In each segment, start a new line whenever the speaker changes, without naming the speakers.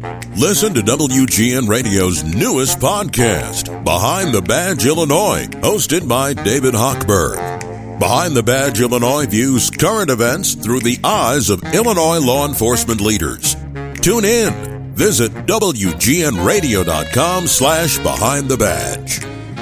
Listen to WGN Radio's newest podcast, Behind the Badge Illinois, hosted by David Hochberg. Behind the Badge Illinois views current events through the eyes of Illinois law enforcement leaders. Tune in. Visit WGNRadio.com/Behind the Badge.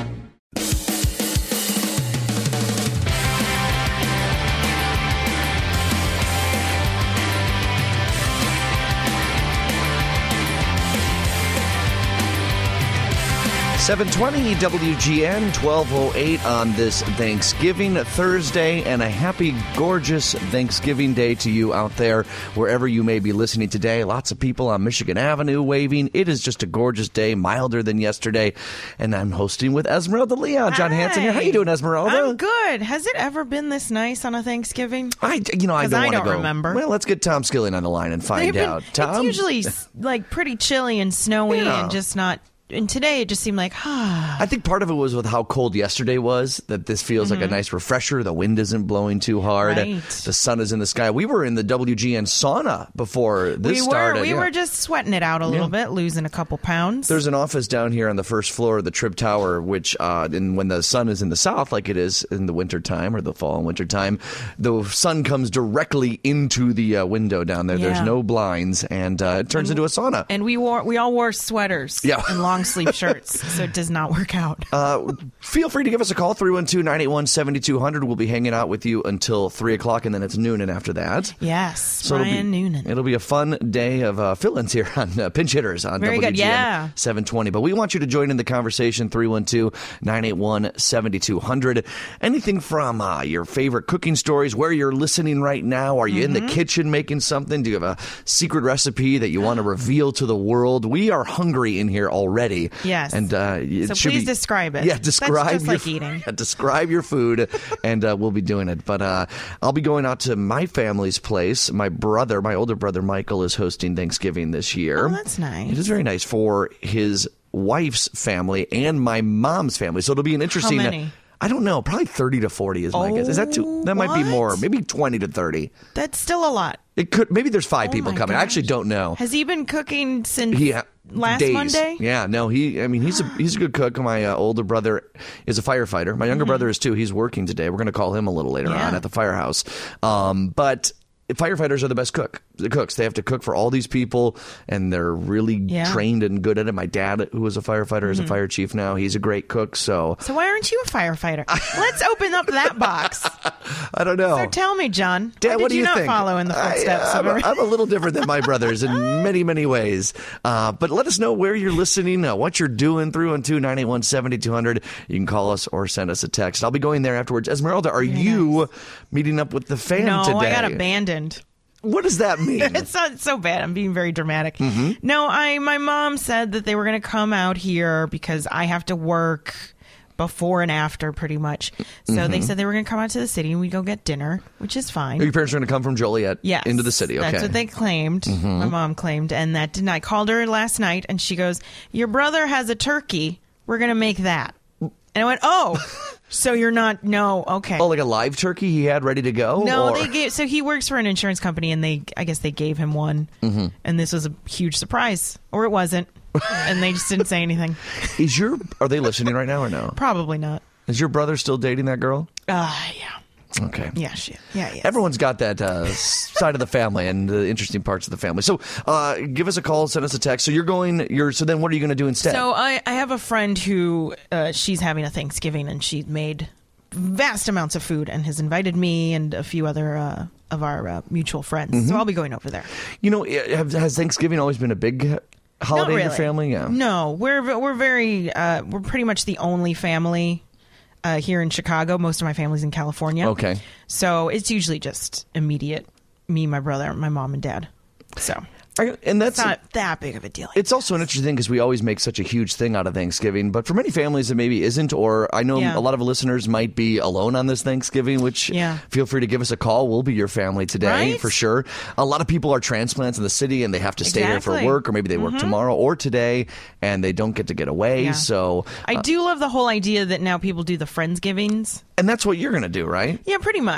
.720 WGN 12:08 on this Thanksgiving Thursday, and a happy, gorgeous Thanksgiving Day to you out there, wherever you may be listening today. Lots of people on Michigan Avenue waving. It is just a gorgeous day, milder than yesterday, and I'm hosting with Esmeralda Leon. John Hanson here. How you doing, Esmeralda?
I'm good. Has it ever been this nice on a Thanksgiving?
I don't
remember.
Well, let's get Tom Skilling on the line and find out. Tom?
It's usually like pretty chilly and snowy and just not. And today it just seemed like,
I think part of it was with how cold yesterday was, that this feels like a nice refresher. The wind isn't blowing too hard.
Right.
The sun is in the sky. We were in the WGN sauna before this started.
We were just sweating it out a little bit, losing a couple pounds.
There's an office down here on the first floor of the Trib Tower, which and when the sun is in the south, like it is in the wintertime or the fall and winter time, the sun comes directly into the window down there. Yeah. There's no blinds, and it turns into a sauna.
And we all wore sweaters and long sleeve shirts, so it does not work out.
Feel free to give us a call, 312-981-7200. We'll be hanging out with you until 3 o'clock, and then it's Noonan after that.
Yes,
so
Ryan Noonan.
It'll be a fun day of fill-ins here on Pinch Hitters on
Very
WGN
good, yeah.
720. But we want you to join in the conversation, 312-981-7200. Anything from your favorite cooking stories, where you're listening right now. Are you in the kitchen making something? Do you have a secret recipe that you want to reveal to the world? We are hungry in here already.
Yes.
And
so please describe it.
Yeah, describe.
That's just like eating.
Describe your food, and we'll be doing it. But I'll be going out to my family's place. My older brother Michael, is hosting Thanksgiving this year.
Oh, that's nice.
It is very nice for his wife's family and my mom's family. So it'll be an interesting.
How many?
I don't know. Probably 30 to 40 is my guess. Is that too? That might be more. Maybe 20 to 30.
That's still a lot.
It could. Maybe there's 5 people coming.
Gosh.
I actually don't know.
Has he been cooking since last
days.
Monday?
Yeah, no, he's a good cook. My older brother is a firefighter. My younger brother is too. He's working today. We're going to call him a little later on at the firehouse. But firefighters are the best cooks. They have to cook for all these people, and they're really trained and good at it. My dad, who was a firefighter, is a fire chief now. He's a great cook. So
why aren't you a firefighter? Let's open up that box.
I don't know.
So tell me, John,
Dad, what do you
not
think?
Follow in the footsteps of
I'm a little different than my brothers in many, many ways. But let us know where you're listening, what you're doing, 312-981-7200. You can call us or send us a text. I'll be going there afterwards. Esmeralda, are you meeting up with the fam today?
No, I got abandoned.
What does that mean?
It's not so bad. I'm being very dramatic. No, my mom said that they were going to come out here because I have to work before and after pretty much. So they said they were going to come out to the city and we go get dinner, which is fine.
Your parents are going to come from Joliet into the city. Okay.
That's what they claimed. My mom claimed, and that didn't. I called her last night and she goes, "Your brother has a turkey. We're going to make that." And I went, "Oh, so you're not, okay."
Oh, like a live turkey he had ready to go?
No, so he works for an insurance company, and I guess they gave him one, and this was a huge surprise, or it wasn't, and they just didn't say anything.
Are they listening right now or no?
Probably not.
Is your brother still dating that girl?
Yeah.
Okay.
Yeah.
Everyone's got that side of the family and the interesting parts of the family. So give us a call, send us a text. So so then what are you going to do instead?
So I have a friend who she's having a Thanksgiving, and she made vast amounts of food and has invited me and a few other of our mutual friends. So I'll be going over there.
Has Thanksgiving always been a big holiday in your family? Yeah.
No, we're very we're pretty much the only family here in Chicago. Most of my family's in California.
Okay.
So it's usually just immediate, me, my brother, my mom, and dad. So
And that's
it's not that big of a deal.
It's also an interesting thing because we always make such a huge thing out of Thanksgiving, but for many families it maybe isn't, or I know a lot of listeners might be alone on this Thanksgiving, which feel free to give us a call. We'll be your family today for sure. A lot of people are transplants in the city and they have to stay here for work, or maybe they work tomorrow or today and they don't get away. So
I do love the whole idea that now people do the Friendsgivings.
And that's what you're going to do, right?
Yeah, pretty much.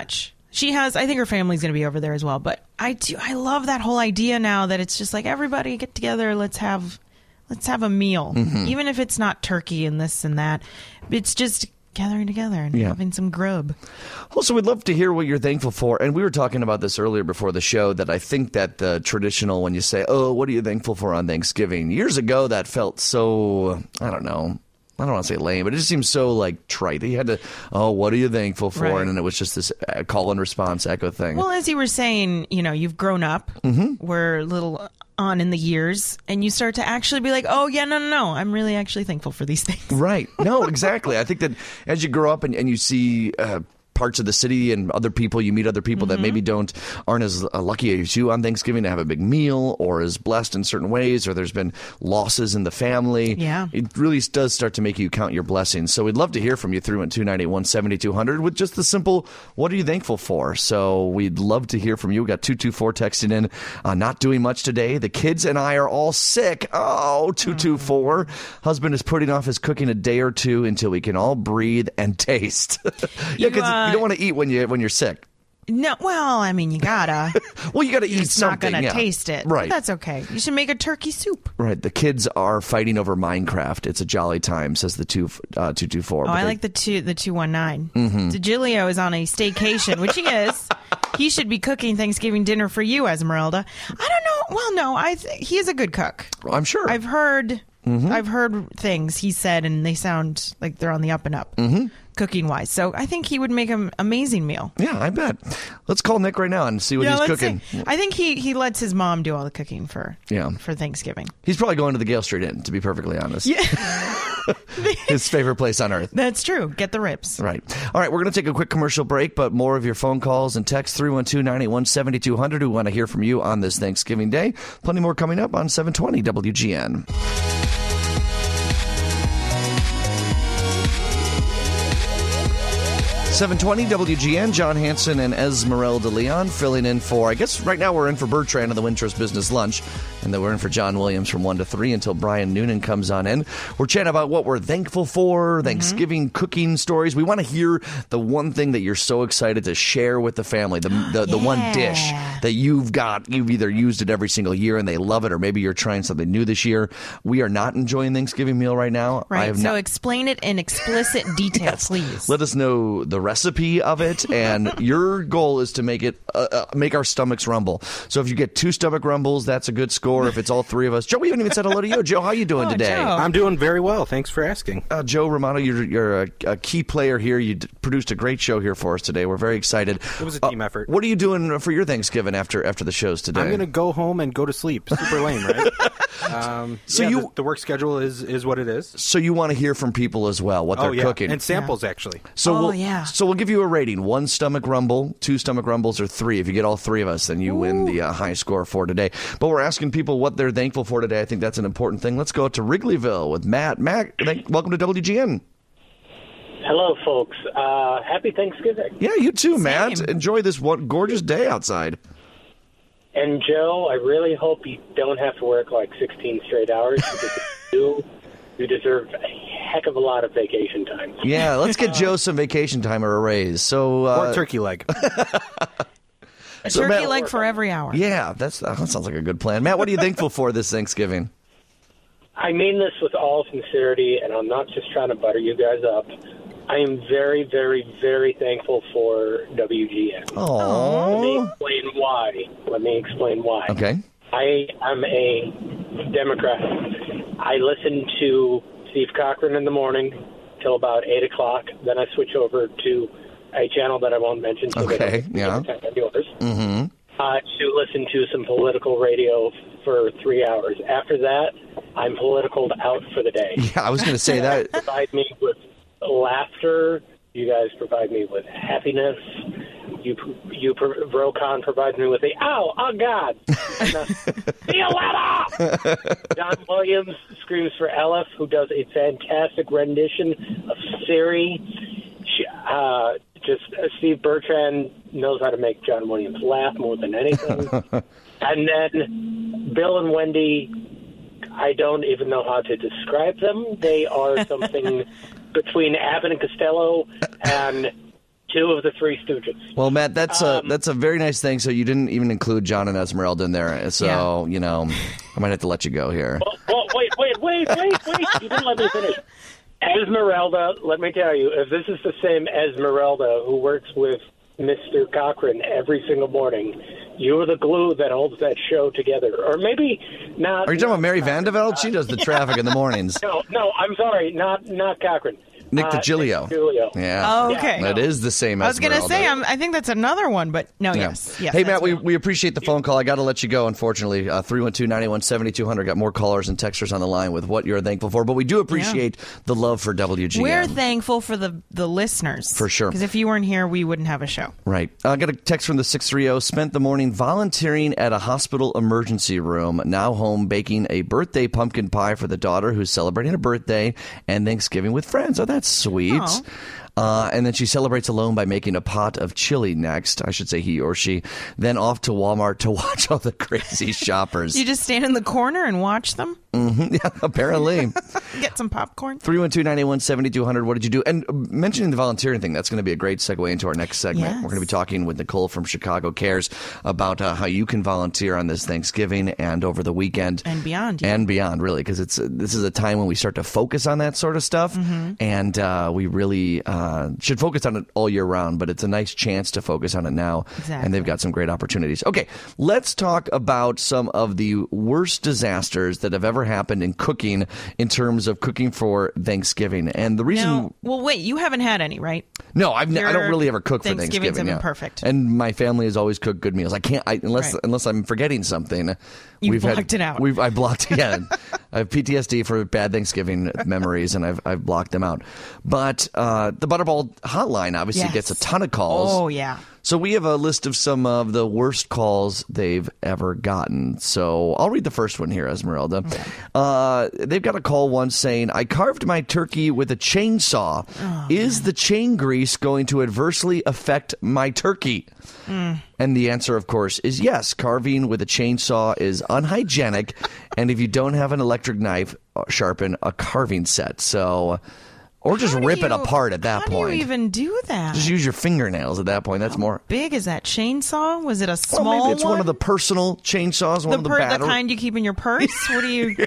She has. I think her family's going to be over there as well. But I love that whole idea now that it's just like everybody get together. Let's have a meal, even if it's not turkey and this and that. It's just gathering together and having some grub.
Also, we'd love to hear what you're thankful for. And we were talking about this earlier before the show, that I think that the traditional, when you say, oh, what are you thankful for on Thanksgiving? Years ago, that felt so, I don't want to say lame, but it just seems so like trite. You had to, what are you thankful for?
Right.
And then it was just this call and response echo thing.
Well, as you were saying, you've grown up. We're a little on in the years, and you start to actually be like, oh, yeah, no. I'm really actually thankful for these things.
Right. No, exactly. I think that as you grow up and you see parts of the city and other people, you meet other people that maybe aren't as lucky as you on Thanksgiving to have a big meal, or as blessed in certain ways, or there's been losses in the family.
Yeah.
It really does start to make you count your blessings. So we'd love to hear from you through at 298-17200 with just the simple, what are you thankful for? So we'd love to hear from you. We got 224 texting in, not doing much today. The kids and I are all sick. Oh, 224. Husband is putting off his cooking a day or two until we can all breathe and taste. Yeah, because you don't want to eat when you're sick.
No, well, I mean, you gotta.
Well, you gotta eat
it's
something.
Not gonna taste it,
right?
But that's okay. You should make a turkey soup.
Right. The kids are fighting over Minecraft. It's a jolly time, says the 224.
Oh, I like the 219. DeGilio is on a staycation, which he is. He should be cooking Thanksgiving dinner for you, Esmeralda. I don't know. Well, no, he is a good cook.
I'm sure.
I've heard things he said, and they sound like they're on the up and up. Cooking wise, so I think he would make an amazing meal.
Yeah, I bet. Let's call Nick right now and see what he's cooking.
See. I think he lets his mom do all the cooking for Thanksgiving.
He's probably going to the Gale Street Inn, to be perfectly honest.
Yeah.
His favorite place on earth.
That's true. Get the ribs.
Right. All right, we're going to take a quick commercial break, but more of your phone calls and texts 312-981-7200. We want to hear from you on this Thanksgiving Day. Plenty more coming up on 720 WGN. 720 WGN, John Hanson and Esmeralda Leon filling in for, I guess right now we're in for Bertrand and the Wintrust Business Lunch, and then we're in for John Williams from 1 to 3 until Brian Noonan comes on in. We're chatting about what we're thankful for, Thanksgiving cooking stories. We want to hear the one thing that you're so excited to share with the family, the one dish that you've either used it every single year and they love it, or maybe you're trying something new this year. We are not enjoying Thanksgiving meal right now.
Right, so explain it in explicit detail, please.
Let us know the recipe of it, and your goal is to make it make our stomachs rumble. So if you get 2 stomach rumbles, that's a good score. If it's all 3 of us, Joe, we haven't even said hello to you. Joe, how you doing today?
Joe.
I'm doing very well. Thanks for asking.
Joe Romano, you're a key player here. You produced a great show here for us today. We're very excited.
It was a team effort.
What are you doing for your Thanksgiving after the shows today?
I'm going to go home and go to sleep. Super lame, right? The work schedule is what it is.
So you want to hear from people as well, what they're cooking.
And samples, actually.
So we'll give you a rating. 1 stomach rumble, 2 stomach rumbles, or 3. If you get all 3 of us, then you win the high score for today. But we're asking people what they're thankful for today. I think that's an important thing. Let's go to Wrigleyville with Matt. Matt, welcome to WGN.
Hello, folks. Happy Thanksgiving.
Yeah, you too, Matt. Enjoy this gorgeous day outside.
And Joe, I really hope you don't have to work like 16 straight hours, because if you deserve a heck of a lot of vacation time.
Yeah, let's get Joe some vacation time or a raise.
Or turkey leg.
A turkey leg for every hour.
Yeah, that sounds like a good plan. Matt, what are you thankful for this Thanksgiving?
I mean this with all sincerity, and I'm not just trying to butter you guys up. I am very, very, very thankful for WGN.
Oh.
Let me explain why.
Okay.
I am a Democrat. I listen to Steve Cochran in the morning till about 8 o'clock. Then I switch over to a channel that I won't mention. To listen to some political radio for 3 hours. After that, I'm politicaled out for the day.
Yeah, I was going to say that.
You provide me with laughter. You guys provide me with happiness. Vrocon provides me with the oh God, see you later. John Williams screams for Elif, who does a fantastic rendition of Siri. Steve Bertrand knows how to make John Williams laugh more than anything. And then Bill and Wendy, I don't even know how to describe them. They are something between Abbott and Costello and 2 of the Three Stooges.
Well, Matt, that's a very nice thing. So you didn't even include John and Esmeralda in there. So, you know, I might have to let you go here.
Well, wait. You didn't let me finish. Esmeralda, let me tell you, if this is the same Esmeralda who works with Mr. Cochran every single morning, you are the glue that holds that show together. Or maybe not.
Are you talking about Mary Vandeveld? She does the traffic in the mornings.
No, I'm sorry, not Cochran.
Nick DiGilio. Yeah.
Oh, okay.
That is the same
I was going to
Esmeralda.
say, I think that's another one, but no, yes.
Hey, Matt, we appreciate the phone call. I got to let you go, unfortunately. 312-981-7200. Got more callers and texters on the line with what you're thankful for. But we do appreciate the love for WGN.
We're thankful for the listeners.
For sure.
Because if you weren't here, we wouldn't have a show.
Right. I got a text from the 630. Spent the morning volunteering at a hospital emergency room. Now home baking a birthday pumpkin pie for the daughter who's celebrating a birthday and Thanksgiving with friends. Oh, that's sweet.
Oh.
And then she celebrates alone by making a pot of chili next. I should say he or she. Then off to Walmart to watch all the crazy shoppers.
You just stand in the corner and watch them?
Mm-hmm. Yeah, apparently.
Get some popcorn.
312-981-7200. What did you do? And mentioning the volunteering thing, that's going to be a great segue into our next segment.
Yes.
We're going to be talking with Nicole from Chicago Cares about how you can volunteer on this Thanksgiving and over the weekend.
And beyond. Yeah.
And beyond, really, because this is a time when we start to focus on that sort of stuff. Mm-hmm. And we really should focus on it all year round, but it's a nice chance to focus on it now.
Exactly.
And they've got some great opportunities. Okay, let's talk about some of the worst disasters that have ever happened in cooking in terms of cooking for Thanksgiving. And the reason...
No, well, wait, you haven't had any, right?
No, I don't really ever cook for Thanksgiving.
Thanksgiving's been perfect.
And my family has always cooked good meals. I can't, unless I'm forgetting something.
You've blocked it out.
I blocked it. Yeah, I have PTSD for bad Thanksgiving memories, and I've blocked them out. But the Butterball hotline obviously gets a ton of calls.
Oh, yeah.
So we have a list of some of the worst calls they've ever gotten. So I'll read the first one here, Esmeralda. Okay. They've got a call once saying, I carved my turkey with a chainsaw. Oh, is the chain grease going to adversely affect my turkey? And the answer, of course, is yes. Carving with a chainsaw is unhygienic. And if you don't have an electric knife, sharpen a carving set. So... Or just rip it apart at that point.
How do you even do that?
Just use your fingernails at that point. That's more.
Big is that chainsaw? Was it a small one?
Well, maybe it's one of the personal chainsaws, one of the battery.
The kind you keep in your purse? What do you...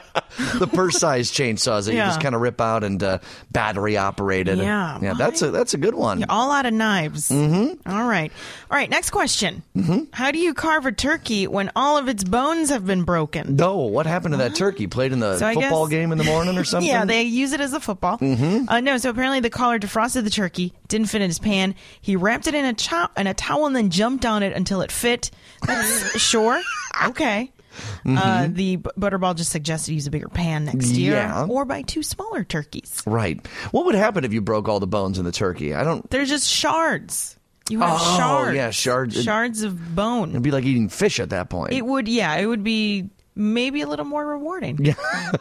The purse-sized chainsaws that you just kind of rip out and battery operated. Yeah, that's a good one.
You're all out of knives. Mm-hmm. All right, next question. Mm-hmm. How do you carve a turkey when all of its bones have been broken?
No, what happened to that turkey? Played in the football game in the morning or something?
Yeah, they use it as a football. Mm-hmm. No, so apparently the caller defrosted the turkey, didn't fit in his pan. He wrapped it in a towel and then jumped on it until it fit. That's sure. Okay. Mm-hmm. The Butterball just suggested use a bigger pan next year, or buy 2 smaller turkeys.
Right. What would happen if you broke all the bones in the turkey?
They're just shards. You have shards.
Oh, yeah, shards.
Shards of bone.
It'd be like eating fish at that point.
It would, It would be maybe a little more rewarding.
Yeah.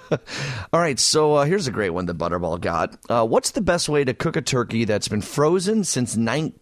All right, so here's a great one that Butterball got. What's the best way to cook a turkey that's been frozen since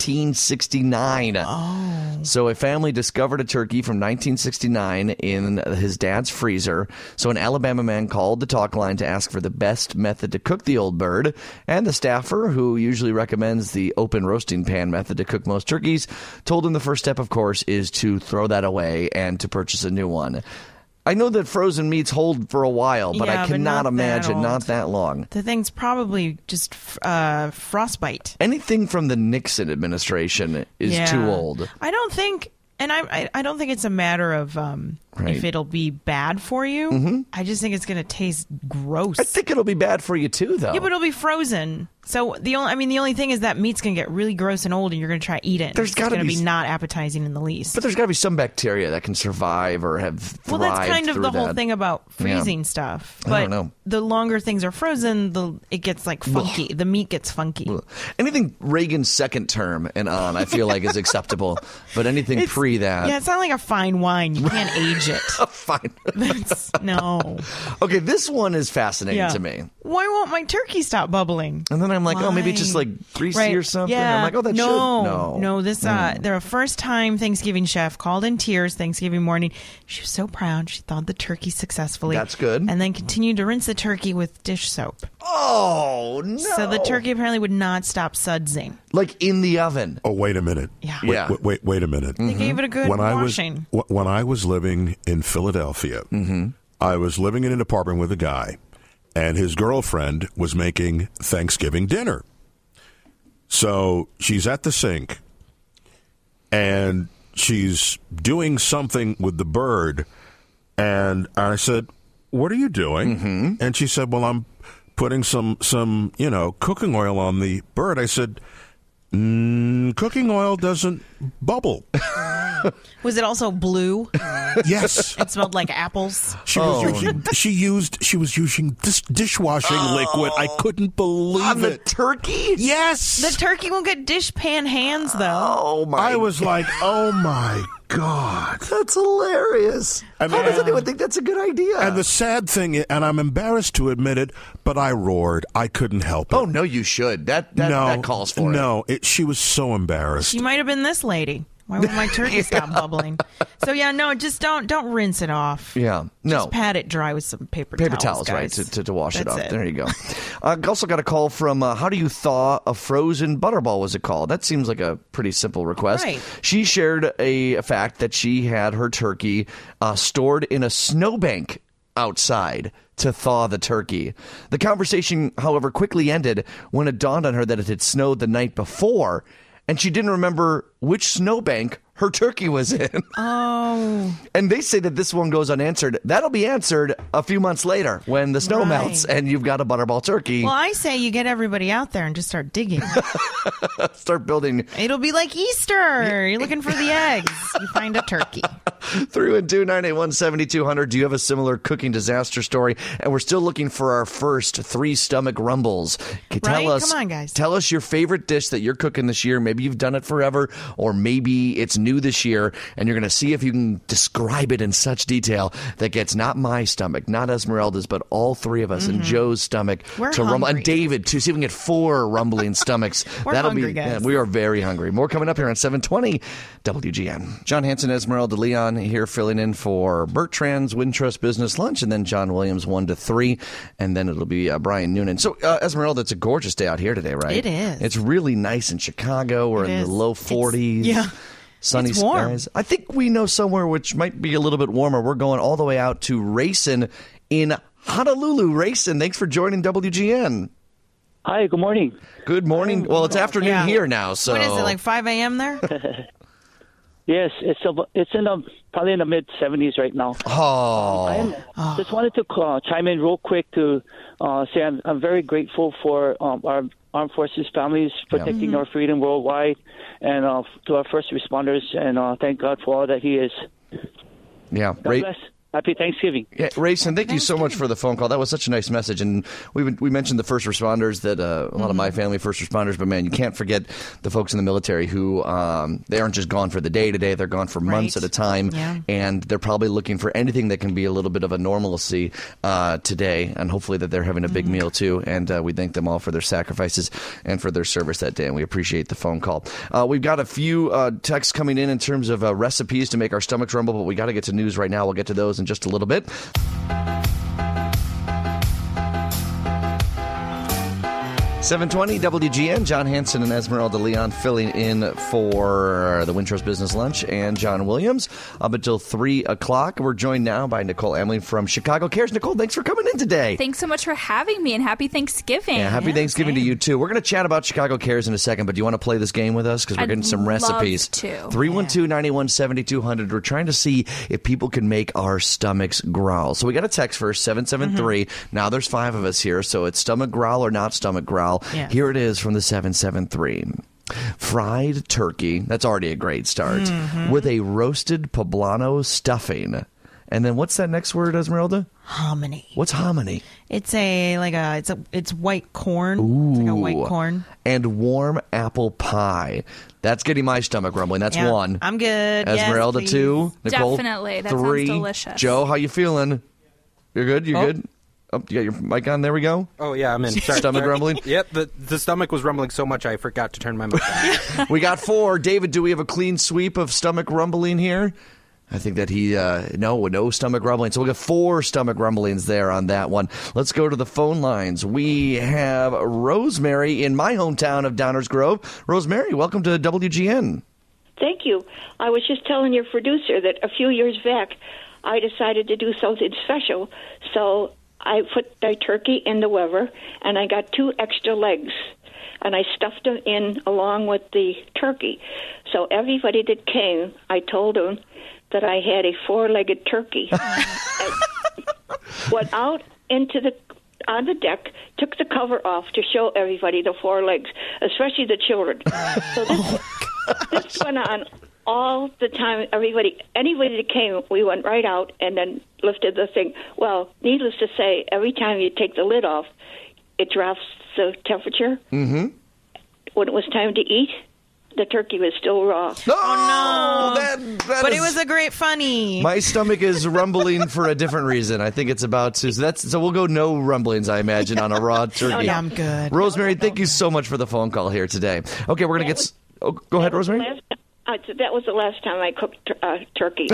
1969?
Oh.
So a family discovered a turkey from 1969 in his dad's freezer. So an Alabama man called the talk line to ask for the best method to cook the old bird. And the staffer, who usually recommends the open roasting pan method to cook most turkeys, told him the first step, of course, is to throw that away and to purchase a new one. I know that frozen meats hold for a while, but I cannot imagine not that long.
The thing's probably just frostbite.
Anything from the Nixon administration is too old.
I don't think, and I don't think it's a matter of if it'll be bad for you. Mm-hmm. I just think it's going to taste gross.
I think it'll be bad for you too, though.
Yeah, but it'll be frozen. So the only thing is that meat's going to get really gross and old, and you're going to try to eat it. It's going to be not appetizing in the least.
But there's got to be some bacteria that can survive or have thrived.
Well, that's kind of the whole thing about freezing stuff. But
I don't know.
The longer things are frozen, it gets like funky. The meat gets funky.
Anything Reagan's second term and on, I feel like is acceptable. But anything pre that,
it's not like a fine wine. You can't age it.
Fine.
No.
Okay, this one is fascinating to me.
why won't my turkey stop bubbling?
And then I'm like, oh, maybe it's just like greasy or something.
Yeah.
I'm like, oh, that should.
No, this, the first time Thanksgiving chef called in tears Thanksgiving morning. She was so proud. She thawed the turkey successfully.
That's good.
And then continued to rinse the turkey with dish soap.
Oh, no.
So the turkey apparently would not stop sudsing.
Like in the oven.
Oh, wait a minute.
Yeah.
Wait a minute.
They gave it a good washing.
When I was living in Philadelphia, I was living in an apartment with a guy, and his girlfriend was making Thanksgiving dinner. So she's at the sink, and she's doing something with the bird, and I said, what are you doing? And she said, well, I'm putting some cooking oil on the bird. I said, cooking oil doesn't bubble.
Was it also blue?
Yes.
It smelled like apples.
She was using this dishwashing liquid. I couldn't believe
on the
it.
turkey?
Yes.
The turkey won't get dishpan hands, though.
Oh, my.
I was like, oh, my God.
That's hilarious. How does anyone think that's a good idea?
And the sad thing, and I'm embarrassed to admit it, but I roared. I couldn't help it.
Oh, no, you should. That calls for it.
No, she was so embarrassed.
She might have been this lady. Why won't my turkey stop bubbling? So, just don't rinse it off.
Yeah. No.
Just pat it dry with some paper
towels,
guys.
right, to wash it off.
It.
There you go. Also got a call from, how do you thaw a frozen butterball, was it called? That seems like a pretty simple request.
Right.
She shared a fact that she had her turkey stored in a snowbank outside to thaw the turkey. The conversation, however, quickly ended when it dawned on her that it had snowed the night before, and she didn't remember which snowbank her turkey was in.
Oh.
And they say that this one goes unanswered. That'll be answered a few months later when the snow melts and you've got a butterball turkey.
Well, I say you get everybody out there and just start digging.
Start building.
It'll be like Easter. You're looking for the eggs. You find a turkey.
312-981-7200. Do you have a similar cooking disaster story? And we're still looking for our first 3 stomach rumbles.
Come on, guys.
Tell us your favorite dish that you're cooking this year. Maybe you've done it forever, or maybe it's new this year, and you're going to see if you can describe it in such detail that gets not my stomach, not Esmeralda's, but all 3 of us and Joe's stomach to rumble. And David, to see if we can get 4 rumbling stomachs.
We're hungry, guys.
Yeah, we are very hungry. More coming up here on 720 WGN. John Hanson, Esmeralda Leon here filling in for Bertrand's Wintrust Business Lunch, and then John Williams 1 to 3, and then it'll be Brian Noonan. So, Esmeralda, it's a gorgeous day out here today, right?
It is.
It's really nice in Chicago. We're in the low 40s. Sunny skies. I think we know somewhere which might be a little bit warmer. We're going all the way out to Rayson in Honolulu. Rayson, thanks for joining WGN.
Hi, good morning.
Good morning. Well, it's afternoon here now. So
what is it, like 5 a.m. there?
Yes, it's probably in the mid 70s right now.
Oh,
Just wanted to chime in real quick to say I'm very grateful for our armed forces families protecting our freedom worldwide, and to our first responders, and thank God for all that He is.
Yeah,
God bless. Happy Thanksgiving.
Yeah, Rayson, thank you so much for the phone call. That was such a nice message. And we mentioned the first responders, that a lot of my family first responders, but man, you can't forget the folks in the military who they aren't just gone for the day today. They're gone for months at a time. Yeah. And they're probably looking for anything that can be a little bit of a normalcy today. And hopefully that they're having a big meal too. And we thank them all for their sacrifices and for their service that day. And we appreciate the phone call. We've got a few texts coming in terms of recipes to make our stomachs rumble, but we got to get to news right now. We'll get to those in just a little bit. 720 WGN, John Hanson and Esmeralda Leon filling in for the Wintrust Business Lunch, and John Williams up until 3 o'clock. We're joined now by Nicole Emling from Chicago Cares. Nicole, thanks for coming in today.
Thanks so much for having me, and happy Thanksgiving.
Yeah, happy Thanksgiving to you, too. We're going to chat about Chicago Cares in a second, but do you want to play this game with us? Because we're getting some recipes. 312-981-7200. We're trying to see if people can make our stomachs growl. So we got a text first, 773. Now there's 5 of us here, so it's stomach growl or not stomach growl. Yeah. Here it is from the 773. Fried turkey, that's already a great start, with a roasted poblano stuffing. And then what's that next word, Esmeralda?
Hominy.
What's hominy?
It's it's white corn. Ooh. It's like a white corn.
And warm apple pie. That's getting my stomach rumbling. That's 1.
I'm good.
Esmeralda,
yes,
2. Nicole,
definitely. That
3.
Sounds delicious.
Joe, how you feeling? You're good? You're good? Oh, you got your mic on? There we go.
Oh, yeah, I'm in. Sorry.
Stomach rumbling?
Yep, the stomach was rumbling so much I forgot to turn my mic on.
We got 4. David, do we have a clean sweep of stomach rumbling here? I think that no stomach rumbling. So we'll get 4 stomach rumblings there on that one. Let's go to the phone lines. We have Rosemary in my hometown of Downers Grove. Rosemary, welcome to WGN.
Thank you. I was just telling your producer that a few years back, I decided to do something special. So I put the turkey in the Weber, and I got 2 extra legs, and I stuffed them in along with the turkey. So everybody that came, I told them that I had a 4-legged turkey. Went out on the deck, took the cover off to show everybody the 4 legs, especially the children. So this went on all the time. Anybody that came, we went right out and then lifted the thing. Well, needless to say, every time you take the lid off, it drops the temperature.
Mm-hmm.
When it was time to eat, the turkey was still raw.
Oh, no!
But it was a great funny.
My stomach is rumbling for a different reason. I think it's about to. So we'll go no rumblings, I imagine, on a raw turkey.
Oh, yeah, I'm good.
Rosemary, thank you so much for the phone call here today. Okay, we're going to get... go ahead, Rosemary.
That was the last time I cooked turkey.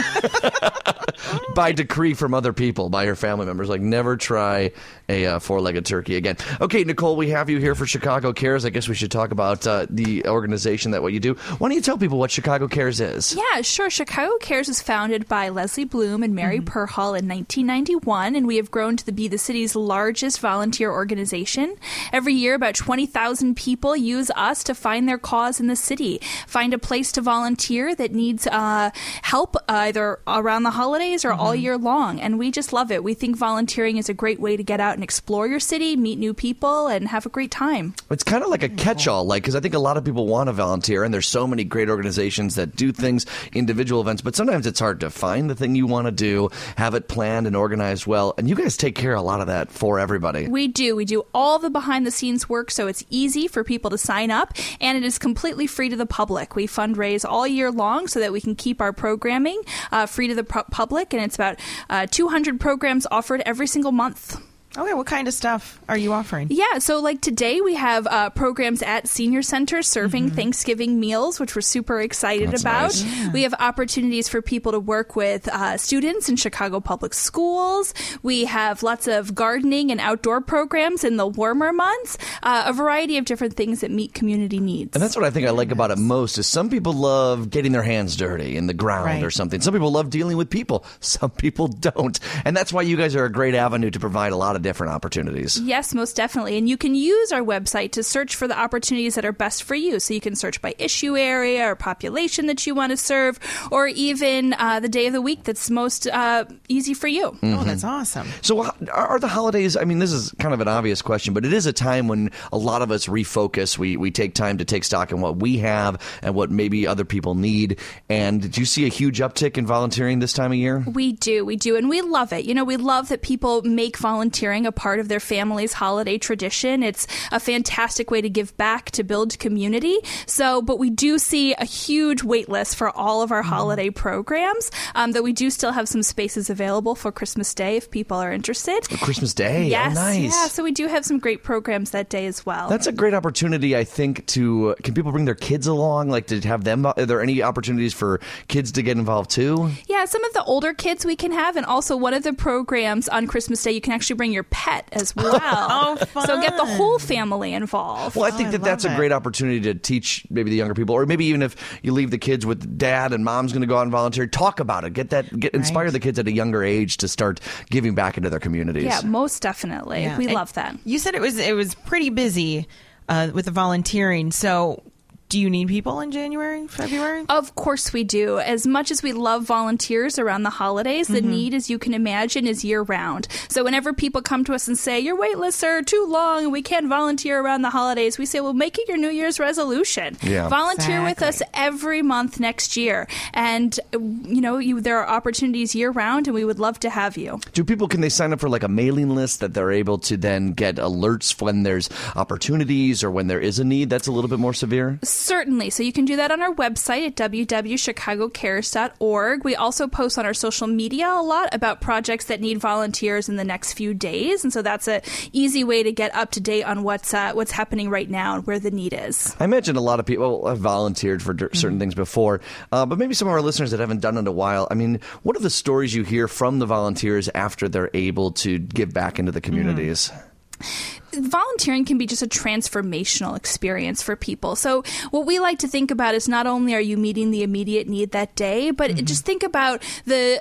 By decree from other people, by your family members. Like, never try a 4-legged turkey again. Okay, Nicole, we have you here for Chicago Cares. I guess we should talk about the organization, what you do. Why don't you tell people what Chicago Cares is?
Yeah, sure. Chicago Cares was founded by Leslie Bloom and Mary Purhall in 1991, and we have grown to be the city's largest volunteer organization. Every year, about 20,000 people use us to find their cause in the city, find a place to volunteer that needs help either around the holidays or all year long. And we just love it. We think volunteering is a great way to get out and explore your city, meet new people, and have a great time.
It's kind of like a catch-all, because I think a lot of people want to volunteer, and there's so many great organizations that do things, individual events, but sometimes it's hard to find the thing you want to do, have it planned and organized well, and you guys take care of a lot of that for everybody.
We do. We do all the behind-the-scenes work, so it's easy for people to sign up, and it is completely free to the public. We fundraise all year long so that we can keep our programming free to the public, and it's about 200 programs offered every single month.
Okay, what kind of stuff are you offering?
Yeah, so like today we have programs at senior centers serving Thanksgiving meals, which we're super excited about.
Nice.
Yeah. We have opportunities for people to work with students in Chicago Public Schools. We have lots of gardening and outdoor programs in the warmer months, a variety of different things that meet community needs.
And that's what I think I like about it most is some people love getting their hands dirty in the ground or something. Some people love dealing with people. Some people don't. And that's why you guys are a great avenue to provide a lot of different opportunities.
Yes, most definitely. And you can use our website to search for the opportunities that are best for you. So you can search by issue area or population that you want to serve, or even the day of the week that's most easy for you.
Oh, that's awesome.
So are the holidays, I mean, this is kind of an obvious question, but it is a time when a lot of us refocus. We take time to take stock in what we have and what maybe other people need. And did you see a huge uptick in volunteering this time of year?
We do. And we love it. You know, we love that people make volunteering a part of their family's holiday tradition. It's a fantastic way to give back, to build community. But we do see a huge wait list for all of our holiday programs, that we do still have some spaces available for Christmas Day if people are interested.
Christmas Day?
Yes.
Oh, nice.
Yeah, so we do have some great programs that day as well.
That's a great opportunity, I think, can people bring their kids along, like to have them, are there any opportunities for kids to get involved too?
Yeah, some of the older kids we can have, and also one of the programs on Christmas Day, you can actually bring your pet as well.
Oh, fun.
So get the whole family involved.
Well, I think that's a great opportunity to teach maybe the younger people, or maybe even if you leave the kids with dad and mom's going to go out and volunteer, talk about it. Inspire the kids at a younger age to start giving back into their communities.
Yeah, most definitely. Yeah. We love that.
You said it was pretty busy with the volunteering. So do you need people in January, February?
Of course we do. As much as we love volunteers around the holidays, the need, as you can imagine, is year-round. So whenever people come to us and say, your wait lists are too long and we can't volunteer around the holidays, we say, well, make it your New Year's resolution.
Yeah.
Volunteer with us every month next year. And, there are opportunities year-round, and we would love to have you.
Can they sign up for like a mailing list that they're able to then get alerts when there's opportunities or when there is a need that's a little bit more severe?
Certainly. So you can do that on our website at www.chicagocares.org. We also post on our social media a lot about projects that need volunteers in the next few days. And so that's an easy way to get up to date on what's happening right now and where the need is.
I imagine a lot of people have volunteered for certain things before, but maybe some of our listeners that haven't done it in a while. I mean, what are the stories you hear from the volunteers after they're able to give back into the communities?
Volunteering can be just a transformational experience for people. So what we like to think about is not only are you meeting the immediate need that day, but just think about the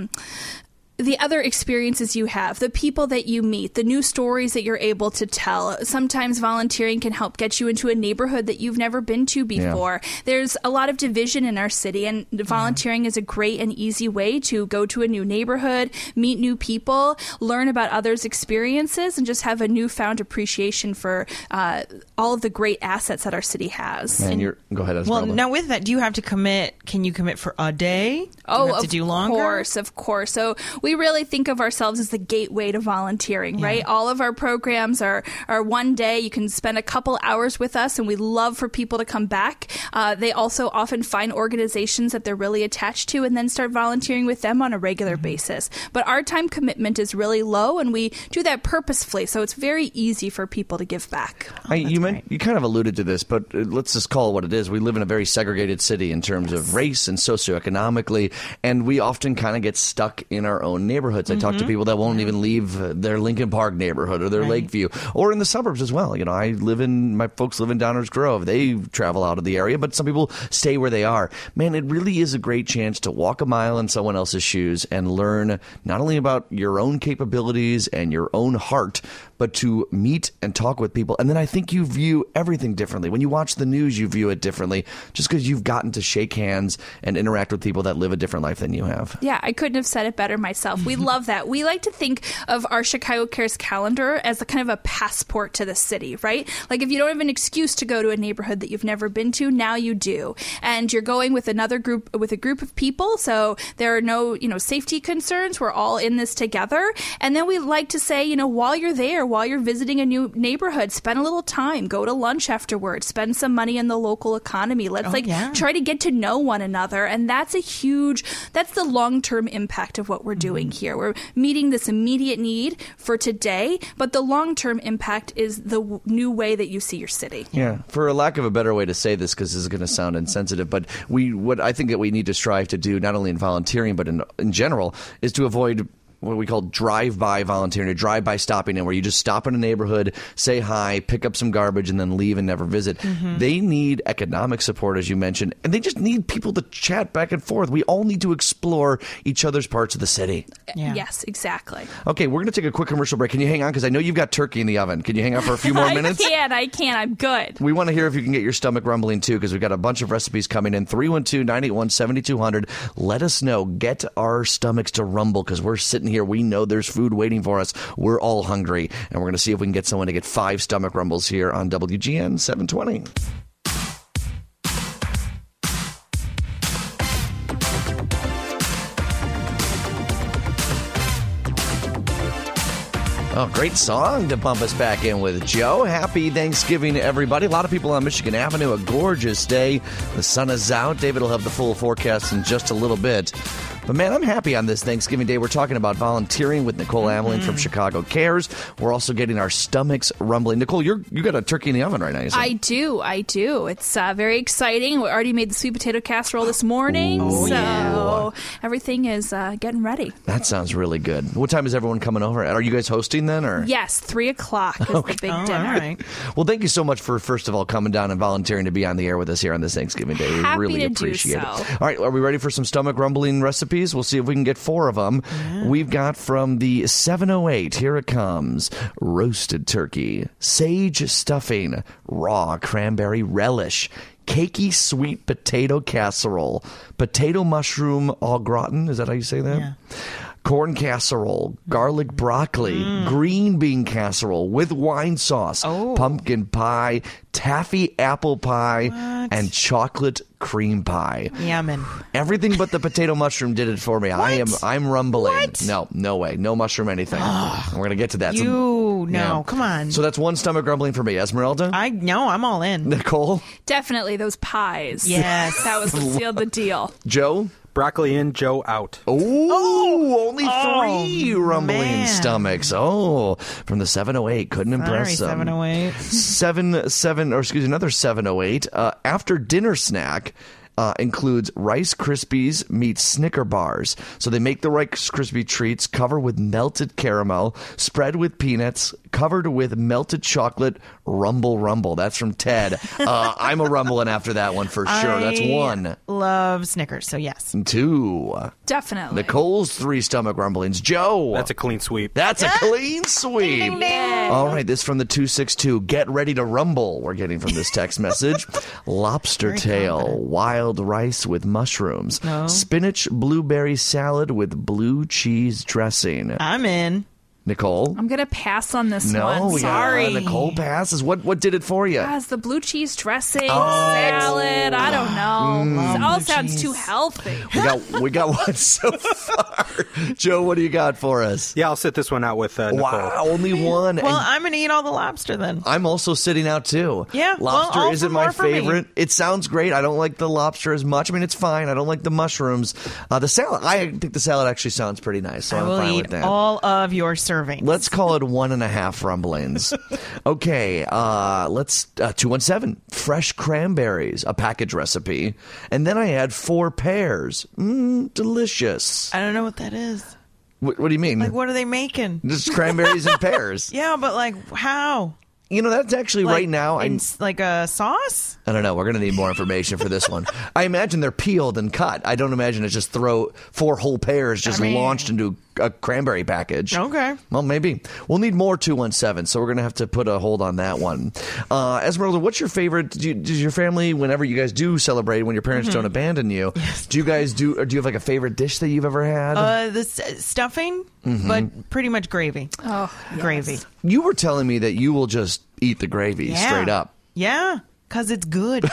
other experiences you have, the people that you meet, the new stories that you're able to tell. Sometimes volunteering can help get you into a neighborhood that you've never been to before. Yeah. There's a lot of division in our city, and volunteering is a great and easy way to go to a new neighborhood, meet new people, learn about others' experiences, and just have a newfound appreciation for all of the great assets that our city has.
Man, go ahead.
Well, now with that, do you have to commit? Can you commit for a day? Do you have to do longer?
Of course. So we really think of ourselves as the gateway to volunteering, right? All of our programs are one day. You can spend a couple hours with us, and we love for people to come back. They also often find organizations that they're really attached to and then start volunteering with them on a regular basis. But our time commitment is really low, and we do that purposefully, so it's very easy for people to give back.
You kind of alluded to this, but let's just call it what it is. We live in a very segregated city in terms of race and socioeconomically, and we often kind of get stuck in our own neighborhoods. I talk to people that won't even leave their Lincoln Park neighborhood or their Lakeview, or in the suburbs as well. You know, my folks live in Downers Grove. They travel out of the area, but some people stay where they are. Man, it really is a great chance to walk a mile in someone else's shoes and learn not only about your own capabilities and your own heart, but to meet and talk with people. And then I think you view everything differently. When you watch the news, you view it differently just because you've gotten to shake hands and interact with people that live a different life than you have.
Yeah, I couldn't have said it better myself. We love that. We like to think of our Chicago Cares calendar as a kind of a passport to the city, right? Like if you don't have an excuse to go to a neighborhood that you've never been to, now you do. And you're going with a group of people, so there are no, safety concerns. We're all in this together. And then we like to say, while you're there, while you're visiting a new neighborhood, spend a little time, go to lunch afterwards, spend some money in the local economy. Let's try to get to know one another. And that's the long-term impact of what we're doing here. We're meeting this immediate need for today, but the long-term impact is the new way that you see your city.
Yeah. For a lack of a better way to say this, because this is going to sound insensitive, but what I think that we need to strive to do, not only in volunteering, but in general, is to avoid what we call drive-by volunteering, or drive-by stopping in, where you just stop in a neighborhood, say hi, pick up some garbage, and then leave and never visit. They need economic support, as you mentioned, and they just need people to chat back and forth. We all need to explore each other's parts of the city.
Yeah. Yes, exactly.
Okay, we're going to take a quick commercial break. Can you hang on? Because I know you've got turkey in the oven. Can you hang on for a few more minutes?
I can. I'm good.
We want to hear if you can get your stomach rumbling, too, because we've got a bunch of recipes coming in. 312-981-7200. Let us know. Get our stomachs to rumble, because we're sitting here. We know there's food waiting for us. We're all hungry, and we're going to see if we can get someone to get 5 stomach rumbles here on WGN 720. Oh, great song to bump us back in with, Joe. Happy Thanksgiving, everybody. A lot of people on Michigan Avenue, a gorgeous day. The sun is out. David will have the full forecast in just a little bit. But, man, I'm happy on this Thanksgiving Day. We're talking about volunteering with Nicole Ameling from Chicago Cares. We're also getting our stomachs rumbling. Nicole, you got a turkey in the oven right now, you said?
I do. It's very exciting. We already made the sweet potato casserole this morning. Everything is getting ready.
That sounds really good. What time is everyone coming over? Are you guys hosting then? Or?
Yes, 3 o'clock is the big dinner.
All right.
Well, thank you so much for, first of all, coming down and volunteering to be on the air with us here on this Thanksgiving Day. We really appreciate it. All right, are we ready for some stomach rumbling recipes? We'll see if we can get 4 of them. Yeah. We've got from the 708, here it comes, roasted turkey, sage stuffing, raw cranberry relish, cakey sweet potato casserole, potato mushroom au gratin. Is that how you say that? Yeah. corn casserole, garlic broccoli, green bean casserole with wine sauce, pumpkin pie, taffy apple pie, and chocolate cream pie.
Yummin'.
Everything but the potato mushroom did it for me. I'm rumbling.
What?
No way. No mushroom anything. We're going to get to that.
Come on.
So that's one stomach grumbling for me. Esmeralda?
I'm all in.
Nicole?
Definitely those pies.
Yes.
That was what sealed the deal.
Joe?
Broccoli in, Joe out.
Only 3 rumbling stomachs. From the 708. Couldn't impress them.
708.
Another 708. After dinner snack includes Rice Krispies meets Snicker bars. So they make the Rice Krispie treats, cover with melted caramel, spread with peanuts, covered with melted chocolate. Rumble. That's from Ted. I'm a rumbling after that one for sure. That's 1.
Love Snickers, so yes.
2.
Definitely.
Nicole's 3 stomach rumblings. Joe.
That's a clean sweep.
That's a clean sweep.
Ding, ding, ding.
All right, this from the 262. Get ready to rumble. We're getting from this text message. Lobster tail, wild rice with mushrooms, spinach blueberry salad with blue cheese dressing.
I'm in.
Nicole?
I'm going to pass on this
No,
one. Sorry.
Nicole passes. What did it for you?
Guys, the blue cheese dressing, salad, I don't know. It all sounds too healthy.
We got one so far. Joe, what do you got for us?
Yeah, I'll sit this one out with Nicole.
Wow, only one.
Well, I'm going to eat all the lobster then.
I'm also sitting out too.
Yeah,
lobster
all
isn't
for
my
more for me.
favorite. It sounds great. I don't like the lobster as much. I mean, it's fine. I don't like the mushrooms. The salad, I think the salad actually sounds pretty nice. So
I
I'm
will
fine
eat
with that.
all of your servings.
Let's call it 1.5 rumblings. Okay, let's 217 fresh cranberries, a package recipe, and then I add 4 pears. Delicious.
I don't know what that is.
What do you mean?
Like, what are they making?
Just cranberries and pears.
Yeah, but like how?
You know, that's actually right now.
In like a sauce?
I don't know. We're going to need more information for this one. I imagine they're peeled and cut. I don't imagine it's just throw 4 whole pears launched into a cranberry package.
Okay.
Well, maybe. We'll need more 217, so we're going to have to put a hold on that one. Esmeralda, what's your favorite? Does your family, whenever you guys do celebrate, when your parents don't abandon you, do you guys do, or do you have like a favorite dish that you've ever had?
The stuffing, but pretty much gravy.
Oh,
gravy.
yes.
You were telling me that you will just eat the gravy straight up.
Yeah, because it's good.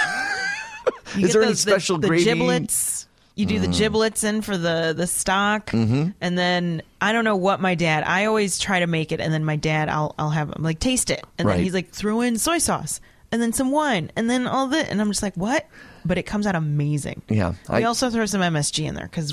Is there any special
the
gravy?
Giblets. You do the giblets in for the stock, and then I don't know what my dad. I always try to make it, and then my dad, I'll have him like taste it, and then he's like, throw in soy sauce, and then some wine, and then all that, and I'm just like, what? But it comes out amazing.
Yeah.
We also throw some MSG in there because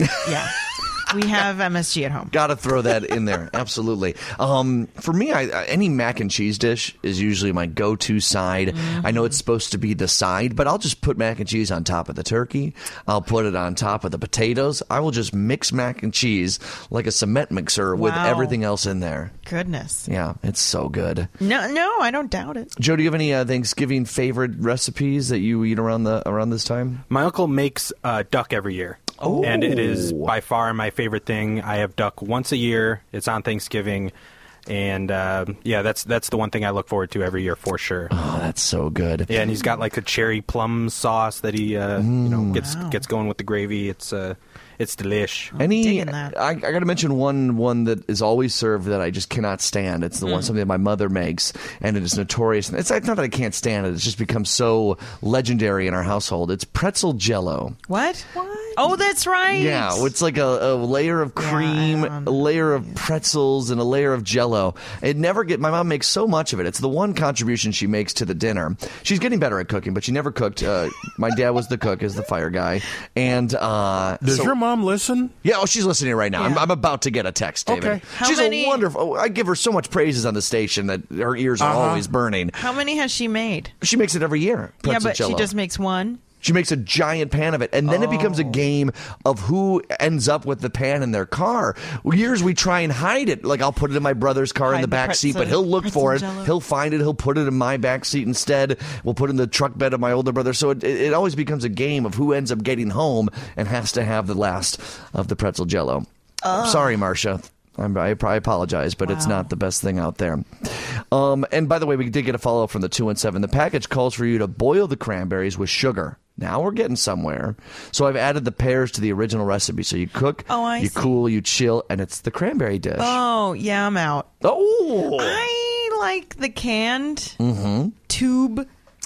we have MSG at home.
Got to throw that in there. Absolutely. For me, any mac and cheese dish is usually my go-to side. I know it's supposed to be the side, but I'll just put mac and cheese on top of the turkey. I'll put it on top of the potatoes. I will just mix mac and cheese like a cement mixer with everything else in there.
Goodness.
Yeah, it's so good.
No, I don't doubt it.
Joe, do you have any Thanksgiving favorite recipes that you eat around this time?
My uncle makes duck every year.
Oh.
And it is by far my favorite thing. I have duck once a year. It's on Thanksgiving. And, that's the one thing I look forward to every year for sure.
Oh, that's so good.
Yeah, and he's got like a cherry plum sauce that he, gets going with the gravy. It's delish.
I got to mention one that is always served that I just cannot stand. It's the one something that my mother makes, and it is notorious. It's not that I can't stand it. It's just become so legendary in our household. It's pretzel jello.
What? Oh, that's right.
Yeah, it's like a layer of cream, a layer of pretzels, and a layer of jello. My mom makes so much of it. It's the one contribution she makes to the dinner. She's getting better at cooking, but she never cooked. My dad was the cook, is the fire guy. And
does your mom listen?
Yeah, she's listening right now. Yeah. I'm about to get a text, David.
Okay.
She's a wonderful. I give her so much praises on the station that her ears are always burning.
How many has she made?
She makes it every year.
But
jello.
She just makes one.
She makes a giant pan of it, and then it becomes a game of who ends up with the pan in their car. Years we try and hide it. Like, I'll put it in my brother's car in the back seat, but he'll look for it. Jello. He'll find it. He'll put it in my back seat instead. We'll put it in the truck bed of my older brother. So it always becomes a game of who ends up getting home and has to have the last of the pretzel jello. Sorry, Marcia. I apologize, but it's not the best thing out there. And by the way, we did get a follow-up from the 217. The package calls for you to boil the cranberries with sugar. Now we're getting somewhere. So I've added the pears to the original recipe. So you cook, you cool, you chill, and it's the cranberry dish.
Oh, yeah, I'm out.
Oh!
I like the canned tube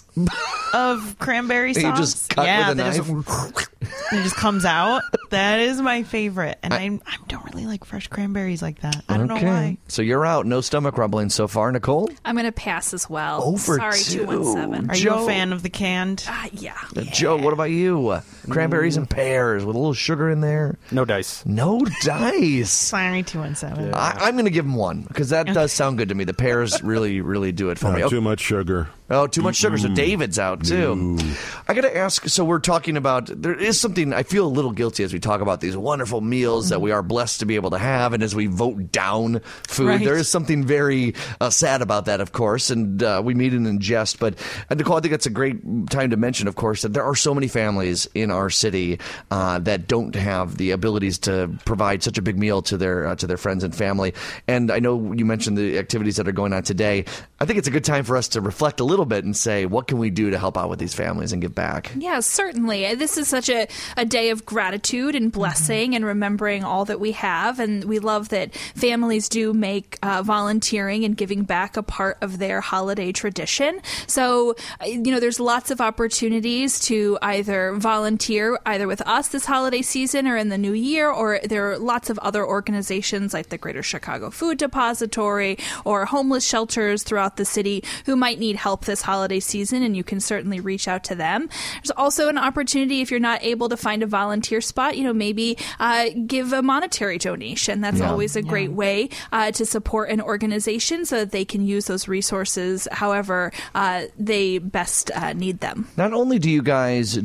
of cranberry sauce.
You just cut with a knife?
It just comes out. That is my favorite. And I don't really like fresh cranberries like that. I don't know why.
So you're out. No stomach rumbling so far, Nicole?
I'm going to pass as well.
Over
Sorry,
2.
217.
Are you a fan of the canned?
Yeah.
Joe, what about you? Cranberries and pears with a little sugar in there.
No dice.
No dice.
Sorry, 217.
I'm going to give them 1 because that does sound good to me. The pears really, really do it for me.
Too much sugar.
Oh, too much sugar. So David's out, too. I got to ask, so we're talking about, there is something, I feel a little guilty as we talk about these wonderful meals that we are blessed to be able to have. And as we vote down food,
Right.
there is something very sad about that, of course. And we mean it in jest. But, Nicole, I think that's a great time to mention, of course, that there are so many families in our city that don't have the abilities to provide such a big meal to their friends and family. And I know you mentioned the activities that are going on today. I think it's a good time for us to reflect a little bit and say, what can we do to help out with these families and give back?
Yeah, certainly. This is such a day of gratitude and blessing and remembering all that we have. And we love that families do make volunteering and giving back a part of their holiday tradition. So, there's lots of opportunities to either volunteer either with us this holiday season or in the new year, or there are lots of other organizations like the Greater Chicago Food Depository or homeless shelters throughout the city who might need help this holiday season, and you can certainly reach out to them. There's also an opportunity if you're not able to find a volunteer spot, maybe give a monetary donation. That's always a great way to support an organization so that they can use those resources however they best need them.
Not only do you guys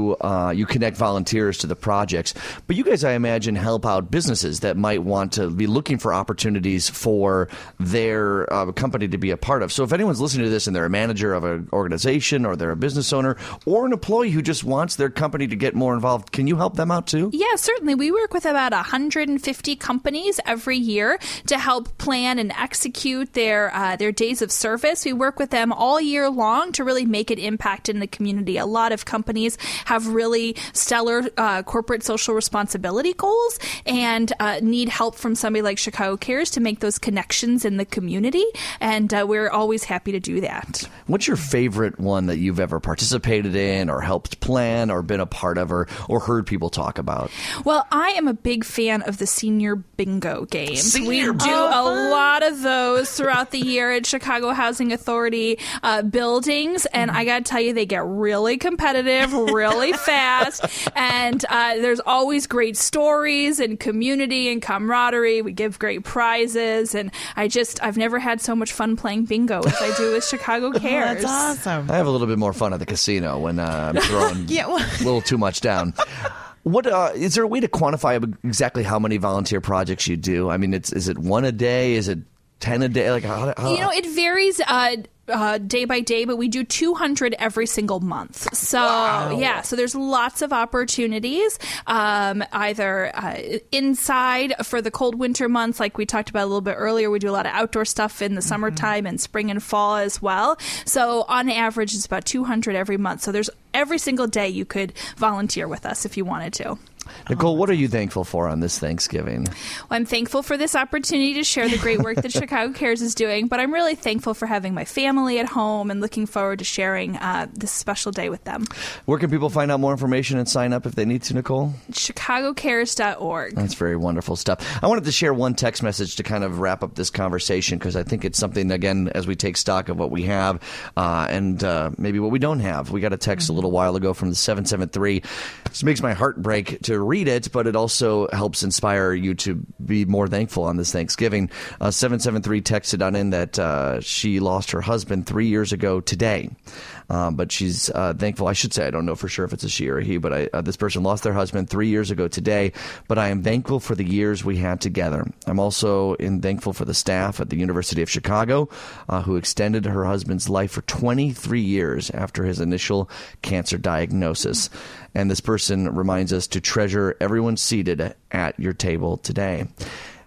you connect volunteers to the projects, but you guys, I imagine, help out businesses that might want to be looking for opportunities for their company to be a part of. So if anyone's listening to this and they're a manager of an organization or they're a business owner or an employee who just wants their company to get more involved, can you help them out too?
Yeah, certainly. We work with about 150 companies every year to help plan and execute their days of service. We work with them all year long to really make an impact in the community. A lot of companies have really stellar corporate social responsibility goals and need help from somebody like Chicago Cares to make those connections in the community, and we're always happy to do that.
What's your favorite one that you've ever participated in or helped plan or been a part of or heard people talk about?
Well, I am a big fan of the senior bingo games. We do a lot of those throughout the year at Chicago Housing Authority buildings, and I got to tell you, they get really competitive really fast, and there's always great stories and community and camaraderie. We give great prizes, and I've never had so much fun playing bingo as I do with Chicago Cares.
That's awesome.
I have a little bit more fun at the casino when I'm throwing a little too much down. What is there a way to quantify exactly how many volunteer projects you do? I mean, is it 1 a day? Is it 10 a day? Like how
it varies day by day, but we do 200 every single month. So so there's lots of opportunities, either inside for the cold winter months, like we talked about a little bit earlier. We do a lot of outdoor stuff in the summertime and spring and fall as well. So on average, it's about 200 every month. So there's every single day you could volunteer with us if you wanted to.
Nicole, what are you thankful for on this Thanksgiving?
Well, I'm thankful for this opportunity to share the great work that Chicago Cares is doing, but I'm really thankful for having my family at home and looking forward to sharing this special day with them.
Where can people find out more information and sign up if they need to, Nicole?
ChicagoCares.org.
That's very wonderful stuff. I wanted to share one text message to kind of wrap up this conversation because I think it's something, again, as we take stock of what we have and maybe what we don't have. We got a text a little while ago from the 773. This makes my heart break to read it, but it also helps inspire you to be more thankful on this Thanksgiving. 773 texted on in that she lost her husband 3 years ago today. But she's thankful. I should say, I don't know for sure if it's a she or a he, but this person lost their husband 3 years ago today. But I am thankful for the years we had together. I'm also thankful for the staff at the University of Chicago who extended her husband's life for 23 years after his initial cancer diagnosis. And this person reminds us to treasure everyone seated at your table today.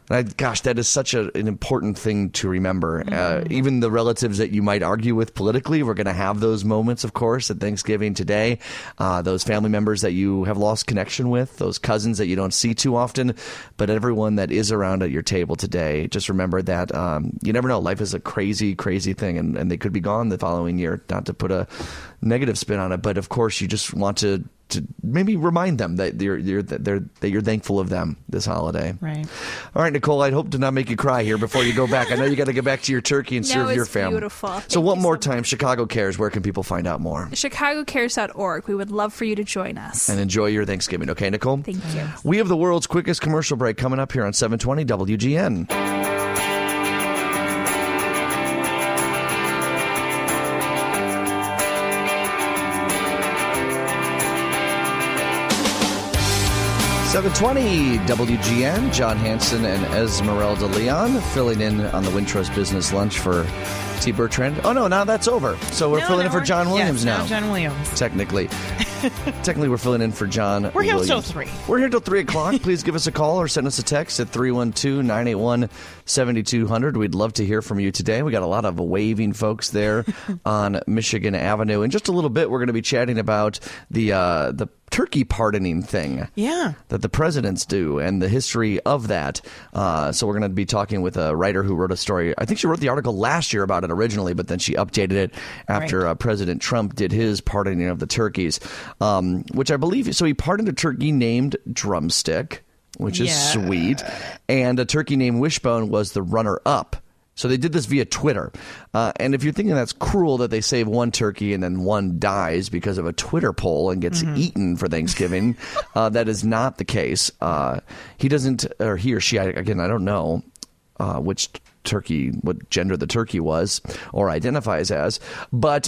Gosh, that is such an important thing to remember. Even the relatives that you might argue with politically, we're going to have those moments, of course, at Thanksgiving today. Those family members that you have lost connection with, those cousins that you don't see too often. But everyone that is around at your table today, just remember that you never know. Life is a crazy, crazy thing, and they could be gone the following year. Not to put a negative spin on it, but of course, you just want to maybe remind them that you're thankful of them this holiday.
Right.
All right, Nicole, I'd hope to not make you cry here before you go back. I know you got to get back to your turkey and serve your family.
Beautiful.
So one more time, Chicago Cares, where can people find out more?
ChicagoCares.org. We would love for you to join us.
And enjoy your Thanksgiving. Okay, Nicole?
Thank you.
We have the world's quickest commercial break coming up here on 720 WGN. .720 WGN, John Hanson and Esmeralda Leon filling in on the Wintrust Business Lunch for T. Bertrand. Oh, no, now that's over. So we're filling in for John Williams now.
John Williams.
Technically, we're filling in for John
We're here
Williams.
till 3.
We're here till 3 o'clock. Please give us a call or send us a text at 312-981-7200. We'd love to hear from you today. We got a lot of waving folks there on Michigan Avenue. In just a little bit, we're going to be chatting about the turkey pardoning thing that the presidents do and the history of that. So we're going to be talking with a writer who wrote a story. I think she wrote the article last year about it originally, but then she updated it after President Trump did his pardoning of the turkeys, which I believe. So he pardoned a turkey named Drumstick, which is sweet, and a turkey named Wishbone was the runner-up. So they did this via Twitter. And if you're thinking that's cruel that they save one turkey and then one dies because of a Twitter poll and gets eaten for Thanksgiving, that is not the case. He doesn't, or he or she, again, I don't know which turkey, what gender the turkey was or identifies as. But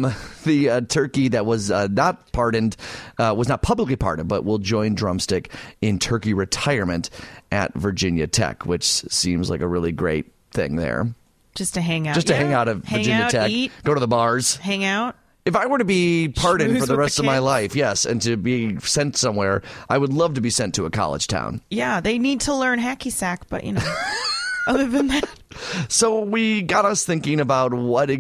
the turkey that was not pardoned, was not publicly pardoned, but will join Drumstick in turkey retirement at Virginia Tech, which seems like a really great thing there.
Just to hang out.
Just to hang out at Virginia Tech.
Eat,
go to the bars.
Hang out.
If I were to be pardoned for the rest of my life, yes, and to be sent somewhere, I would love to be sent to a college town.
Yeah, they need to learn hacky sack, but other than that.
So we got us thinking about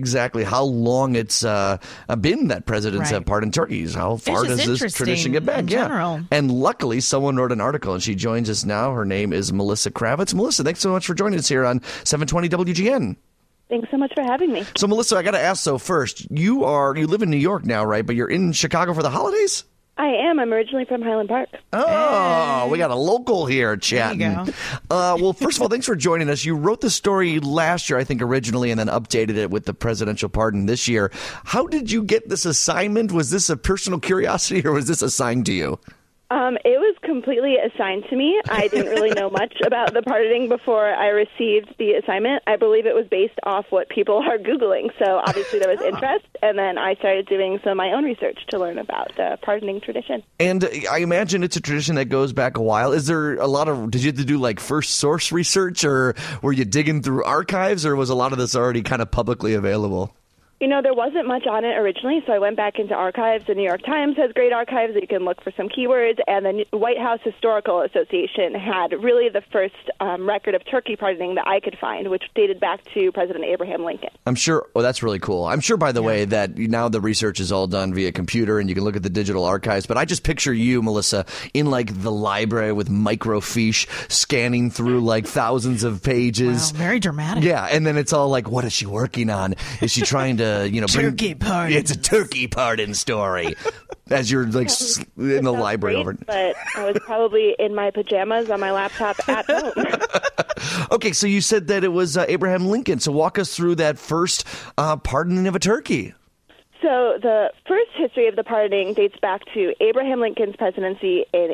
how long it's been that presidents have pardoned turkeys. How far does this tradition get back?
In general.
And luckily, someone wrote an article, and she joins us now. Her name is Melissa Kravitz. Melissa, thanks so much for joining us here on 720 WGN.
Thanks so much for having me.
So, Melissa, I got to ask, first, you live in New York now, right? But you're in Chicago for the holidays?
I am. I'm originally from Highland Park.
Oh, we got a local here chatting.
There you
go. Well, first of all, thanks for joining us. You wrote the story last year, I think, originally, and then updated it with the presidential pardon this year. How did you get this assignment? Was this a personal curiosity, or was this assigned to you?
It was completely assigned to me. I didn't really know much about the pardoning before I received the assignment. I believe it was based off what people are Googling. So obviously there was interest, and then I started doing some of my own research to learn about the pardoning tradition.
And I imagine it's a tradition that goes back a while. Is there did you have to do like first source research, or were you digging through archives, or was a lot of this already kind of publicly available?
There wasn't much on it originally, so I went back into archives. The New York Times has great archives that you can look for some keywords, and the White House Historical Association had really the first record of turkey pardoning that I could find, which dated back to President Abraham Lincoln. I'm
sure. Oh, that's really cool. I'm sure, by the way, that now the research is all done via computer, and you can look at the digital archives. But I just picture you, Melissa, in like the library with microfiche, scanning through like thousands of pages.
Wow, very dramatic.
Yeah, and then it's all like, what is she working on? Is she trying to
turkey pardon.
It's a turkey pardon story. As you're like in the library
great,
over.
But I was probably in my pajamas on my laptop at home.
Okay, so you said that it was Abraham Lincoln. So walk us through that first pardoning of a turkey.
So the first history of the pardoning dates back to Abraham Lincoln's presidency in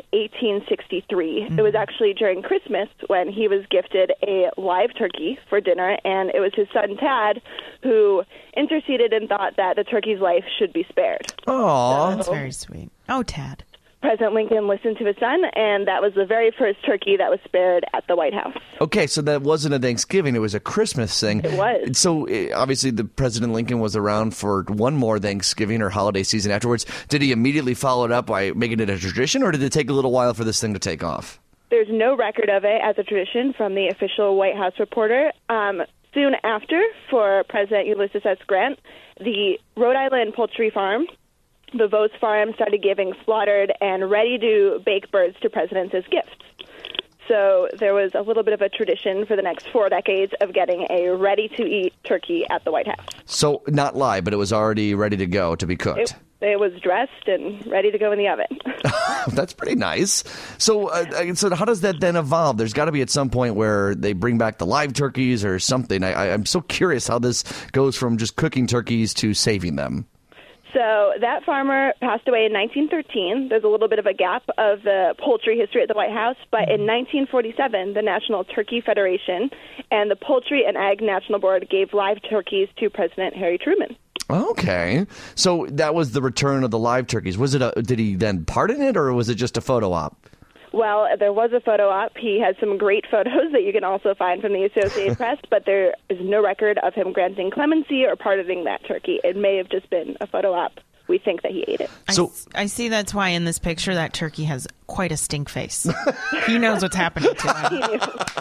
1863. Mm-hmm. It was actually during Christmas when he was gifted a live turkey for dinner, and it was his son Tad who interceded and thought that the turkey's life should be spared.
Oh,
that's very sweet. Oh, Tad.
President Lincoln listened to his son, and that was the very first turkey that was spared at the White House.
Okay, so that wasn't a Thanksgiving, it was a Christmas thing.
It was.
So obviously the President Lincoln was around for one more Thanksgiving or holiday season afterwards. Did he immediately follow it up by making it a tradition, or did it take a little while for this thing to take off?
There's no record of it as a tradition from the official White House reporter. Soon after, for President Ulysses S. Grant, the Rhode Island poultry farm, the Vos Farm, started giving slaughtered and ready-to-bake birds to presidents as gifts. So there was a little bit of a tradition for the next 4 decades of getting a ready-to-eat turkey at the White House.
So not live, but it was already ready to go to be cooked.
It was dressed and ready to go in the oven.
That's pretty nice. So how does that then evolve? There's got to be at some point where they bring back the live turkeys or something. I'm so curious how this goes from just cooking turkeys to saving them.
So that farmer passed away in 1913. There's a little bit of a gap of the poultry history at the White House. But in 1947, the National Turkey Federation and the Poultry and Egg National Board gave live turkeys to President Harry Truman.
Okay. So that was the return of the live turkeys. Did he then pardon it, or was it just a photo op?
Well, there was a photo op. He has some great photos that you can also find from the Associated Press, but there is no record of him granting clemency or pardoning that turkey. It may have just been a photo op. We think that he ate it.
So
I see that's why in this picture that turkey has quite a stink face. He knows what's happening to him.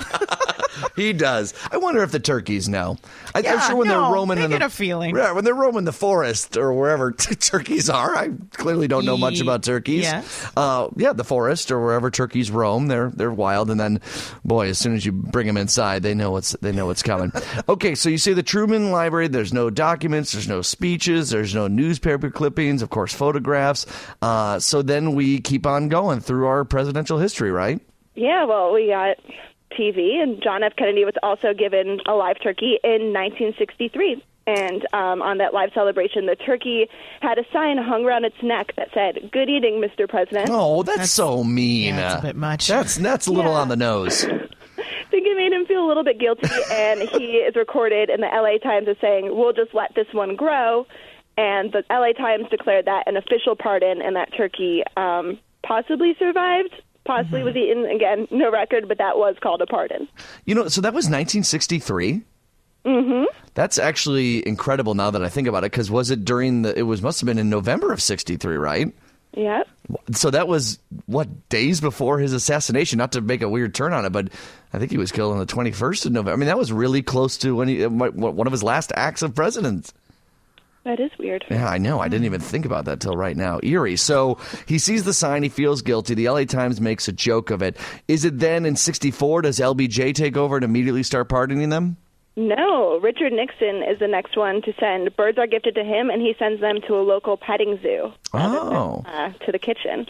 He does. I wonder if the turkeys know. I'm sure when they're roaming
they get a feeling.
Yeah, when they're roaming the forest or wherever turkeys are. I clearly don't know much about turkeys.
Yes.
The forest or wherever turkeys roam, they're wild. And then, boy, as soon as you bring them inside, they know what's coming. Okay, so you say the Truman Library. There's no documents. There's no speeches. There's no newspaper clippings. Of course, photographs. So then we keep on going through our presidential history, right?
Yeah. Well, we got TV, and John F. Kennedy was also given a live turkey in 1963. And on that live celebration, the turkey had a sign hung around its neck that said, "Good eating, Mr. President."
Oh, that's so mean.
Yeah, that's a bit much.
That's a little on the nose.
I think it made him feel a little bit guilty, and he is recorded in the LA Times as saying, "We'll just let this one grow." And the LA Times declared that an official pardon, and that turkey possibly survived. Possibly was eaten. Again, no record, but that was called a pardon.
So that was 1963?
Mm-hmm.
That's actually incredible now that I think about it, because was it must have been in November of 63, right?
Yep.
So that was, days before his assassination? Not to make a weird turn on it, but I think he was killed on the 21st of November. I mean, that was really close to one of his last acts of presidents.
That is weird.
Yeah, I know. I didn't even think about that till right now. Eerie. So he sees the sign. He feels guilty. The LA Times makes a joke of it. Is it then in 64, does LBJ take over and immediately start pardoning them?
No. Richard Nixon is the next one to send. Birds are gifted to him, and he sends them to a local petting zoo.
Oh.
To the kitchen.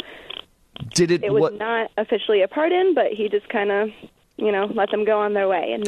It
was not officially a pardon, but he just kind of, let them go on their way and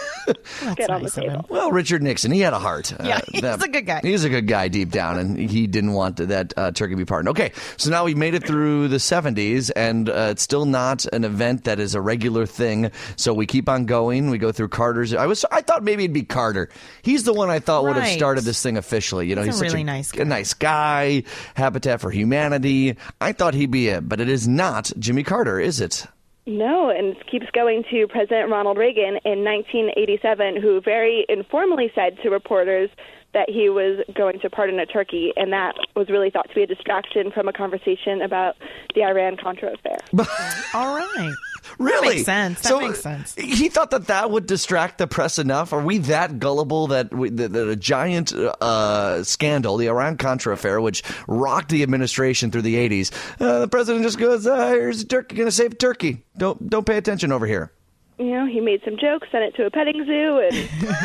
get on the table.
Well, Richard Nixon, he had a heart.
Yeah, he's a good guy.
He's a good guy deep down, and he didn't want that turkey to be pardoned. Okay, so now we made it through the 70s, and it's still not an event that is a regular thing, so we keep on going. We go through Carter's. I thought maybe it'd be Carter. He's the one I thought would have started this thing officially. He's
a
such
really
a nice guy, Habitat for Humanity. I thought he'd be it, but it is not Jimmy Carter, is it?
No, and it keeps going to President Ronald Reagan in 1987, who very informally said to reporters that he was going to pardon a turkey, and that was really thought to be a distraction from a conversation about the Iran-Contra affair.
All right.
Really?
That makes sense.
He thought that would distract the press enough? Are we that gullible that a giant scandal, the Iran-Contra affair, which rocked the administration through the 80s, the president just goes, here's a turkey, going to save a turkey. Don't pay attention over here.
He made some jokes, sent it to a petting zoo, and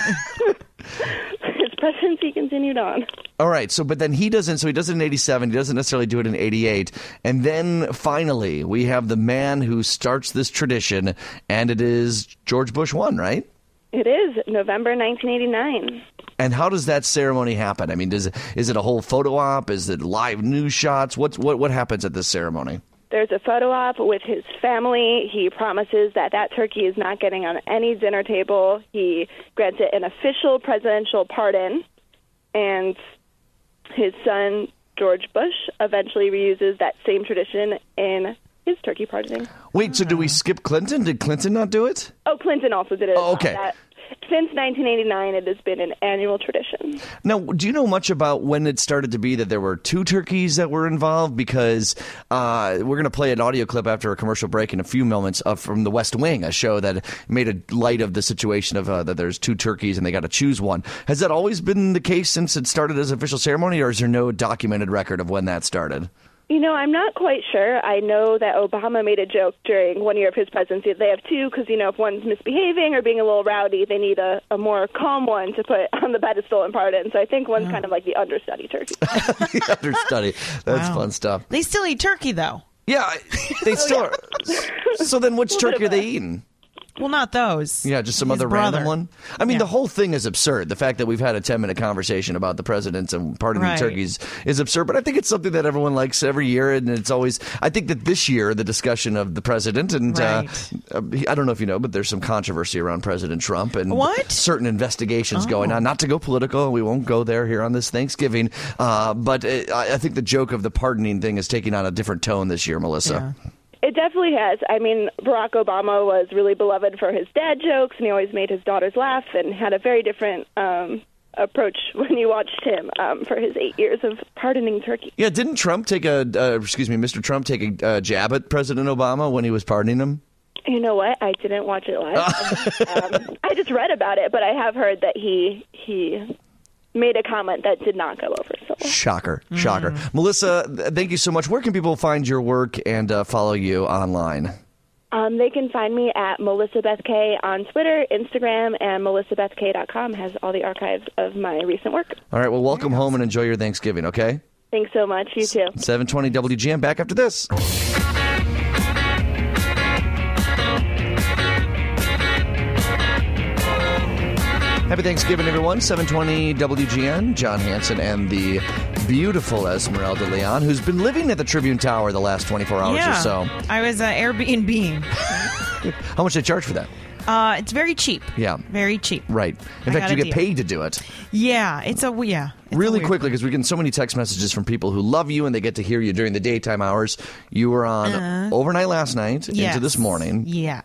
his presidency continued on.
All right, but then he does it in 87, he doesn't necessarily do it in 88, and then finally we have the man who starts this tradition, and it is George Bush 1, right?
It is, November 1989.
And how does that ceremony happen? I mean, is it a whole photo op? Is it live news shots? What happens at this ceremony?
There's a photo op with his family. He promises that turkey is not getting on any dinner table. He grants it an official presidential pardon. And his son, George Bush, eventually reuses that same tradition in his turkey pardoning.
Wait, so do we skip Clinton? Did Clinton not do it?
Oh, Clinton also did it.
Oh, okay.
Since 1989, it has been an annual tradition.
Now, do you know much about when it started to be that there were 2 turkeys that were involved? Because we're going to play an audio clip after a commercial break in a few moments from The West Wing, a show that made a light of the situation of that there's 2 turkeys and they got to choose one. Has that always been the case since it started as an official ceremony, or is there no documented record of when that started?
I'm not quite sure. I know that Obama made a joke during 1 year of his presidency. They have 2 because, if one's misbehaving or being a little rowdy, they need a more calm one to put on the pedestal and pardon. So I think one's kind of like the understudy turkey.
The understudy. That's fun stuff.
They still eat turkey, though.
Yeah, they still are. So then which turkey are they eating?
Well, not those.
Yeah, just some
His
other
brother.
random one. I mean, the whole thing is absurd. The fact that we've had a 10-minute conversation about the presidents and pardoning turkeys is absurd. But I think it's something that everyone likes every year. And it's always, I think that this year, the discussion of the president, and I don't know if you know, but there's some controversy around President Trump and certain investigations going on. Not to go political, we won't go there here on this Thanksgiving. But I think the joke of the pardoning thing is taking on a different tone this year, Melissa.
Yeah. It definitely has. I mean, Barack Obama was really beloved for his dad jokes, and he always made his daughters laugh and had a very different approach when you watched him for his 8 years of pardoning turkey.
Yeah, didn't Trump take Mr. Trump take a jab at President Obama when he was pardoning him?
You know what? I didn't watch it live. I just read about it, but I have heard that he made a comment that did not go over so well.
Shocker. Melissa, thank you so much. Where can people find your work and follow you online?
They can find me at Melissa Beth K on Twitter, Instagram, and melissabethk.com has all the archives of my recent work.
All right, well, welcome home and enjoy your Thanksgiving, okay?
Thanks so much. You too.
720 WGN, back after this. Happy Thanksgiving, everyone. 720 WGN, John Hanson and the beautiful Esmeralda Leon, who's been living at the Tribune Tower the last 24 hours or so.
I was Airbnb.
How much did they charge for that?
It's very cheap.
Yeah.
Very cheap.
Right. In fact, you get paid to do it.
Yeah. It's
really quickly, because we get so many text messages from people who love you and they get to hear you during the daytime hours. You were on overnight last night into this morning.
Yeah.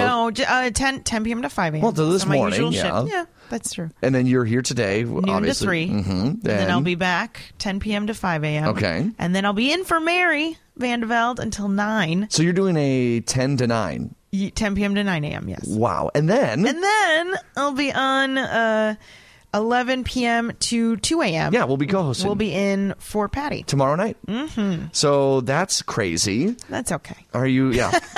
10 p.m. to 5 a.m.
Well, to this
so my
morning,
usual
yeah.
shift. Yeah, that's true.
And then you're here today,
noon
obviously.
to 3. And then I'll be back 10 p.m. to 5 a.m.
Okay.
And then I'll be in for Mary Vandeveld until 9.
So you're doing a 10 to 9.
10 p.m. to 9 a.m., yes.
Wow. And then
I'll be on 11 p.m. to 2 a.m.
Yeah, we'll be co-hosting.
We'll be in for Patty.
Tomorrow night.
Mm-hmm.
So that's crazy.
That's okay.
Are you,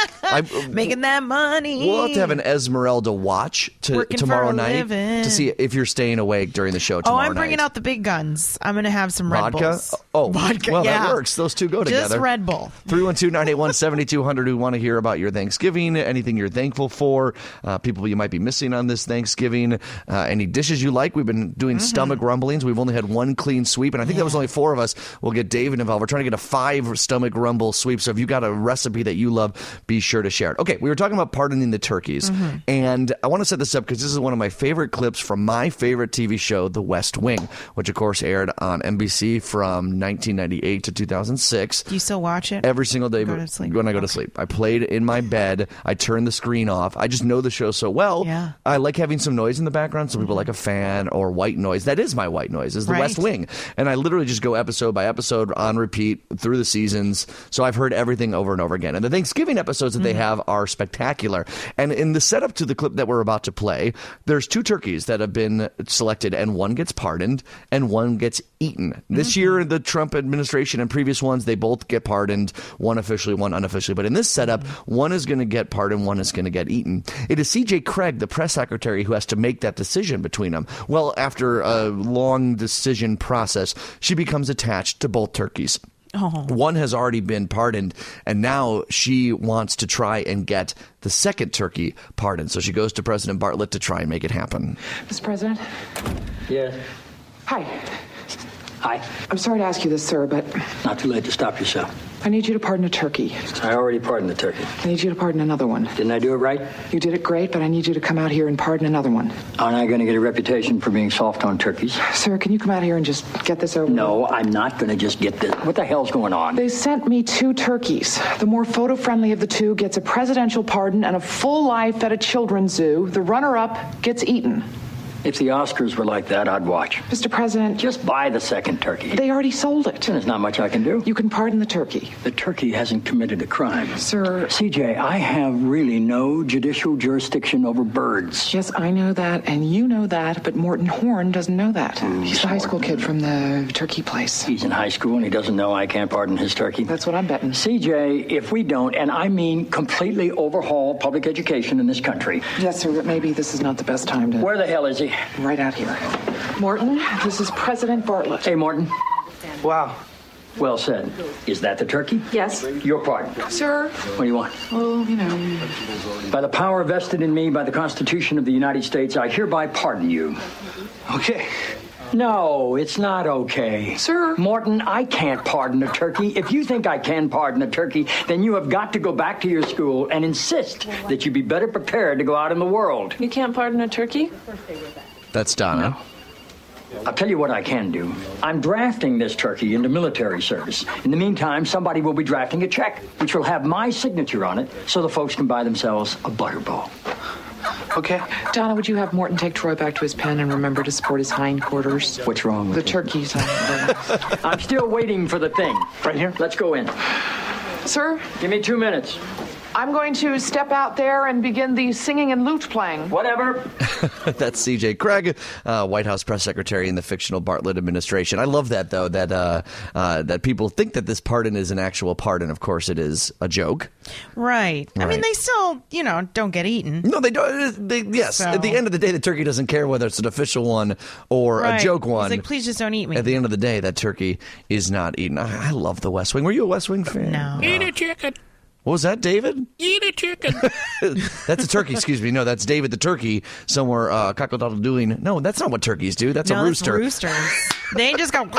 making that money.
We'll have to have an Esmeralda watch tomorrow night to see if you're staying awake during the show tomorrow night.
I'm bringing out the big guns. I'm going to have some Red
Vodka?
Bulls.
Vodka. Well, that works. Those two go together.
Just Red Bull.
312-981-7200 who want to hear about your Thanksgiving, anything you're thankful for, people you might be missing on this Thanksgiving, any dishes you like. We've been doing stomach rumblings. We've only had one clean sweep, and I think that was only 4 of us. We'll get David involved. We're trying to get a 5 stomach rumble sweep, so if you got a recipe that you love, be sure to share it. Okay, we were talking about pardoning the turkeys, and I want to set this up because this is one of my favorite clips from my favorite TV show, The West Wing, which of course aired on NBC from 1998 to 2006.
Do you still watch it?
Every single day when I go to sleep. I played in my bed. I turned the screen off. I just know the show so well.
Yeah.
I like having some noise in the background. Some people like a fan or white noise. That is my white noise, is The West Wing. And I literally just go episode by episode on repeat through the seasons. So I've heard everything over and over again. And the Thanksgiving episodes that they have are spectacular. And in the setup to the clip that we're about to play, there's 2 turkeys that have been selected, and one gets pardoned and one gets eaten. This year, the Trump administration and previous ones, they both get pardoned, one officially, one unofficially. But in this setup, one is going to get pardoned, one is going to get eaten. It is C.J. Craig, the press secretary, who has to make that decision between them. Well, after a long decision process, she becomes attached to both turkeys. One has already been pardoned, and now she wants to try and get the second turkey pardoned. So she goes to President Bartlett to try and make it happen.
Mr. President?
Yes.
Hi. Hi.
I'm sorry to ask you this, sir, but
Not too late to stop yourself.
I need you to pardon a turkey.
I already pardoned the turkey.
I need you to pardon another one.
Didn't I do it right?
You did it great, but I need you to come out here and pardon another one.
Aren't I going to get a reputation for being soft on turkeys?
Sir, can you come out here and just get this over
No,
with?
I'm not going to just get this. What the hell's going on?
They sent me 2 turkeys. The more photo-friendly of the 2 gets a presidential pardon and a full life at a children's zoo. The runner-up gets eaten.
If the Oscars were like that, I'd watch.
Mr. President...
Just buy the second turkey.
They already sold it.
And there's not much I can do.
You can pardon the turkey.
The turkey hasn't committed a crime.
Sir...
CJ, I have really no judicial jurisdiction over birds.
Yes, I know that, and you know that, but Morton Horn doesn't know that. He's the high school kid from the turkey place.
He's in high school and he doesn't know I can't pardon his turkey.
That's what I'm betting.
CJ, if we don't, and I mean completely overhaul public education in this country.
Yes, sir, but maybe this is not the best time to...
Where the hell is he?
Right out here. Morton, this is President Bartlett.
Hey, Morton.
Wow.
Well said. Is that the turkey?
Yes.
Your pardon.
Sir?
What do you want?
Well, you know...
By the power vested in me by the Constitution of the United States, I hereby pardon you.
Okay.
No, it's not okay.
Sir?
Morton, I can't pardon a turkey. If you think I can pardon a turkey, then you have got to go back to your school and insist that you be better prepared to go out in the world.
You can't pardon a turkey?
That's Donna.
No. I'll tell you what I can do. I'm drafting this turkey into military service. In the meantime, somebody will be drafting a check, which will have my signature on it, so the folks can buy themselves a butterball.
Okay.
Donna, would you have Morton take Troy back to his pen and remember to support his hindquarters?
What's wrong with
the
you?
turkeys?
I'm still waiting for the thing.
Right here?
Let's go in.
Sir?
Give me 2 minutes.
I'm going to step out there and begin the singing and lute playing.
Whatever.
That's C.J. Craig, White House press secretary in the fictional Bartlett administration. I love that, though, that people think that this pardon is an actual pardon. Of course, it is a joke.
Right. I mean, they still, don't get eaten.
No, they don't. Yes.
So.
At the end of the day, the turkey doesn't care whether it's an official one or a joke one.
He's like, please just don't eat me.
At the end of the day, that turkey is not eaten. I love the West Wing. Were you a West Wing fan?
No.
Eat a chicken.
What was that, David?
Eat a chicken.
That's a turkey, excuse me. No, that's David the turkey somewhere cockle-doodle-dooing. No, that's not what turkeys do. That's a rooster.
That's roosters. They just go.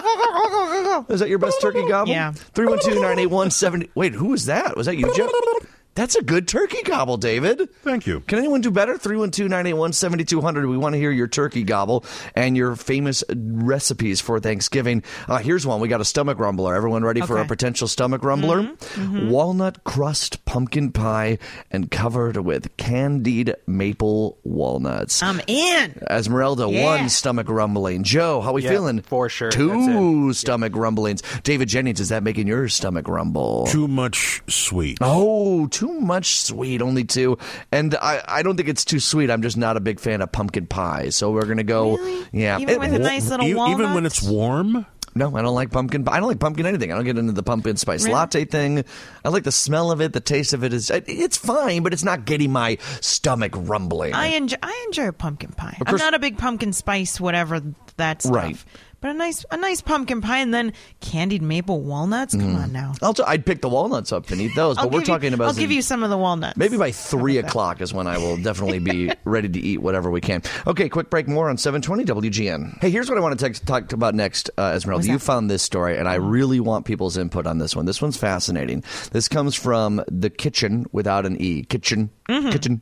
Is that your best turkey gobble?
Yeah.
312-981-70. Wait, who was that? Was that you, Jeff? That's a good turkey gobble, David.
Thank you.
Can anyone do better? 312-981-7200. We want to hear your turkey gobble and your famous recipes for Thanksgiving. Here's one. We got a stomach rumbler. Everyone ready for a potential stomach rumbler?
Mm-hmm.
Walnut crust pumpkin pie and covered with candied maple walnuts.
I'm in.
Esmeralda, one stomach rumbling. Joe, how we feeling?
For sure.
2 stomach rumblings. David Jennings, is that making your stomach rumble?
Too much sweet.
Oh, too much sweet, only 2. And I don't think it's too sweet. I'm just not a big fan of pumpkin pie. So we're going to go,
Even with a nice little walnut?
Even when it's warm?
No, I don't like pumpkin pie. I don't like pumpkin anything. I don't get into the pumpkin spice latte thing. I like the smell of it. The taste of it it's fine, but it's not getting my stomach rumbling.
I enjoy pumpkin pie. I'm not a big pumpkin spice, whatever that stuff.
Right.
But a nice pumpkin pie and then candied maple walnuts. Come on now.
I'd pick the walnuts up and eat those. But we're talking about.
I'll give you some of the walnuts.
Maybe by 3 o'clock is when I will definitely be ready to eat whatever we can. Okay, quick break. More on 720 WGN. Hey, here's what I want to talk about next, Esmeralda. You found this story, and I really want people's input on this one. This one's fascinating. This comes from The Kitchen without an E. Kitchen.
Kitchen.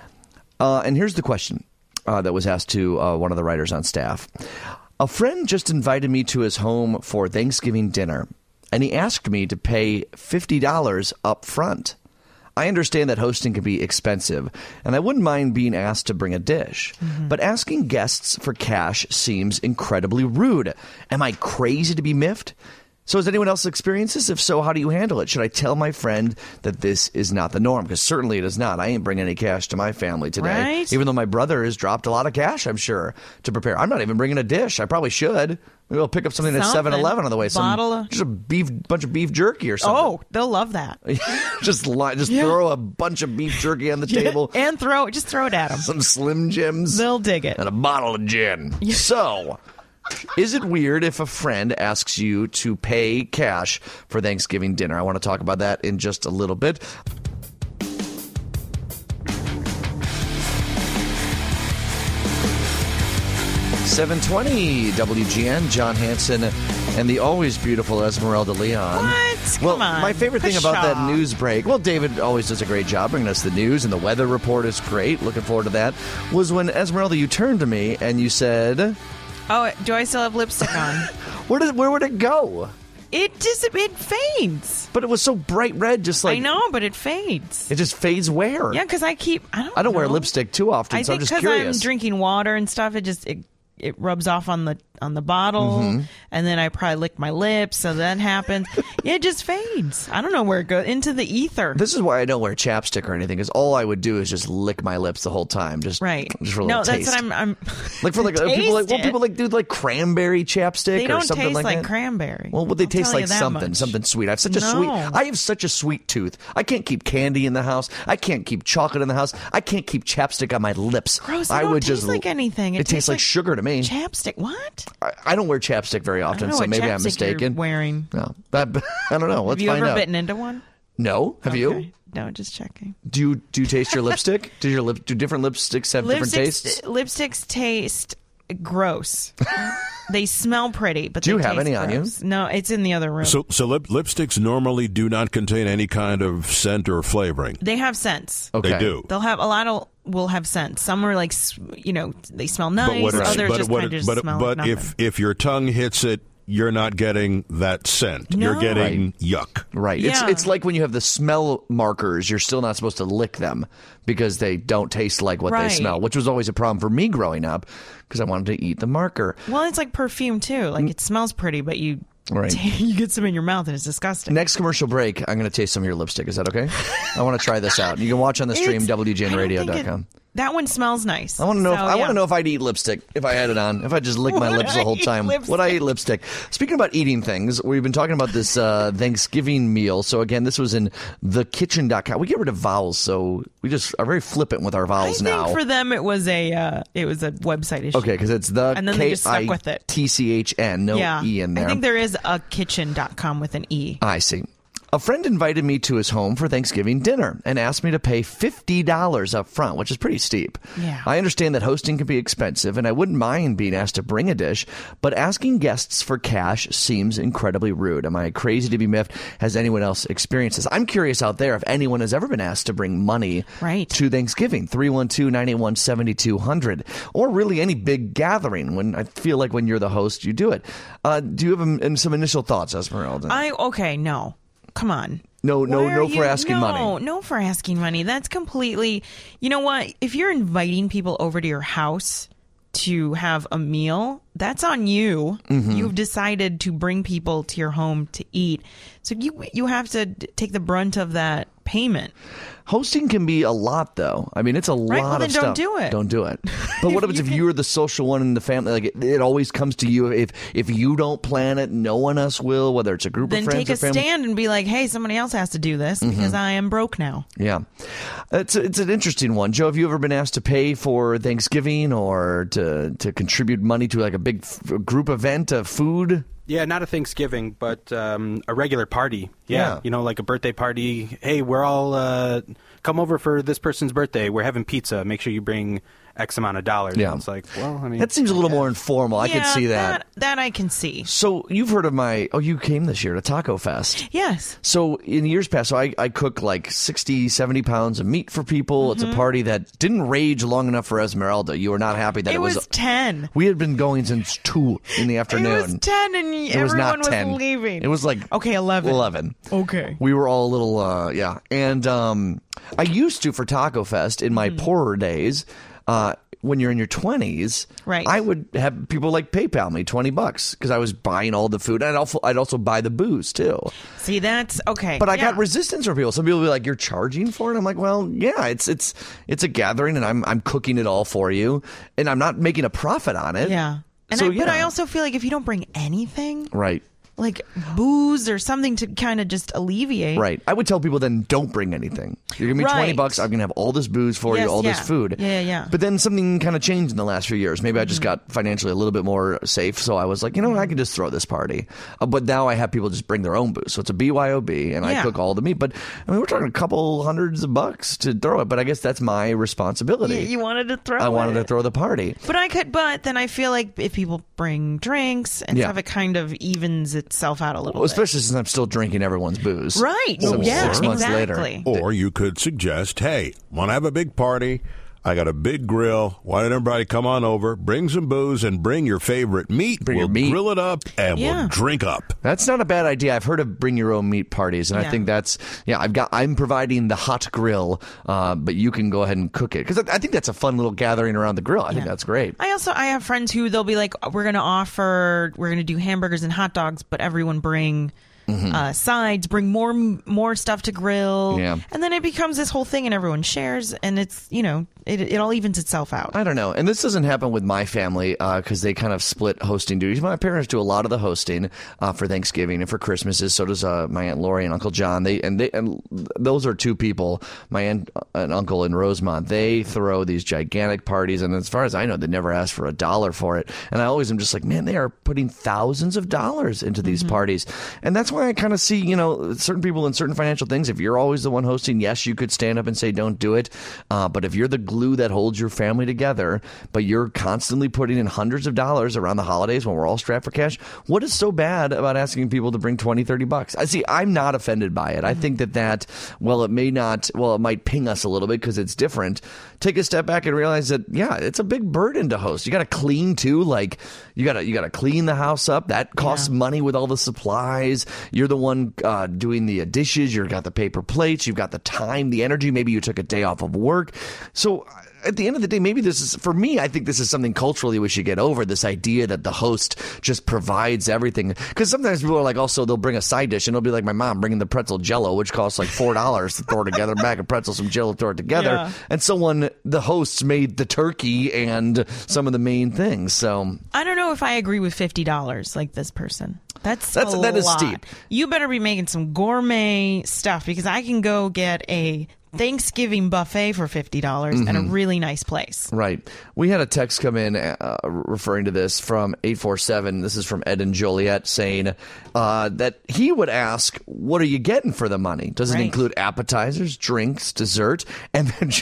And here's the question that was asked to one of the writers on staff. A friend just invited me to his home for Thanksgiving dinner, and he asked me to pay $50 up front. I understand that hosting can be expensive, and I wouldn't mind being asked to bring a dish. But asking guests for cash seems incredibly rude. Am I crazy to be miffed? So has anyone else experienced this? If so, how do you handle it? Should I tell my friend that this is not the norm? Because certainly it is not. I ain't bringing any cash to my family today.
Right?
Even though my brother has dropped a lot of cash, I'm sure, to prepare. I'm not even bringing a dish. I probably should. Maybe I'll pick up something at 7-Eleven on the way. Just a bunch of beef jerky or something.
Oh, they'll love that.
just throw a bunch of beef jerky on the table.
And throw it at them.
Some Slim Jims.
They'll dig it.
And a bottle of gin. So, is it weird if a friend asks you to pay cash for Thanksgiving dinner? I want to talk about that in just a little bit. 720 WGN, John Hanson, and the always beautiful Esmeralda Leon.
What?
Well,
Come on.
my favorite thing about
Pshaw.
that news break, well, David always does a great job bringing us the news, and the weather report is great. Looking forward to that. Was when, Esmeralda, you turned to me and you said,
Oh, do I still have lipstick on?
where would it go?
It fades.
But it was so bright red, just like...
I know, but it fades.
It just fades where?
Yeah, because I
don't wear lipstick too often,
I
so I'm
think
just
because
curious.
I'm drinking water and stuff, it rubs off on the bottle, and then I probably lick my lips, so that happens. It just fades. I don't know where it goes, into the ether.
This is why I don't wear chapstick or anything, because all I would do is just lick my lips the whole time, just for a little
No,
taste.
that's what I'm
like for people do like cranberry chapstick
They
or
don't
something
taste
like that.
cranberry.
Well, they
I'll
taste
tell
like
you that
something
much.
sweet. I have such a sweet tooth. I can't keep candy in the house. I can't keep chocolate in the house. I can't keep chapstick on my lips.
Gross.
I
It don't
would
taste
just
like anything.
It tastes like sugar to me.
Chapstick. What?
I don't wear chapstick very often,
I don't know
so
what
maybe I'm
chapstick
mistaken.
you're wearing.
No, I don't know. Let's
Have you
find
ever
out.
bitten into one?
No, have you?
Okay. No, just checking.
Do you taste your lipstick? Do different lipsticks have different tastes?
Lipsticks taste gross. They smell pretty, but
Do you
they
have
taste
any on you?
gross. No, it's in the other room.
So lipsticks normally do not contain any kind of scent or flavoring.
They have scents.
They do.
They'll have will have scents. Some are like they smell nice.
But
Others just kind of smell like nothing.
if your tongue hits it, you're not getting that scent.
No.
You're getting yuck.
Right.
Yeah.
It's like when you have the smell markers, you're still not supposed to lick them because they don't taste like what they
Right.
smell, which was always a problem for me growing up because I wanted to eat the marker.
Well, it's like perfume too. Like it smells pretty, but you
Right.
you get some in your mouth and it's disgusting.
Next commercial break, I'm going to taste some of your lipstick. Is that okay? I want to try this out. You can watch on the stream, WGNradio.com.
That one smells nice.
I want to know.
So,
I want
yeah.
to know if I'd eat lipstick if I had it on. If I just lick my
Would
lips the
I
whole
eat
time, would I eat lipstick? Speaking about eating things, we've been talking about this Thanksgiving meal. So again, this was in thekitchen.com. We get rid of vowels, so we just are very flippant with our vowels
I
now.
think for them it was a website issue.
Okay, because it's the
And then they just stuck with it.
KITCHN, no
yeah.
E in there.
I think there is a kitchen.com with an E.
I see. A friend invited me to his home for Thanksgiving dinner and asked me to pay $50 up front, which is pretty steep.
Yeah.
I understand that hosting can be expensive, and I wouldn't mind being asked to bring a dish, but asking guests for cash seems incredibly rude. Am I crazy to be miffed? Has anyone else experienced this? I'm curious out there if anyone has ever been asked to bring money to Thanksgiving. 312-981-7200. Or really any big gathering. When I feel like when you're the host, you do it. Do you have some initial thoughts, Esmeralda?
No. Come on.
No for asking money.
No for asking money. That's completely... You know what? If you're inviting people over to your house to have a meal, that's on you.
Mm-hmm.
You've decided to bring people to your home to eat. So you have to take the brunt of that payment.
Hosting can be a lot, though. I mean, it's a lot
well, then
of stuff.
don't do it.
Don't do it. But what happens if you're the social one in the family? Like it always comes to you. If you don't plan it, no one else will. Whether it's a group
Then
of friends
take a
or family.
stand and be like, "Hey, somebody else has to do this because I am broke now."
Yeah, it's an interesting one. Joe, have you ever been asked to pay for Thanksgiving or to contribute money to like a big group event of food?
Yeah, not a Thanksgiving, but a regular party.
Yeah.
You know, like a birthday party. Hey, we're all come over for this person's birthday. We're having pizza. Make sure you bring X amount of dollars.
Yeah.
And it's like, well, I mean,
That seems a little more informal. I can see that.
That I can see.
So you've heard of you came this year to Taco Fest.
Yes.
So in years past, I cook like 60, 70 pounds of meat for people. It's a party that didn't rage long enough for Esmeralda. You were not happy that it
was 10.
We had been going since 2 in the afternoon.
It was 10 and
It was
everyone
not 10.
was leaving.
It was like...
Okay, 11.
11.
Okay.
We were all a little, yeah. And I used to, for Taco Fest, in my poorer days... when you're in your 20s,
right.
I would have people like PayPal me $20 because I was buying all the food. I'd also buy the booze too.
See, that's okay.
But I got resistance from people. Some people will be like, "You're charging for it?" I'm like, "Well, yeah, it's a gathering, and I'm cooking it all for you, and I'm not making a profit on it."
Yeah. And
so,
But I also feel like if you don't bring anything,
right.
like booze or something to kind of just alleviate.
Right. I would tell people then don't bring anything. You're going to be
Right.
$20. I'm going to have all this booze for you, all this food.
Yeah.
But then something kind of changed in the last few years. Maybe I just got financially a little bit more safe. So I was like, you know what? I can just throw this party. But now I have people just bring their own booze. So it's a BYOB and I cook all the meat. But I mean, we're talking a couple hundreds of bucks to throw it. But I guess that's my responsibility.
You wanted to throw
I wanted to throw the party.
But then I feel like if people bring drinks and stuff, it kind of evens itself out a little bit.
Especially since I'm still drinking everyone's booze.
Right.
So
Yeah,
6 months
exactly.
later.
Or you could suggest, hey, want to have a big party? I got a big grill. Why don't everybody come on over, bring some booze, and bring your favorite meat.
Bring
we'll
your meat.
grill it up, and we'll drink up.
That's not a bad idea. I've heard of bring your own meat parties, and I think that's I'm providing the hot grill, but you can go ahead and cook it because I think that's a fun little gathering around the grill. I think that's great.
I have friends who they'll be like, we're going to do hamburgers and hot dogs, but everyone bring sides, bring more stuff to grill, and then it becomes this whole thing, and everyone shares, and it's it all evens itself out.
I don't know, and this doesn't happen with my family because they kind of split hosting duties. My parents do a lot of the hosting for Thanksgiving and for Christmases. So does my Aunt Lori and Uncle John. And those are two people. My aunt and uncle in Rosemont. They throw these gigantic parties, and as far as I know, they never ask for $1 for it. And I always am just like, man, they are putting thousands of dollars into these parties, and that's why I kind of see certain people in certain financial things. If you're always the one hosting, yes, you could stand up and say don't do it. But if you're the glue that holds your family together, but you're constantly putting in hundreds of dollars around the holidays when we're all strapped for cash, what is so bad about asking people to bring $20-$30? I see. I'm not offended by it. I think that it might ping us a little bit because it's different. Take a step back and realize that it's a big burden to host. You got to clean too. Like you got to clean the house up. That costs money with all the supplies. You're the one doing the dishes. You've got the paper plates. You've got the time, the energy. Maybe you took a day off of work. So at the end of the day, maybe this is, for me, I think this is something culturally we should get over, this idea that the host just provides everything. Because sometimes people are like, also, they'll bring a side dish, and it'll be like my mom bringing the pretzel Jell-O, which costs like $4 to throw together, a bag of pretzels, some Jell-O, throw it together. Yeah. And the hosts made the turkey and some of the main things. So
I don't know if I agree with $50 like this person. That
is steep.
You better be making some gourmet stuff because I can go get a Thanksgiving buffet for $50 at a really nice place.
Right. We had a text come in referring to this from 847. This is from Ed and Joliet saying that he would ask, what are you getting for the money? Does it include appetizers, drinks, dessert? And then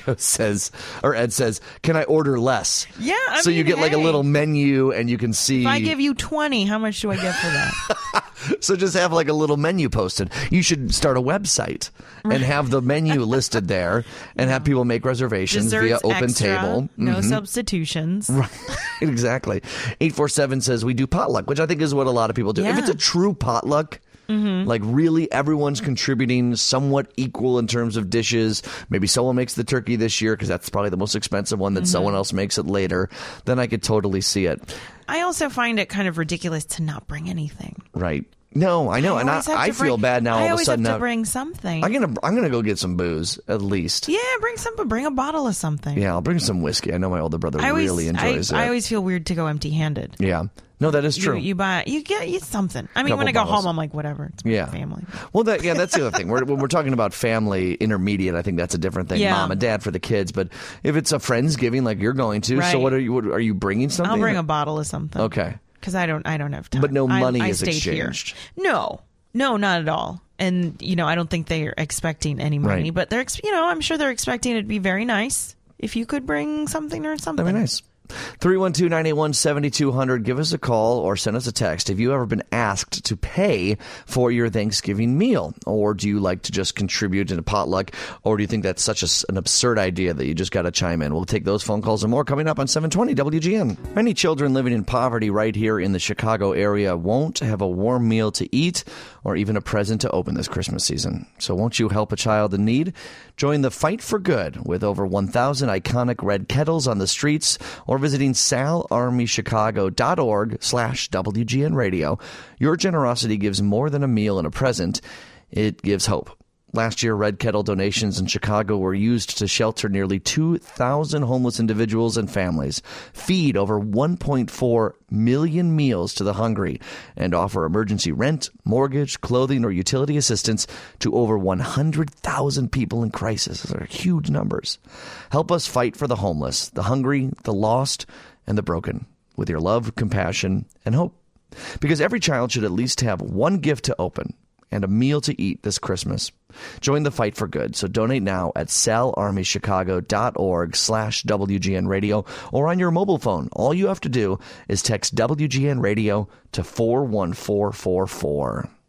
Ed says, can I order less?
Yeah.
So you get like a little menu and you can see.
If I give you 20, how much do I get for that?
So just have like a little menu posted. You should start a website and have the menu listed there and have people make reservations
Desserts
via Open
extra,
Table.
No substitutions.
Right. Exactly. 847 says we do potluck, which I think is what a lot of people do.
Yeah.
If it's a true potluck, like really everyone's contributing somewhat equal in terms of dishes. Maybe someone makes the turkey this year because that's probably the most expensive one, that someone else makes it later. Then I could totally see it.
I also find it kind of ridiculous to not bring anything.
Right. No, I know, and I feel bad now. All of a sudden,
I always have to bring something.
I'm gonna go get some booze at least.
Yeah, bring a bottle of something.
Yeah, I'll bring some whiskey. I know my older brother really enjoys it.
I always feel weird to go empty-handed.
Yeah. No, that is true.
You get something. I mean, when I go home, I'm like, whatever. It's my family.
Well, that's the other thing. When we're talking about family intermediate, I think that's a different thing.
Yeah.
Mom and dad for the kids. But if it's a Friendsgiving like you're going to, so what are you bringing something?
I'll bring a bottle of something.
Okay.
Because I don't have time.
But no money
I
is
stayed
exchanged.
Here. No, not at all. And I don't think they're expecting any money. But they're I'm sure they're expecting it to be very nice if you could bring something or something.
That'd be nice. 312-981-7200. Give us a call or send us a text. Have you ever been asked to pay for your Thanksgiving meal? Or do you like to just contribute in a potluck? Or do you think that's such an absurd idea that you just got to chime in? We'll take those phone calls and more coming up on 720 WGN. Many children living in poverty right here in the Chicago area won't have a warm meal to eat or even a present to open this Christmas season. So won't you help a child in need? Join the Fight for Good with over 1,000 iconic red kettles on the streets or visiting salarmychicago.org/WGN radio. Your generosity gives more than a meal and a present. It gives hope. Last year, Red Kettle donations in Chicago were used to shelter nearly 2,000 homeless individuals and families, feed over 1.4 million meals to the hungry, and offer emergency rent, mortgage, clothing, or utility assistance to over 100,000 people in crisis. Those are huge numbers. Help us fight for the homeless, the hungry, the lost, and the broken with your love, compassion, and hope. Because every child should at least have one gift to open and a meal to eat this Christmas. Join the fight for good. So donate now at salarmychicago.org/WGN Radio or on your mobile phone. All you have to do is text WGN Radio to 41444.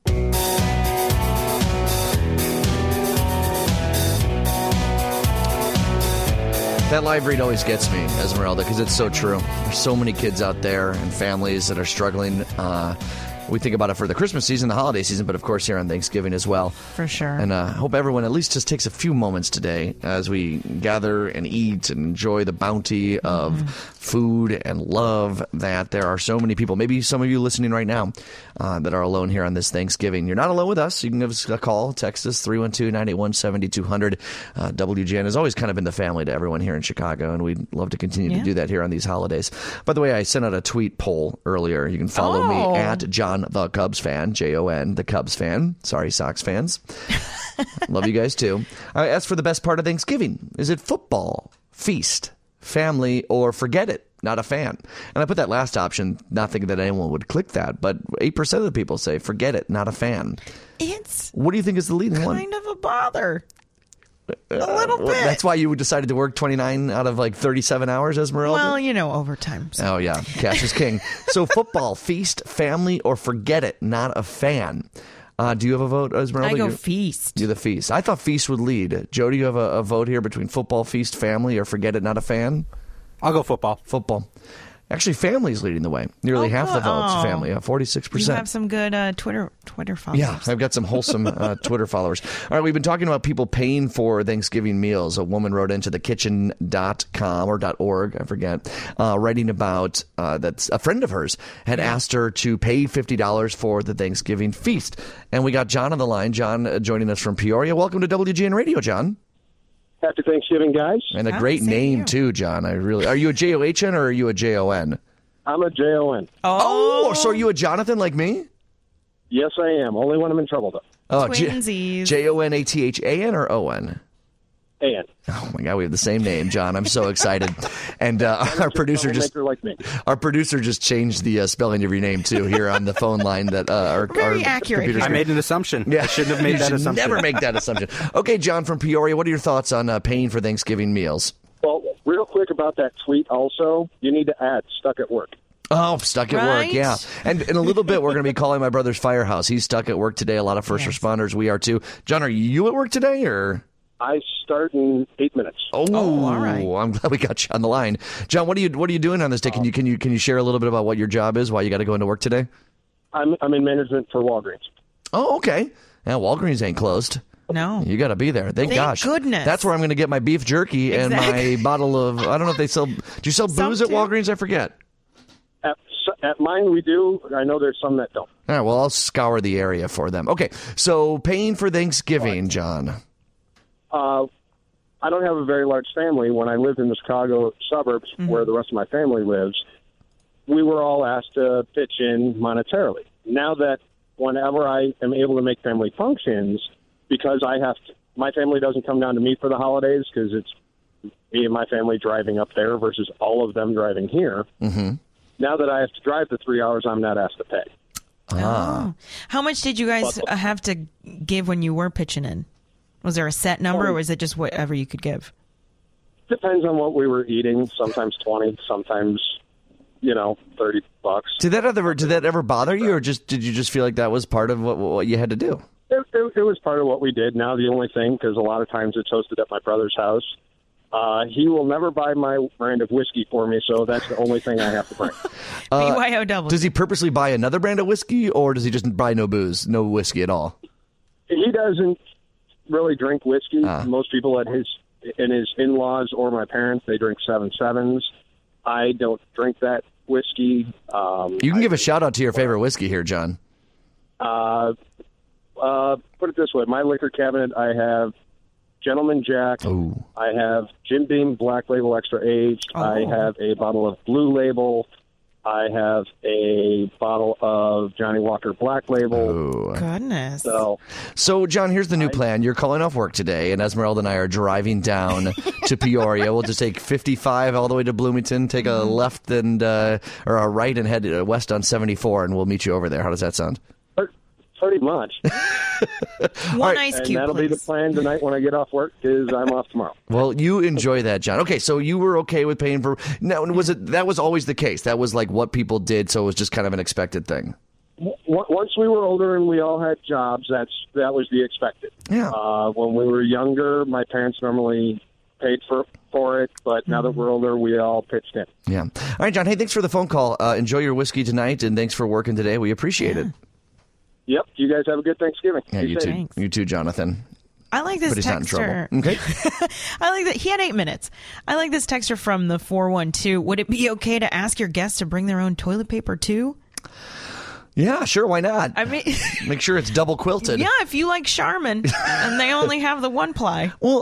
That live read always gets me, Esmeralda, because it's so true. There's so many kids out there and families that are struggling. We think about it for the Christmas season, the holiday season, but of course here on Thanksgiving as well.
For sure.
And I hope everyone at least just takes a few moments today as we gather and eat and enjoy the bounty of food and love that there are so many people, maybe some of you listening right now, that are alone here on this Thanksgiving. You're not alone with us. You can give us a call, text us, 312-981-7200. WGN has always kind of been the family to everyone here in Chicago, and we'd love to continue to do that here on these holidays. By the way, I sent out a tweet poll earlier. You can follow me at John the Cubs fan, Jon the Cubs fan. Sorry, Sox fans. Love you guys too. I asked for the best part of Thanksgiving. Is it football, feast, family, or forget it? Not a fan. And I put that last option, not thinking that anyone would click that, but 8% of the people say forget it, not a fan. What do you think is the leading one?
Kind of a bother. A little bit.
That's why you decided to work 29 out of like 37 hours, Esmeralda?
Well, overtime. So.
Oh, yeah. Cash is king. So football, feast, family, or forget it, not a fan. Do you have a vote, Esmeralda?
I go feast.
You're the feast. I thought feast would lead. Joe, do you have a vote here between football, feast, family, or forget it, not a fan?
I'll go football.
Football. Actually, family's leading the way. Nearly half the votes, family, 46%.
You have some good Twitter followers.
Yeah, I've got some wholesome Twitter followers. All right, we've been talking about people paying for Thanksgiving meals. A woman wrote into thekitchen.com or .org, I forget, writing about that a friend of hers had asked her to pay $50 for the Thanksgiving feast. And we got John on the line. John joining us from Peoria. Welcome to WGN Radio, John.
Happy Thanksgiving, guys.
And a great name, too, John. Are you a J-O-H-N or are you a J-O-N?
I'm a J-O-N.
Oh, so are you a Jonathan like me?
Yes, I am. Only when I'm in trouble, though.
Oh, J-O-N-A-T-H-A-N or O-N?
A-N.
Oh, my God, we have the same name, John. I'm so excited. And our producer just changed the spelling of your name, too, here on the phone line. That our
accurate.
I made an assumption.
Yeah.
I shouldn't have made that assumption.
Never make that assumption. Okay, John from Peoria, what are your thoughts on paying for Thanksgiving meals?
Well, real quick about that tweet also, you need to add stuck at work.
Oh, stuck at work, yeah. And in a little bit, we're going to be calling my brother's firehouse. He's stuck at work today. A lot of first responders. We are, too. John, are you at work today, or...?
I start in 8 minutes.
Oh, all right. I'm glad we got you on the line, John. What are you doing on this day? Can you share a little bit about what your job is? Why you got to go into work today?
I'm in management for Walgreens.
Oh, okay. Yeah, Walgreens ain't closed.
No,
you got to be there. Thank gosh.
Goodness.
That's where I'm going to get my beef jerky and my bottle of. I don't know if they sell. Do you sell booze at Walgreens? I forget.
At mine, we do. I know there's some that don't.
All right. Well, I'll scour the area for them. Okay. So paying for Thanksgiving, John.
I don't have a very large family. When I lived in the Chicago suburbs, where the rest of my family lives, we were all asked to pitch in monetarily. Now that whenever I am able to make family functions, because my family doesn't come down to me for the holidays because it's me and my family driving up there versus all of them driving here.
Mm-hmm.
Now that I have to drive the 3 hours, I'm not asked to pay.
Oh. How much did you guys have to give when you were pitching in? Was there a set number, or was it just whatever you could give?
Depends on what we were eating. Sometimes 20, sometimes, $30.
Did that ever bother you, or did you just feel like that was part of what you had to do?
It was part of what we did. Now the only thing, because a lot of times it's hosted at my brother's house, he will never buy my brand of whiskey for me, so that's the only thing I have to bring.
BYOW.
Does he purposely buy another brand of whiskey, or does he just buy no whiskey at all?
He doesn't really drink whiskey. Most people in his in-laws or my parents, they drink 7-7s. I don't drink that whiskey.
You can give a shout out to your favorite whiskey here, John.
Well, put it this way. My liquor cabinet, I have Gentleman Jack.
Ooh.
I have Jim Beam Black Label Extra Aged.
Oh.
I have a bottle of Blue Label. I have a bottle of Johnny Walker Black Label.
Goodness.
So, John, here's the new plan. You're calling off work today, and Esmeralda and I are driving down to Peoria. We'll just take 55 all the way to Bloomington, take a left and or a right and head west on 74, and we'll meet you over there. How does that sound?
Pretty much.
One ice cube,
that'll be the plan tonight when I get off work, because I'm off tomorrow.
Well, you enjoy that, John. Okay, so you were okay with paying for... Now, that was always the case? That was like what people did, so it was just kind of an expected thing?
Once we were older and we all had jobs, that was the expected.
Yeah.
When we were younger, my parents normally paid for it, but now that we're older, we all pitched in.
Yeah. All right, John. Hey, thanks for the phone call. Enjoy your whiskey tonight, and thanks for working today. We appreciate it.
Yep. You guys have a good Thanksgiving.
Yeah, you too.
Thanks.
You too, Jonathan.
I like this
But he's not in
texter.
trouble. Okay.
I like that he had 8 minutes. I like this texter from the 412. Would it be okay to ask your guests to bring their own toilet paper too?
Yeah, sure. Why not?
I mean,
make sure it's double quilted.
Yeah, if you like Charmin and they only have the one ply.
Well,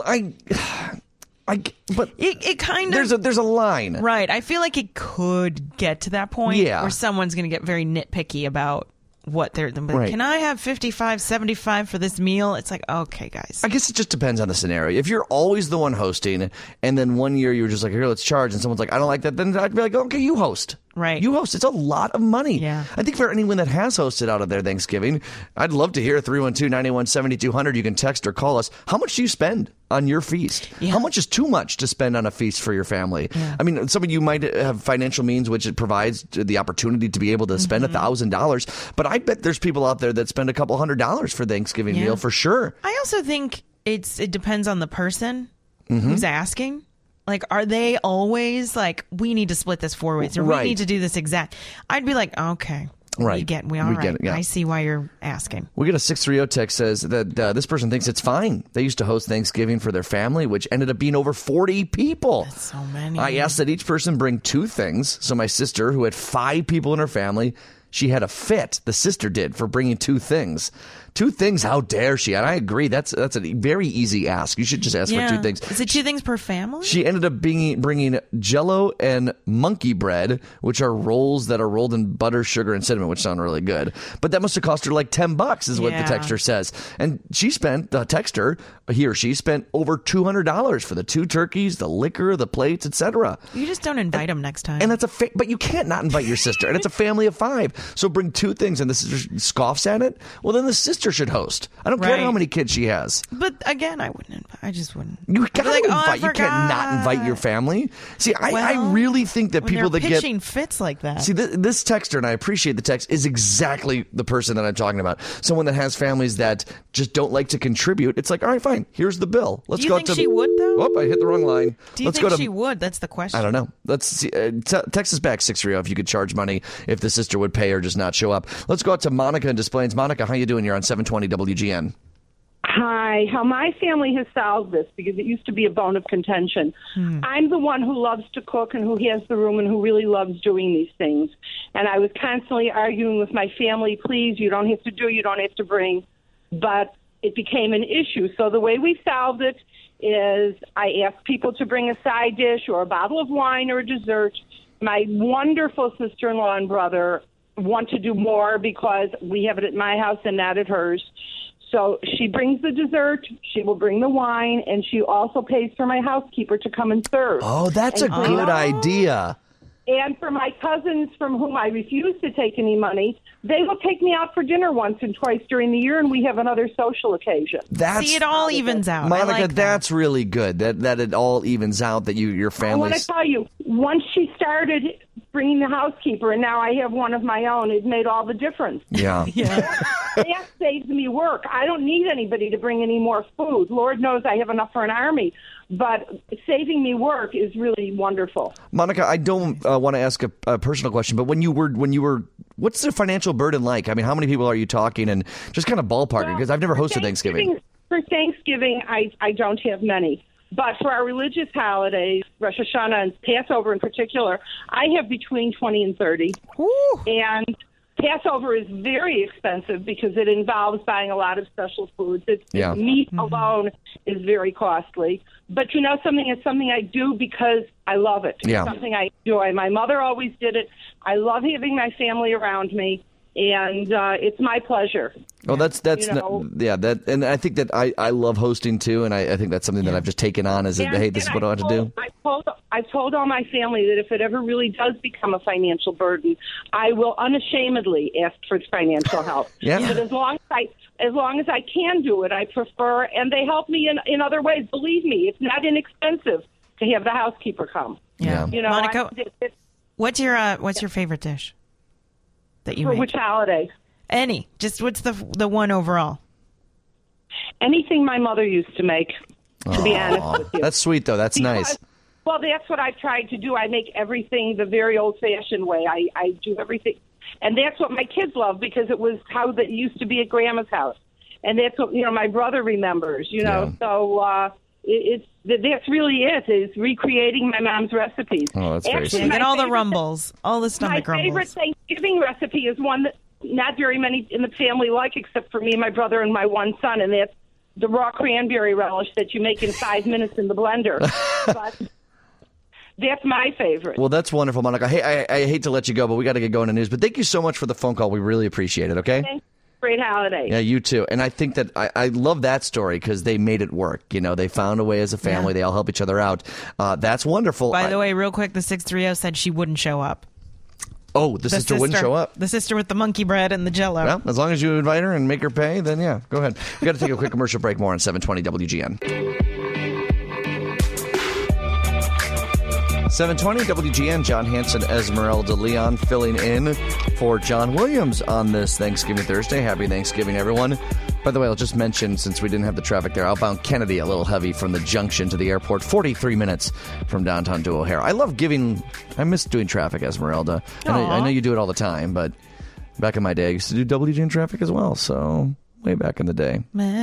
but
it kind of
there's a line,
right? I feel like it could get to that point where someone's going to get very nitpicky about what they're.
Right.
Can I have 55, 75 for this meal? It's like, okay, guys.
I guess it just depends on the scenario. If you're always the one hosting, and then one year you're just like, here, let's charge, and someone's like, I don't like that, then I'd be like, okay, you host.
Right.
You host. It's a lot of money.
Yeah.
I think for anyone that has hosted out of their Thanksgiving, I'd love to hear 312-981-7200. You can text or call us. How much do you spend on your feast?
Yeah.
How much is too much to spend on a feast for your family?
Yeah.
I mean, some of you might have financial means, which it provides the opportunity to be able to spend $1,000. But I bet there's people out there that spend a couple $100 for Thanksgiving meal for sure.
I also think it depends on the person who's asking. Like, are they always like, we need to split this 4 ways, or we need to do this exact? I'd be like, okay.
Right.
Get it. Yeah. I see why you're asking.
We get a 630 text says that this person thinks it's fine. They used to host Thanksgiving for their family, which ended up being over 40 people.
That's so many.
I asked that each person bring 2 things. So my sister, who had 5 people in her family, she had a fit. The sister did for bringing 2 things. 2 things, how dare she? And I agree. That's a very easy ask. You should just ask for 2 things.
Is it 2 things per family?
She ended up bringing Jell-O and monkey bread, which are rolls that are rolled in butter, sugar, and cinnamon, which sound really good. But that must have cost her like $10, is what the texter says. And she spent, the texter, he or she spent over $200 for the 2 turkeys, the liquor, the plates, etc.
You just don't invite them next time.
And that's but you can't not invite your sister. And it's a family of 5. So bring 2 things, and the sister scoffs at it. Well, then the sister should host. I don't care how many kids she has.
But again, I wouldn't invite. I just wouldn't.
You gotta
like,
invite. You can't not invite your family. See, I really think that people that get
pitching fits like that.
See, this texter, and I appreciate the text, is exactly the person that I'm talking about. Someone that has families that just don't like to contribute. It's like, all right, fine. Here's the bill. Let's
Do you
go
think
to.
she would though?
Oh, I hit the wrong line.
Do you think she would? That's the question.
I don't know. Let's see. Text us back 630 if you could charge money if the sister would pay or just not show up. Let's go out to Monica in Des Plaines. Monica, how you doing? You're on 720 WGN.
Hi. How my family has solved this, because it used to be a bone of contention. I'm the one who loves to cook and who has the room and who really loves doing these things. And I was constantly arguing with my family, please, you don't have to do, you don't have to bring. But it became an issue. So the way we solved it is I ask people to bring a side dish or a bottle of wine or a dessert. My wonderful sister-in-law and brother want to do more because we have it at my house and not at hers. So she brings the dessert, she will bring the wine, and she also pays for my housekeeper to come and serve.
Oh, that's a good idea.
And for my cousins from whom I refuse to take any money, they will take me out for dinner once and twice during the year, and we have another social occasion.
See, it all evens out.
Monica,
I like
that's really good. That it all evens out. That your
I
family.
want to tell you, once she started bringing the housekeeper, and now I have one of my own, it made all the difference.
Yeah.
That saves me work. I don't need anybody to bring any more food. Lord knows I have enough for an army. But saving me work is really wonderful.
Monica, I don't want to ask a personal question, but when you were, what's the financial burden like? I mean, how many people are you talking, and just kind of ballparking? Because I've never hosted Thanksgiving.
For Thanksgiving, I don't have many. But for our religious holidays, Rosh Hashanah and Passover in particular, I have between 20 and 30.
Ooh.
And Passover is very expensive because it involves buying a lot of special foods. Meat alone is very costly. But you know something? It's something I do because I love it.
Yeah.
It's something I enjoy. My mother always did it. I love having my family around me, and it's my pleasure.
Well, and I think that I love hosting too, and I think that's something that I've just taken on as hey, this is what I want to do.
I've told all my family that if it ever really does become a financial burden, I will unashamedly ask for financial help.
Yeah.
But as long as I can do it, I prefer, and they help me in other ways. Believe me, it's not inexpensive to have the housekeeper come.
Yeah.
You know,
Monica, what's your favorite dish that you
for
make?
which holiday?
Any. Just what's the one overall?
Anything my mother used to make, to be honest with you.
That's sweet, though. That's nice.
Well, that's what I've tried to do. I make everything the very old-fashioned way. I do everything. And that's what my kids love because it was how that used to be at Grandma's house. And that's what, my brother remembers, So that's really it, is recreating my mom's recipes.
Oh, that's very sweet.
And all the rumbles, all the stomach rumbles.
My favorite Thanksgiving recipe is one that not very many in the family like except for me, my brother, and my one son, and that's the raw cranberry relish that you make in 5 minutes in the blender. But that's my favorite.
Well, that's wonderful, Monica. Hey, I hate to let you go, but we got to get going to news. But thank you so much for the phone call. We really appreciate it, okay?
Thanks. Great holiday.
Yeah, you too. And I think that I love that story because they made it work. They found a way as a family. They all help each other out. That's wonderful.
By the way, real quick, the 630 said she wouldn't show up.
Oh, the sister wouldn't show up?
The sister with the monkey bread and the Jell-O.
Well, as long as you invite her and make her pay, then yeah, go ahead. We got to take a quick commercial break. More on 720 WGN. 720 WGN, John Hanson, Esmeralda Leon filling in for John Williams on this Thanksgiving Thursday. Happy Thanksgiving, everyone. By the way, I'll just mention, since we didn't have the traffic there, outbound Kennedy, a little heavy from the junction to the airport, 43 minutes from downtown to O'Hare. I miss doing traffic, Esmeralda. I know you do it all the time, but back in my day, I used to do WGN traffic as well, so way back in the day.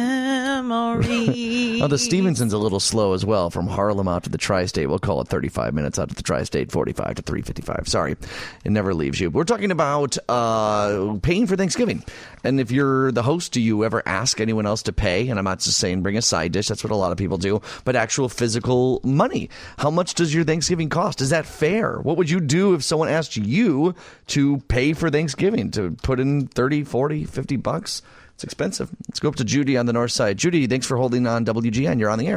Memories.
The Stevenson's a little slow as well. From Harlem out to the Tri-State, we'll call it 35 minutes out to the Tri-State, 45 to 355. Sorry, it never leaves you. But we're talking about paying for Thanksgiving. And if you're the host, do you ever ask anyone else to pay? And I'm not just saying bring a side dish. That's what a lot of people do. But actual physical money. How much does your Thanksgiving cost? Is that fair? What would you do if someone asked you to pay for Thanksgiving, to put in 30, 40, 50 bucks? It's expensive. Let's go up to Judy on the north side. Judy, thanks for holding on WGN. You're on the air.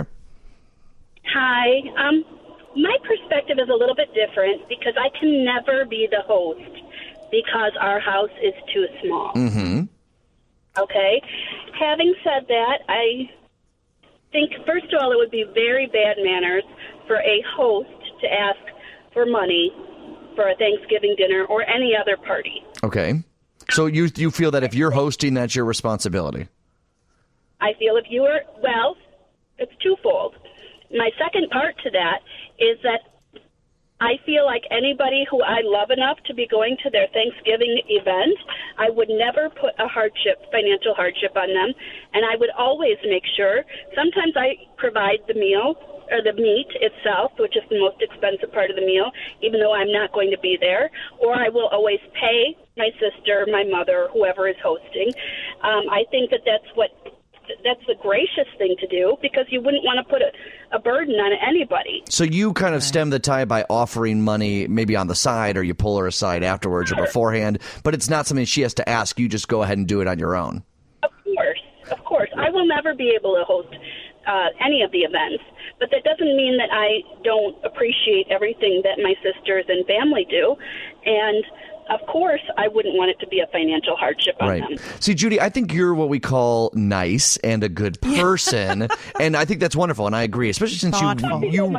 Hi. My perspective is a little bit different because I can never be the host because our house is too small.
Mm-hmm.
Okay? Having said that, I think, first of all, it would be very bad manners for a host to ask for money for a Thanksgiving dinner or any other party.
Okay. So you feel that if you're hosting, that's your responsibility?
I feel it's twofold. My second part to that is that I feel like anybody who I love enough to be going to their Thanksgiving event, I would never put a financial hardship on them, and I would always make sure, sometimes I provide the meal or the meat itself, which is the most expensive part of the meal, even though I'm not going to be there, or I will always pay my sister, my mother, whoever is hosting. I think that's the gracious thing to do because you wouldn't want to put a burden on anybody.
So you kind of stem the tide by offering money maybe on the side, or you pull her aside afterwards or beforehand, but it's not something she has to ask. You just go ahead and do it on your own.
Of course. I will never be able to host any of the events, but that doesn't mean that I don't appreciate everything that my sisters and family do. And of course, I wouldn't want it to be a financial hardship on them.
See, Judy, I think you're what we call nice and a good person, and I think that's wonderful, and I agree, especially since you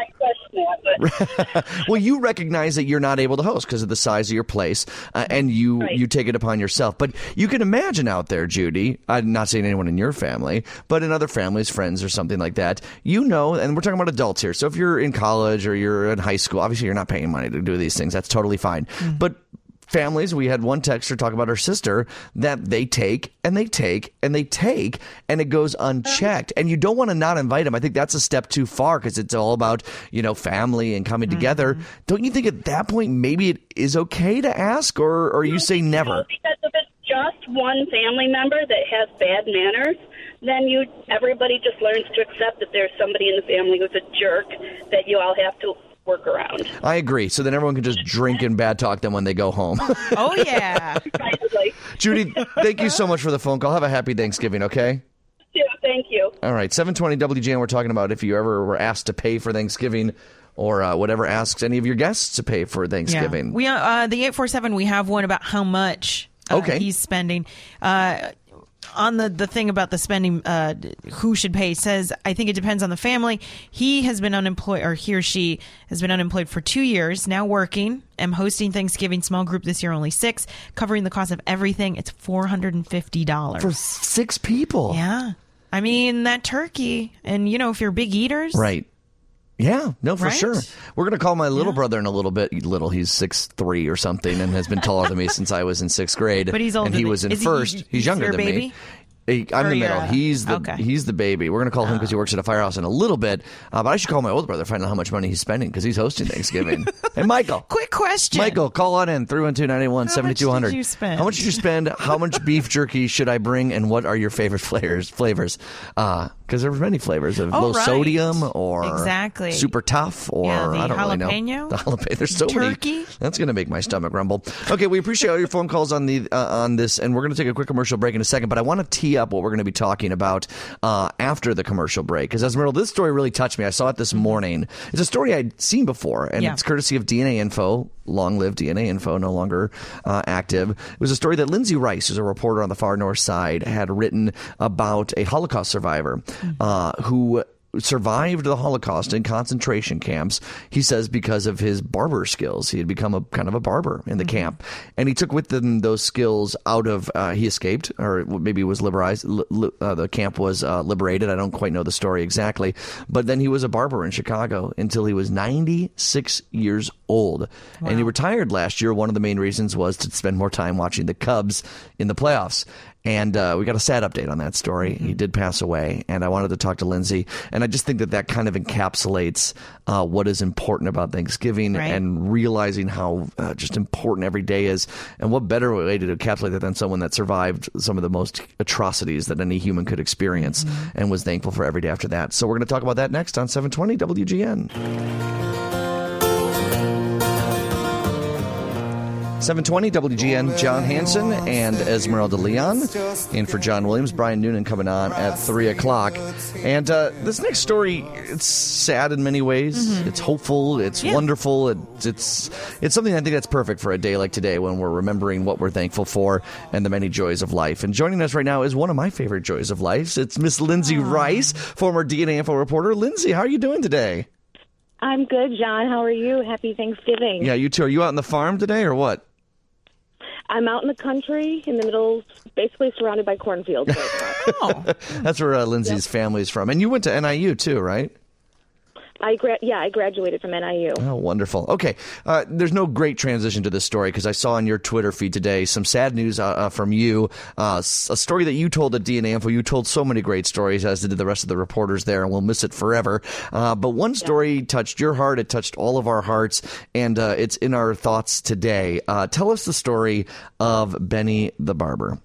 well, you recognize that you're not able to host because of the size of your place, and you take it upon yourself. But you can imagine out there, Judy, I'm not saying anyone in your family, but in other families, friends, or something like that, and we're talking about adults here. So if you're in college or you're in high school, obviously you're not paying money to do these things. That's totally fine. Mm-hmm. But families, we had one texter talk about her sister that they take and they take and they take and it goes unchecked, and you don't want to not invite them. I think that's a step too far because it's all about family and coming together. Don't you think at that point maybe it is okay to ask, or you say never?
Because of just one family member that has bad manners, then everybody just learns to accept that there's somebody in the family who's a jerk that you all have to work around.
I agree. So then everyone can just drink and bad talk them when they go home.
Oh, yeah.
Judy, thank you so much for the phone call. Have a happy Thanksgiving, okay?
Yeah, thank you.
All right, 720 WGN, we're talking about if you ever were asked to pay for Thanksgiving or whatever asks any of your guests to pay for Thanksgiving.
Yeah. The 847, we have one about how much he's spending. On the thing about the spending, who should pay, says, I think it depends on the family. He has been unemployed, or he or she has been unemployed for 2 years, now working. Am hosting Thanksgiving small group this year, only 6, covering the cost of everything. It's $450.
For 6 people?
Yeah. I mean, that turkey, and, if you're big eaters.
Right. Yeah, no, for
Right?
sure. We're going to call my little brother in a little bit. Little, he's 6'3" or something and has been taller than me since I was in 6th grade.
But he's older
and he
than-
was in
is he-
first. He's younger
your
than
baby?
me. I'm
Or
the
you're
middle. He's the baby. We're going to call him because he works at a firehouse in a little bit. But I should call my older brother, find out how much money he's spending because he's hosting Thanksgiving. Hey, Michael.
Quick question.
Michael, call on in, 312-981-7200.
How much did you spend?
How much did you spend? How much beef jerky should I bring? And what are your favorite flavors? Because there's many flavors of low sodium or
Exactly.
super tough or
the
I don't really
jalapeno?
know. The jalapeno. There's so
Turkey?
many. That's going to make my stomach rumble. Okay, we appreciate all your phone calls on this, and we're going to take a quick commercial break in a second. But I want to tee up what we're going to be talking about after the commercial break. Because Esmeralda, this story really touched me. I saw it this morning. It's a story I'd seen before, and it's courtesy of DNA Info. Long live DNA Info, no longer active. It was a story that Lindsay Rice, who's a reporter on the far north side, had written about a Holocaust survivor who survived the Holocaust in concentration camps, he says, because of his barber skills. He had become a kind of a barber in the camp. And he took with him those skills out of, he escaped, or maybe was liberalized. The camp was liberated. I don't quite know the story exactly. But then he was a barber in Chicago until he was 96 years old. Wow. And he retired last year. One of the main reasons was to spend more time watching the Cubs in the playoffs. And we got a sad update on that story. He did pass away, and I wanted to talk to Lindsay. And I just think that kind of encapsulates what is important about Thanksgiving and realizing how just important every day is. And what better way to encapsulate that than someone that survived some of the most atrocities that any human could experience and was thankful for every day after that. So we're going to talk about that next on 720 WGN. 720 WGN, John Hanson and Esmeralda Leon. In for John Williams, Brian Noonan coming on at 3 o'clock. And this next story, it's sad in many ways. It's hopeful. It's wonderful. It's something I think that's perfect for a day like today when we're remembering what we're thankful for and the many joys of life. And joining us right now is one of my favorite joys of life. It's Miss Lindsay Rice, former DNA Info reporter. Lindsay, how are you doing today?
I'm good, John. How are you? Happy Thanksgiving.
Yeah, you too. Are you out on the farm today or what?
I'm out in the country in the middle, basically surrounded by cornfields right now.
That's where Lindsay's family's from. And you went to NIU too, right?
I graduated from NIU.
Oh, wonderful. Okay. There's no great transition to this story because I saw on your Twitter feed today some sad news from you. A story that you told at DNA Info. You told so many great stories, as did the rest of the reporters there, and we'll miss it forever. But one story touched your heart. It touched all of our hearts, and it's in our thoughts today. Tell us the story of Benny the Barber.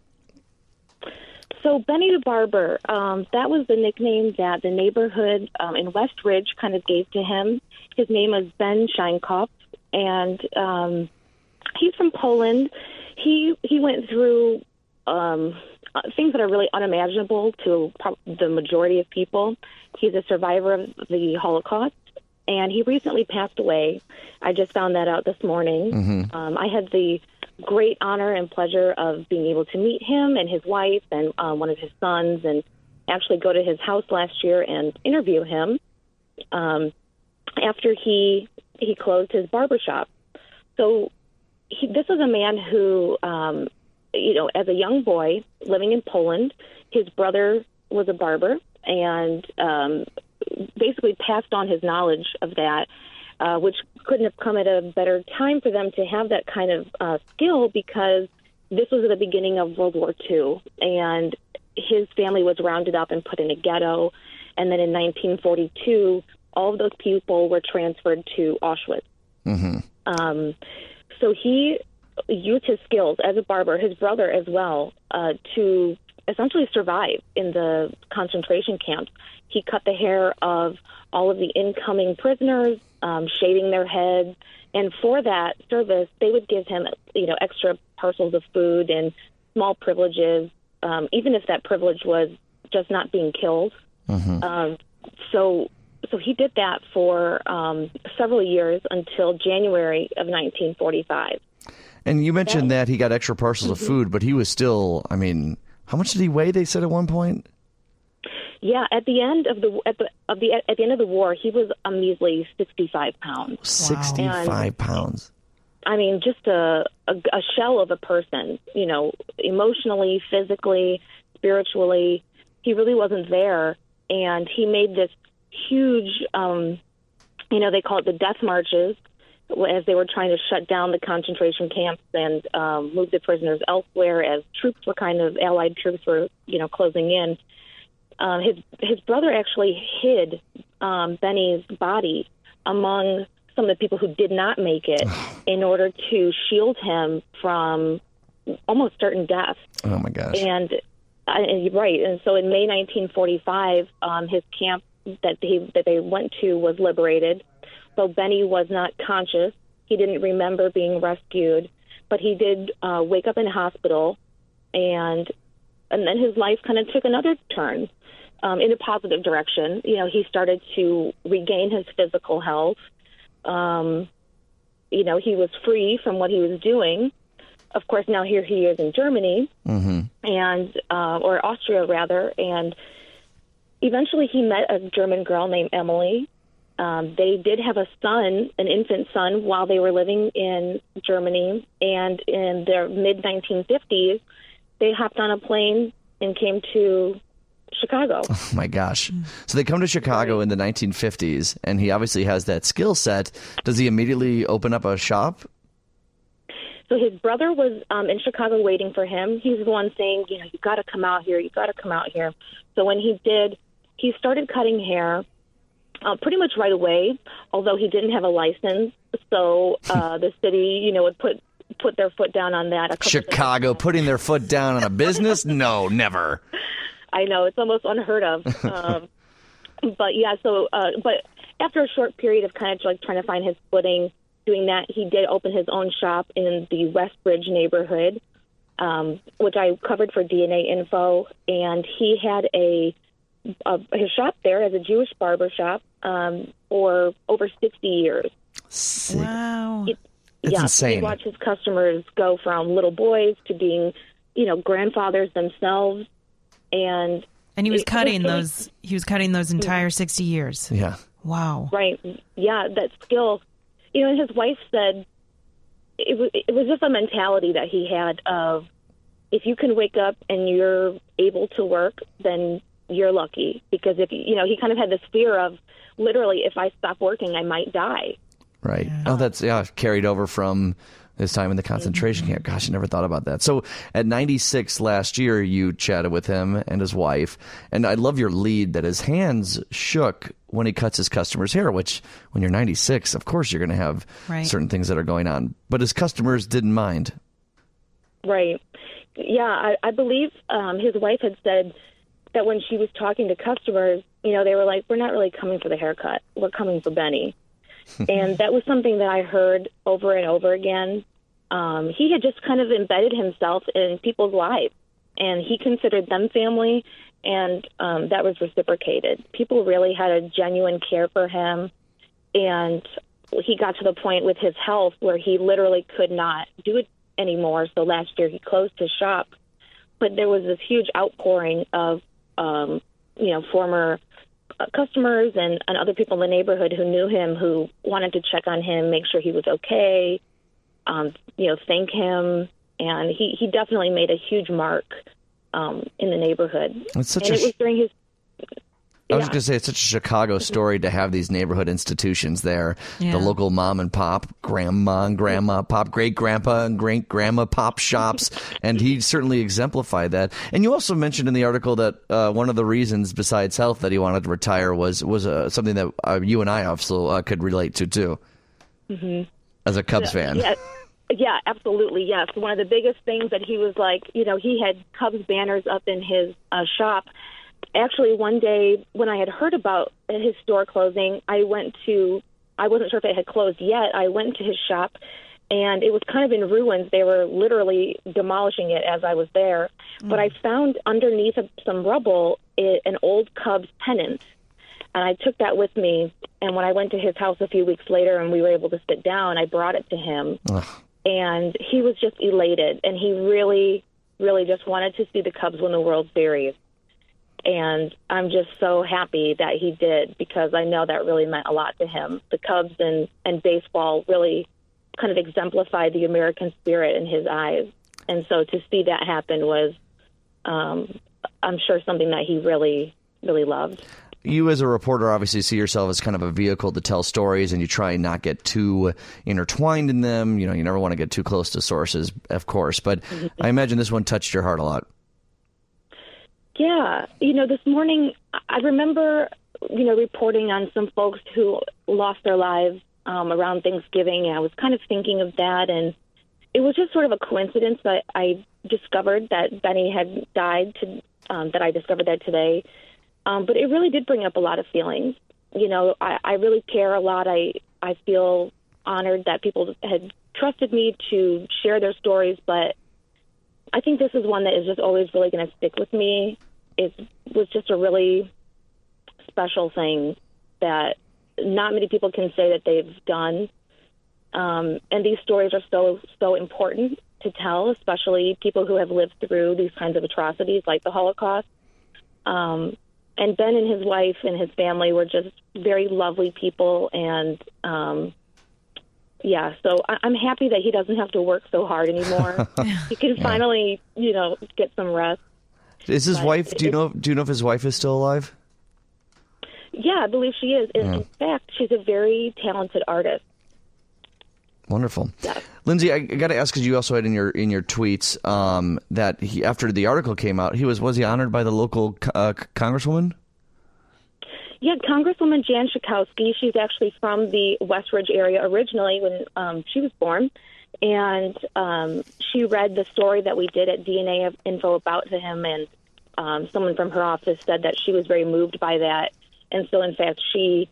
So Benny the Barber, that was the nickname that the neighborhood in West Ridge kind of gave to him. His name was Ben Scheinkopf, and he's from Poland. He went through things that are really unimaginable to the majority of people. He's a survivor of the Holocaust, and he recently passed away. I just found that out this morning. I had the great honor and pleasure of being able to meet him and his wife and one of his sons, and actually go to his house last year and interview him after he closed his barbershop. So this was a man who, as a young boy living in Poland, his brother was a barber and basically passed on his knowledge of that, which couldn't have come at a better time for them to have that kind of skill, because this was at the beginning of World War II, and his family was rounded up and put in a ghetto. And then in 1942, all of those people were transferred to Auschwitz. So he used his skills as a barber, his brother as well, to essentially survive in the concentration camps. He cut the hair of all of the incoming prisoners, shaving their heads, and for that service, they would give him, extra parcels of food and small privileges, even if that privilege was just not being killed. So he did that for several years until January of 1945.
And you mentioned that he got extra parcels of food, but he was still, how much did he weigh, they said at one point?
Yeah, at the end of the war, he was a measly 65 pounds.
65 pounds.
Just a shell of a person, emotionally, physically, spiritually. He really wasn't there. And he made this huge, they call it the death marches, as they were trying to shut down the concentration camps and move the prisoners elsewhere as Allied troops were, closing in. His brother actually hid Benny's body among some of the people who did not make it in order to shield him from almost certain death.
Oh, my gosh.
And right. And so in May 1945, his camp that they went to was liberated. So Benny was not conscious. He didn't remember being rescued, but he did wake up in a hospital, and then his life kind of took another turn in a positive direction. He started to regain his physical health. He was free from what he was doing. Of course, now here he is in Germany, or Austria rather, and eventually he met a German girl named Emily. They did have a son, an infant son, while they were living in Germany, and in their mid-1950s, they hopped on a plane and came to Chicago.
Oh, my gosh. So they come to Chicago in the 1950s, and he obviously has that skill set. Does he immediately open up a shop?
So his brother was in Chicago waiting for him. He was the one saying, you got to come out here. You got to come out here. So when he did, he started cutting hair pretty much right away, although he didn't have a license. So the city, would put their foot down on that.
Chicago putting their foot down on a business? No, never.
I know, it's almost unheard of. But yeah, but after a short period of kind of like trying to find his footing, doing that, he did open his own shop in the Westbridge neighborhood, which I covered for DNA Info, and he had his shop there as a Jewish barber shop for over 60 years.
Wow.
That's insane.
He watched his customers go from little boys to being, grandfathers themselves, and
he was cutting those. He was cutting those entire 60 years.
Yeah.
Wow.
Right. Yeah, that skill. And his wife said it was just a mentality that he had of, if you can wake up and you're able to work, then you're lucky, because if he kind of had this fear of, literally, if I stop working, I might die.
Right. Yeah. Oh, that's carried over from his time in the concentration camp. Gosh, I never thought about that. So at 96 last year, you chatted with him and his wife, and I love your lead that his hands shook when he cuts his customers' hair, which when you're 96, of course you're going to have certain things that are going on. But his customers didn't mind.
Right. Yeah, I believe his wife had said that when she was talking to customers, they were like, we're not really coming for the haircut. We're coming for Benny. And that was something that I heard over and over again. He had just kind of embedded himself in people's lives, and he considered them family, and that was reciprocated. People really had a genuine care for him, and he got to the point with his health where he literally could not do it anymore. So last year he closed his shop, but there was this huge outpouring of, former customers and other people in the neighborhood who knew him, who wanted to check on him, make sure he was okay, thank him. And he definitely made a huge mark in the neighborhood.
It was during his... I was going to say, it's such a Chicago story to have these neighborhood institutions there. Yeah. The local mom and pop, grandma and grandma pop, great-grandpa and great-grandma pop shops. And he certainly exemplified that. And you also mentioned in the article that one of the reasons, besides health, that he wanted to retire was something that you and I also could relate to, too, as a Cubs fan.
Yeah. Yeah, absolutely, yes. One of the biggest things that he was like, he had Cubs banners up in his shop. Actually, one day when I had heard about his store closing, I wasn't sure if it had closed yet. I went to his shop, and it was kind of in ruins. They were literally demolishing it as I was there. But I found underneath some rubble an old Cubs pennant. And I took that with me. And when I went to his house a few weeks later and we were able to sit down, I brought it to him. Ugh. And he was just elated. And he really, really just wanted to see the Cubs win the World Series. And I'm just so happy that he did, because I know that really meant a lot to him. The Cubs and baseball really kind of exemplified the American spirit in his eyes. And so to see that happen was, I'm sure, something that he really, really loved.
You as a reporter obviously see yourself as kind of a vehicle to tell stories, and you try and not get too intertwined in them. You never want to get too close to sources, of course. But I imagine this one touched your heart a lot.
Yeah. This morning, I remember, reporting on some folks who lost their lives around Thanksgiving, and I was kind of thinking of that. And it was just sort of a coincidence that I discovered that Benny had died, that I discovered that today. But it really did bring up a lot of feelings. I really care a lot. I feel honored that people had trusted me to share their stories, but I think this is one that is just always really going to stick with me. It was just a really special thing that not many people can say that they've done. And these stories are so important to tell, especially people who have lived through these kinds of atrocities like the Holocaust. And Ben and his wife and his family were just very lovely people. And, so I'm happy that he doesn't have to work so hard anymore. He can finally, get some rest.
Is his wife, do you know if his wife is still alive?
Yeah, I believe she is. In fact, she's a very talented artist.
Wonderful.
Yeah.
Lindsay, I got to ask, because you also had in your tweets that he, after the article came out, was he honored by the local congresswoman?
Yeah, Congresswoman Jan Schakowsky. She's actually from the Westridge area originally when she was born. And she read the story that we did at DNA Info about to him, and someone from her office said that she was very moved by that. And so, in fact, she,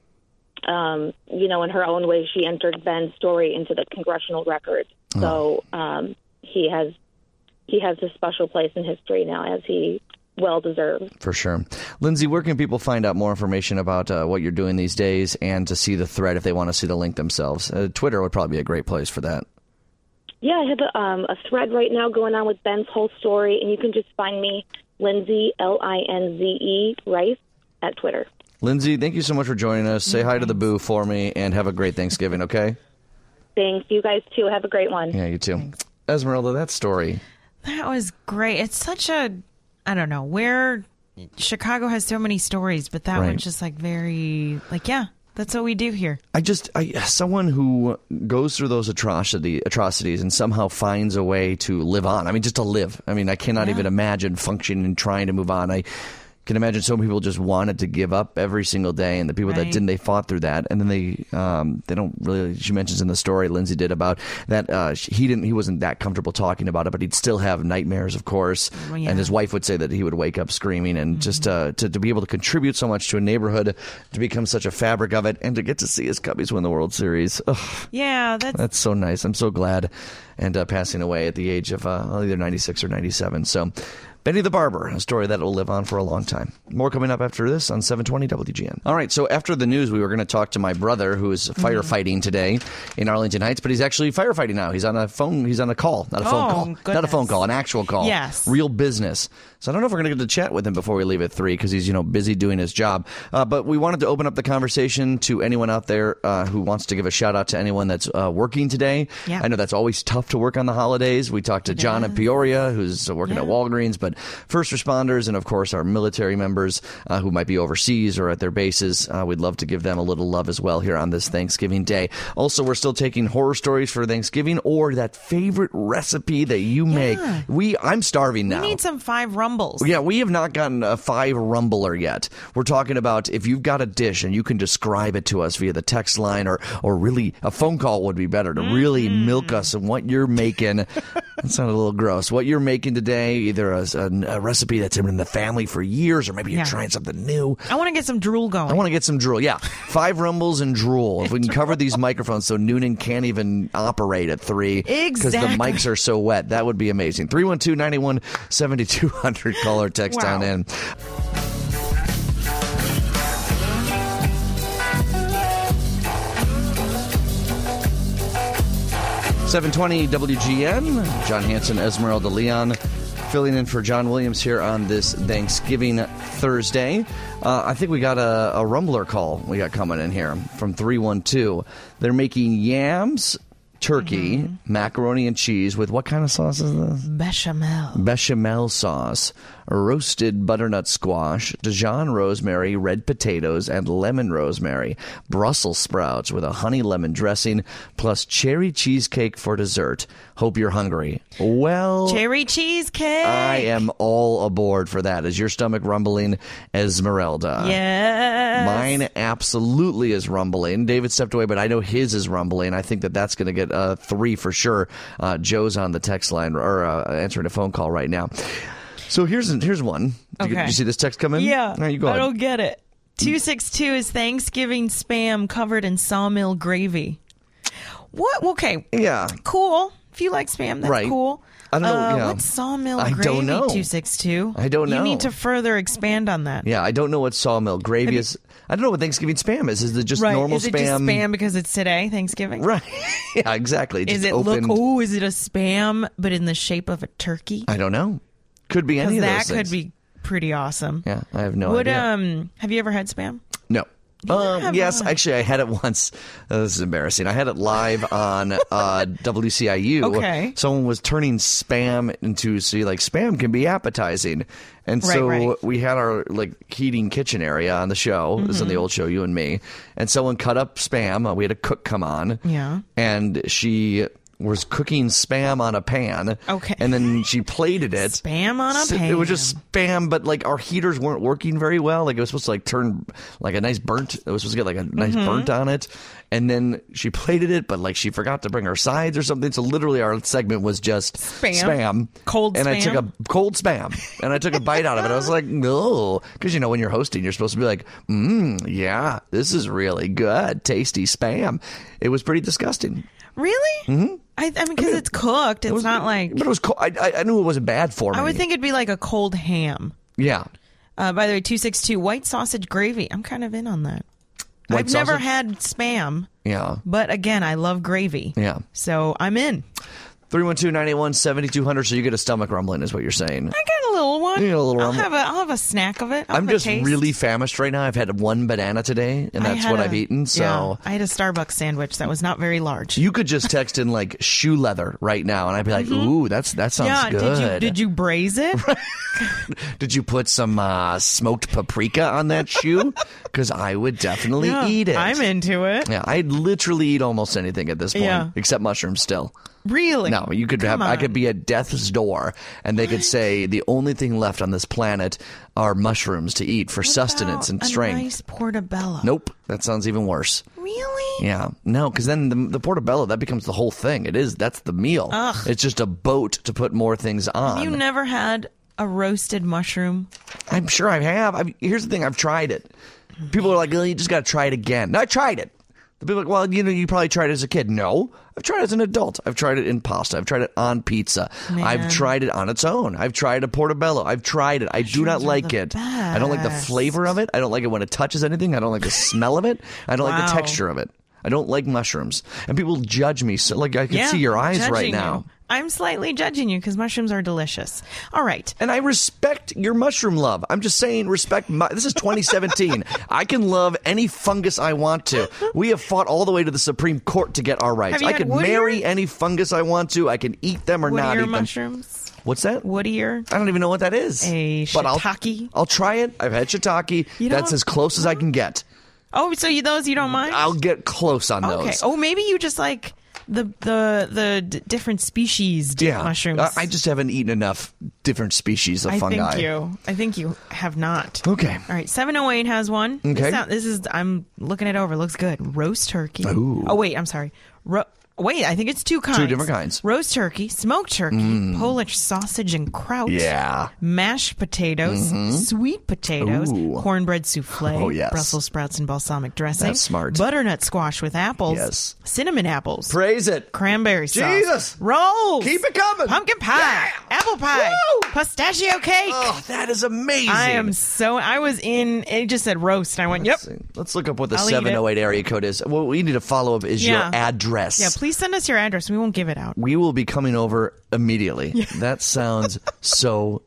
in her own way, she entered Ben's story into the congressional record. So he has a special place in history now, as he well deserved.
For sure. Lindsay, where can people find out more information about what you're doing these days, and to see the thread if they want to see the link themselves? Twitter would probably be a great place for that.
Yeah, I have a thread right now going on with Ben's whole story, and you can just find me, Lindsay, Linze, Rice, at Twitter.
Lindsay, thank you so much for joining us. Say hi to the boo for me, and have a great Thanksgiving, okay?
Thanks. You guys, too. Have a great one.
Yeah, you too. Thanks. Esmeralda, that story.
That was great. It's such a, I don't know, where Chicago has so many stories, but that one's just very, that's what we do here. Someone who goes through those atrocities and somehow finds a way to live on. I mean, just to live. I mean, I cannot even imagine functioning and trying to move on. I can imagine so many people just wanted to give up every single day, and the people that didn't, they fought through that, and then they don't really. She mentions in the story Lindsay did about that he wasn't that comfortable talking about it, but he'd still have nightmares, of course. Well, and his wife would say that he would wake up screaming, and just to be able to contribute so much to a neighborhood, to become such a fabric of it, and to get to see his Cubbies win the World Series. Ugh, yeah, that's
so nice. I'm so glad, and passing away at the age of either 96 or 97. So. Benny the Barber, a story that will live on for a long time. More coming up after this on 720 WGN. All right, so after the news, we were going to talk to my brother, who is firefighting today in Arlington Heights, but he's actually firefighting now. He's on a phone. He's on a call, not a phone call.
Goodness.
Not a phone call, an actual call.
Yes.
Real business. So I don't know if we're going to get to chat with him before we leave at 3, because he's, busy doing his job. But we wanted to open up the conversation to anyone out there who wants to give a shout out to anyone that's working today.
Yeah.
I know that's always tough to work on the holidays. We talked to John in Peoria, who's working at Walgreens, but first responders, and of course our military members who might be overseas or at their bases. We'd love to give them a little love as well here on this Thanksgiving Day. Also, we're still taking horror stories for Thanksgiving, or that favorite recipe that you make. I'm starving now.
We need some 5 rumbles.
Yeah, we have not gotten a 5 rumbler yet. We're talking about if you've got a dish and you can describe it to us via the text line, or really a phone call would be better to really milk us and what you're you're making. That sounded a little gross. What you're making today, either a recipe that's been in the family for years, or maybe you're trying something new.
I want to get some drool going.
I want to get some drool. Yeah. 5 rumbles and drool. If we can cover these microphones so Noonan can't even operate at 3 because the mics are so wet, that would be amazing. 312-917-7200. Call or text on in. 720 WGN. John Hanson, Esmeralda Leon, filling in for John Williams here on this Thanksgiving Thursday. I think we got a Rumbler call we got coming in here from 312. They're making yams, turkey, macaroni and cheese with what kind of sauce is this?
Bechamel.
Bechamel sauce, roasted butternut squash, Dijon rosemary, red potatoes, and lemon rosemary, Brussels sprouts with a honey lemon dressing, plus cherry cheesecake for dessert. Hope you're hungry. Well,
cherry cheesecake.
I am all aboard for that. Is your stomach rumbling, Esmeralda?
Yes.
Mine absolutely is rumbling. David stepped away, but I know his is rumbling. I think that's going to get 3 for sure. Joe's on the text line or answering a phone call right now. So here's one. Did you see this text come in?
Yeah.
All right, you go ahead.
I don't get it. 262 is Thanksgiving spam covered in sawmill gravy. What? Okay.
Yeah.
Cool. If you like spam, that's cool.
I don't know.
What's sawmill
I
gravy?
don't know.
262.
I don't know.
You need to further expand on that.
Yeah, I don't know what sawmill gravy is. I don't know what Thanksgiving spam is. Is it just normal spam?
Is it just spam because it's today, Thanksgiving?
Right. Yeah, exactly.
Is it
opened.
is it a spam but in the shape of a turkey?
I don't know. Could be any of those things.
That could be pretty awesome.
Yeah, I have no idea.
Have you ever had spam?
No. Yes, actually, I had it once. This is embarrassing. I had it live on WCIU.
Okay.
Someone was turning spam into, spam can be appetizing. And so we had our heating kitchen area on the show. This is on the old show, You and Me. And someone cut up spam. We had a cook come on.
Yeah.
And she was cooking spam on a pan.
Okay.
And then she plated it.
Spam on a pan.
It was just spam, but our heaters weren't working very well. It was supposed to turn a nice burnt. It was supposed to get a nice burnt on it. And then she plated it, but she forgot to bring her sides or something. So literally our segment was just spam.
Cold
and
spam.
I took a cold spam and I took a bite out of it. I was like, no. Because when you're hosting, you're supposed to be like, yeah, this is really good. Tasty spam. It was pretty disgusting.
Really?
Mm-hmm.
I mean, because it's cooked. It's not like...
But it was cold. I knew it wasn't bad for me.
I would think it'd be like a cold ham.
Yeah.
By the way, 262, white sausage gravy. I'm kind of in on that.
White
I've never had spam.
Yeah.
But again, I love gravy.
Yeah.
So I'm in.
312-981-7200, so you get a stomach rumbling is what you're saying.
I got a little one.
You get a little
I'll have a snack of it.
I'm just really famished right now. I've had one banana today, and that's what I've eaten. So
yeah, I had a Starbucks sandwich that was not very large.
You could just text in shoe leather right now, and I'd be like, ooh, that sounds good.
Did you braise it?
Did you put some smoked paprika on that shoe? Because I would definitely eat it.
I'm into it.
Yeah, I'd literally eat almost anything at this point, except mushrooms still.
Really?
No, you could I could be at death's door, and they could say the only thing left on this planet are mushrooms to eat for sustenance and strength.
A nice portobello.
Nope, that sounds even worse.
Really?
Yeah, no, because then the portobello, that becomes the whole thing. That's the meal.
Ugh.
It's just a boat to put more things on.
Have you never had a roasted mushroom?
I'm sure I have. Here's the thing: I've tried it. People are like, "Oh, you just got to try it again." No, I tried it. The people are like, well, you probably tried it as a kid. No, I've tried it as an adult. I've tried it in pasta. I've tried it on pizza.
Man.
I've tried it on its own. I've tried a portobello. I've tried it. I do not like it. I don't like the flavor of it. I don't like it when it touches anything. I don't like the smell of it. I don't like the texture of it. I don't like mushrooms. And people judge me. So, I can see your eyes right now.
You. I'm slightly judging you because mushrooms are delicious. All right.
And I respect your mushroom love. I'm just saying, this is 2017. I can love any fungus I want to. We have fought all the way to the Supreme Court to get our rights. I can marry any fungus I want to. I can eat them or not eat them.
Mushrooms?
What's that?
Woodier?
I don't even know what that is.
A shiitake?
I'll try it. I've had shiitake. That's as close as I can get.
Oh, so those you don't mind?
I'll get close on those.
Okay. Oh, maybe you just like the different species mushrooms.
I just haven't eaten enough different species of fungi.
I think you have not.
Okay.
All right. 708 has one.
Okay.
This is I'm looking it over. Looks good. Roast turkey.
Ooh.
Oh wait, I'm sorry. Wait, I think it's two kinds.
Two different kinds.
Roast turkey, smoked turkey, Polish sausage and kraut.
Yeah.
Mashed potatoes, sweet potatoes,
Ooh.
cornbread souffle,
Oh, yes.
Brussels sprouts and balsamic dressing.
That's smart.
Butternut squash with apples.
Yes.
Cinnamon apples.
Praise it.
Cranberry sauce.
Jesus.
Rolls.
Keep it coming.
Pumpkin pie. Apple pie.
Woo.
Pistachio cake.
Oh, that is amazing.
I was in, it just said roast, and I went, yep.
Let's look up what the
I'll eat it.
708 area code is. What we need to follow up is your address.
Yeah, please send us your address. We won't give it out.
We will be coming over immediately. That sounds so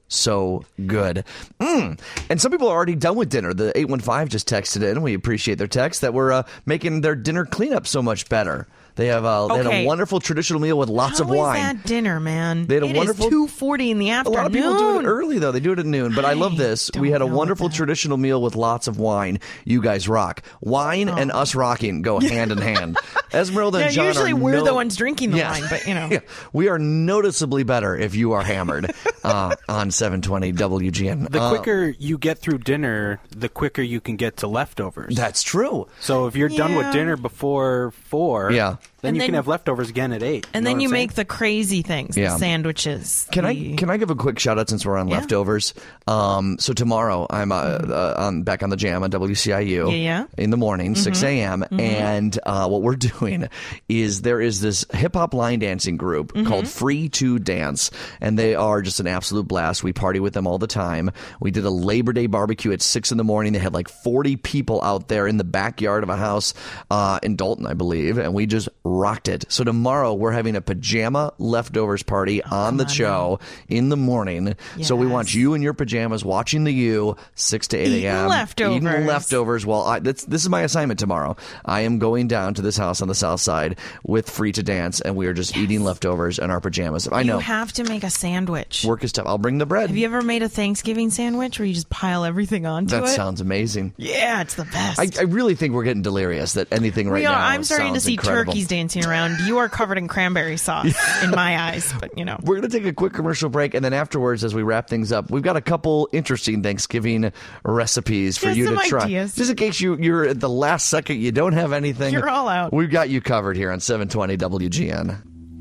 good. And some people are already done with dinner. The 815 just texted in. We appreciate their text that we're making their dinner cleanup so much better. They have they had a wonderful traditional meal with lots of wine.
How is that dinner, man?
They had a
It
wonderful
is 2:40 in the afternoon.
A lot of people do it early, though. They do it at noon. But I love this. We had a wonderful traditional meal with lots of wine. You guys rock. Wine and us rocking go hand in hand. Esmeralda and John
usually
are
we're the ones drinking the wine, but
we are noticeably better if you are hammered on 720 WGN.
The quicker you get through dinner, the quicker you can get to leftovers.
That's true.
So if you're done with dinner before 4, then you can have leftovers again at 8.
And then you make the crazy things,
Yeah.
the sandwiches.
Can I give a quick shout out since we're on leftovers? So tomorrow I'm back on the Jam on WCIU in the morning, 6 a.m. And what we're doing is there is this hip hop line dancing group called Free to Dance, and they are just an absolute blast. We party with them all the time. We did a Labor Day barbecue at 6 in the morning. They had like 40 people out there in the backyard of a house in Dalton, I believe, and we just rocked it. So tomorrow we're having a pajama leftovers party on the show in the morning. So we want you in your pajamas watching the U 6 to 8 a.m. Eating leftovers. Well, this is my assignment tomorrow. I am going down to this house on the south side with Free to Dance, and we are just eating leftovers in our pajamas. I know.
You have to make a sandwich.
Work is tough. I'll bring the bread.
Have you ever made a Thanksgiving sandwich where you just pile everything onto it?
That sounds amazing.
Yeah, it's the best.
I really think we're getting delirious that anything right now
I'm starting to see
incredible.
turkeys dancing around. You are covered in cranberry sauce in my eyes, but
We're going to take a quick commercial break, and then afterwards, as we wrap things up, we've got a couple interesting Thanksgiving recipes for you to try.
Ideas.
Just in case you're at the last second, you don't have anything.
You're all out.
We've got you covered here on 720 WGN.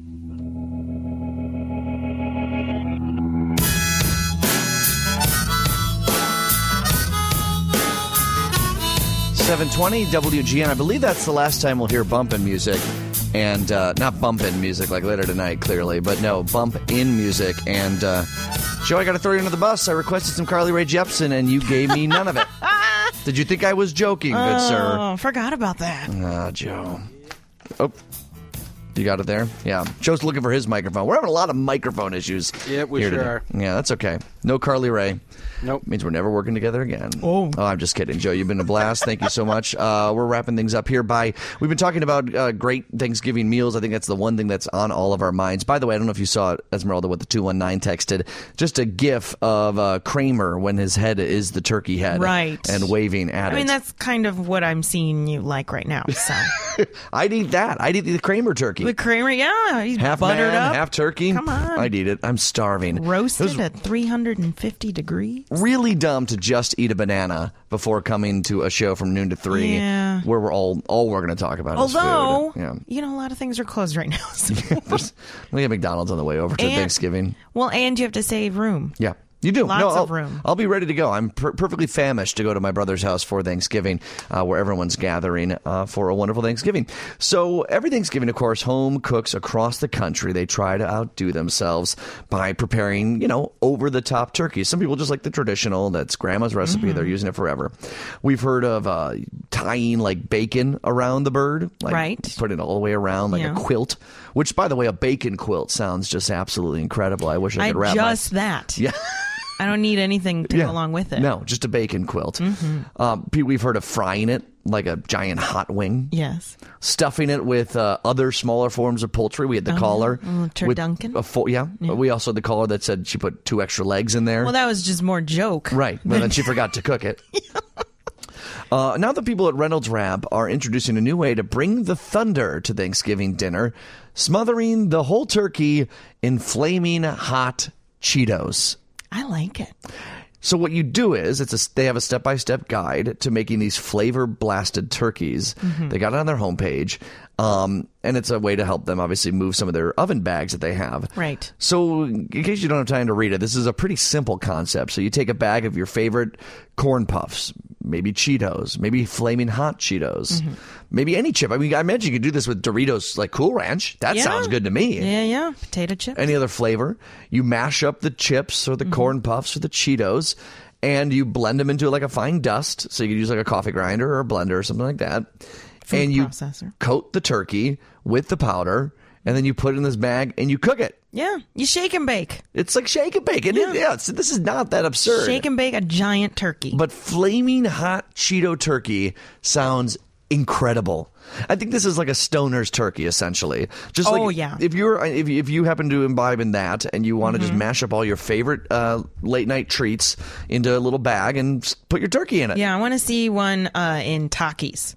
.720 WGN. I believe that's the last time we'll hear bumpin' music. And not bumpin' music like later tonight, clearly, but no, bump in music. And Joe, I got to throw you under the bus. I requested some Carly Rae Jepsen, and you gave me none of it. Did you think I was joking, good sir?
Oh, forgot about that.
Joe. Oh, you got it there? Yeah. Joe's looking for his microphone. We're having a lot of microphone issues.
Yeah, we
here
sure
today.
are.
Yeah, that's okay. No Carly Rae.
Nope.
Means we're never working together again.
Oh,
I'm just kidding, Joe. You've been a blast. Thank you so much. We're wrapping things up here we've been talking about great Thanksgiving meals. I think that's the one thing that's on all of our minds. By the way, I don't know if you saw it, Esmeralda, what the 219 texted. Just a gif of Kramer when his head is the turkey head.
Right.
And waving at it.
I mean, that's kind of what I'm seeing you like right now. So
I'd eat that. I'd eat the Kramer turkey.
The Kramer, he's
half
buttered
man,
up.
half turkey.
Come on.
I'd eat it. I'm starving.
Roasted at 350 degrees.
Really dumb to just eat a banana before coming to a show from noon to 3 where we're all we're going to talk about is food.
A lot of things are closed right now. So.
We have McDonald's on the way over to Thanksgiving.
Well, and you have to save room.
Yeah. You do.
Lots of room.
I'll be ready to go. I'm perfectly famished to go to my brother's house for Thanksgiving, where everyone's gathering for a wonderful Thanksgiving. So every Thanksgiving, of course, home cooks across the country, they try to outdo themselves by preparing, over-the-top turkeys. Some people just like the traditional. That's Grandma's recipe. They're using it forever. We've heard of tying like bacon around the bird. Like put it all the way around like a quilt. Which, by the way, a bacon quilt sounds just absolutely incredible. I wish I could wrap
that.
Yeah.
I don't need anything to go along with it.
No, just a bacon quilt. We've heard of frying it like a giant hot wing.
Yes.
Stuffing it with other smaller forms of poultry. We had the collar.
Turducken.
We also had the collar that said she put 2 extra legs in there.
Well, that was just more joke.
Right. But then she forgot to cook it. Now the people at Reynolds Wrap are introducing a new way to bring the thunder to Thanksgiving dinner, smothering the whole turkey in flaming hot Cheetos.
I like it.
So what you do is they have a step-by-step guide to making these flavor-blasted turkeys. They got it on their homepage, and it's a way to help them obviously move some of their oven bags that they have.
Right.
So in case you don't have time to read it, this is a pretty simple concept. So you take a bag of your favorite corn puffs, maybe Cheetos, maybe Flaming Hot Cheetos, maybe any chip. I mean, I imagine you could do this with Doritos, like Cool Ranch. That sounds good to me.
Yeah. Potato chips.
Any other flavor. You mash up the chips or the corn puffs or the Cheetos, and you blend them into like a fine dust. So you could use like a coffee grinder or a blender or something like that.
Food
and you
processor.
coat the turkey with the powder, and then you put it in this bag and you cook it.
Yeah, you shake and bake.
It's like shake and bake. So this is not that absurd.
Shake and bake a giant turkey.
But Flaming Hot Cheeto Turkey sounds incredible. I think this is like a stoner's turkey, essentially. Just if you happen to imbibe in that and you want to just mash up all your favorite late night treats into a little bag and put your turkey in it.
Yeah, I want to see one in Takis.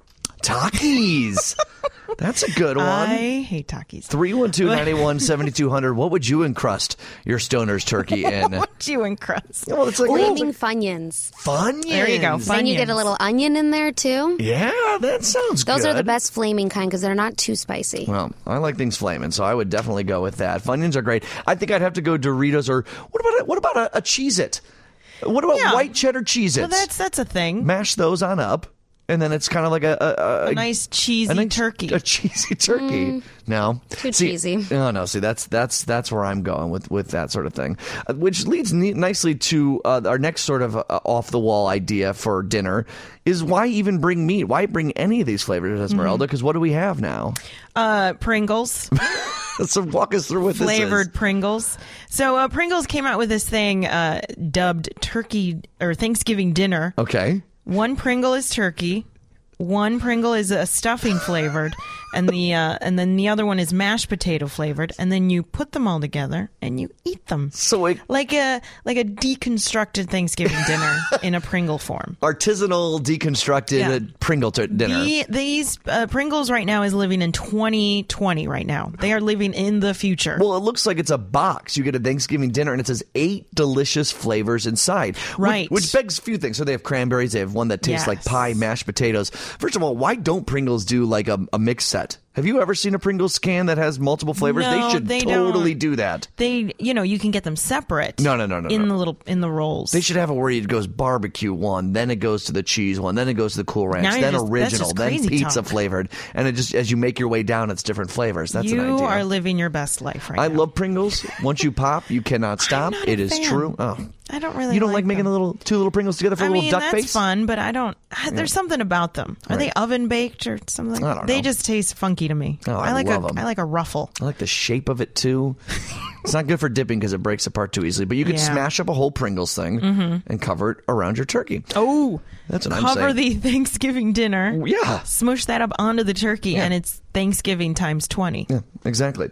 Takis. That's a good one.
I hate Takis.
312-981-7200. What would you encrust your stoner's turkey in?
What would you encrust?
Well, it's like
Flaming Funyuns.
Funyuns.
There you go.
Then you get a little onion in there, too.
Yeah, that sounds good.
Those are the best flaming kind because they're not too spicy.
Well, I like things flaming, so I would definitely go with that. Funyuns are great. I think I'd have to go Doritos or what about a Cheez-It? What about white cheddar Cheez-Its?
Well, that's a thing.
Mash those on up. And then it's kind of like a
nice cheesy turkey.
A cheesy turkey. No.
Too cheesy.
Oh, no. See, that's where I'm going with that sort of thing. Which leads nicely to our next sort of off-the-wall idea for dinner is why even bring meat? Why bring any of these flavors, Esmeralda? Because what do we have now?
Pringles.
So walk us through what
flavored
this is.
Pringles. So Pringles came out with this thing dubbed Turkey or Thanksgiving Dinner.
Okay.
One Pringle is turkey, one Pringle is a stuffing flavored, and then the other one is mashed potato flavored, and then you put them all together and you eat them.
So
like a deconstructed Thanksgiving dinner in a Pringle form.
Artisanal deconstructed Pringle dinner.
These Pringles right now is living in 2020 right now. They are living in the future.
Well, it looks like it's a box. You get a Thanksgiving dinner and it says 8 delicious flavors inside.
Right.
Which begs a few things. So they have cranberries. They have one that tastes like pie, mashed potatoes. First of all, why don't Pringles do like a mix set? Have you ever seen a Pringles can that has multiple flavors?
No,
they should totally do that.
You can get them separate.
No.
In the rolls.
They should have it where it goes barbecue one, then it goes to the cheese one, then it goes to the Cool Ranch, then original, then pizza flavored, and it just as you make your way down, it's different flavors. That's an idea.
You are living your best life right now.
I love Pringles. Once you pop, you cannot stop. It is true. Oh.
I don't really.
You don't like making
them.
two little Pringles together for a little duck face?
That's fun, but I don't. There's something about them. Are they oven baked or something?
I don't know.
They just taste funky to me.
Oh, I love them.
I like a ruffle.
I like the shape of it too. It's not good for dipping because it breaks apart too easily. But you could smash up a whole Pringles thing and cover it around your turkey.
Oh,
that's what I'm saying.
Cover the Thanksgiving dinner.
Yeah.
Smush that up onto the turkey, and it's Thanksgiving times 20.
Yeah, exactly.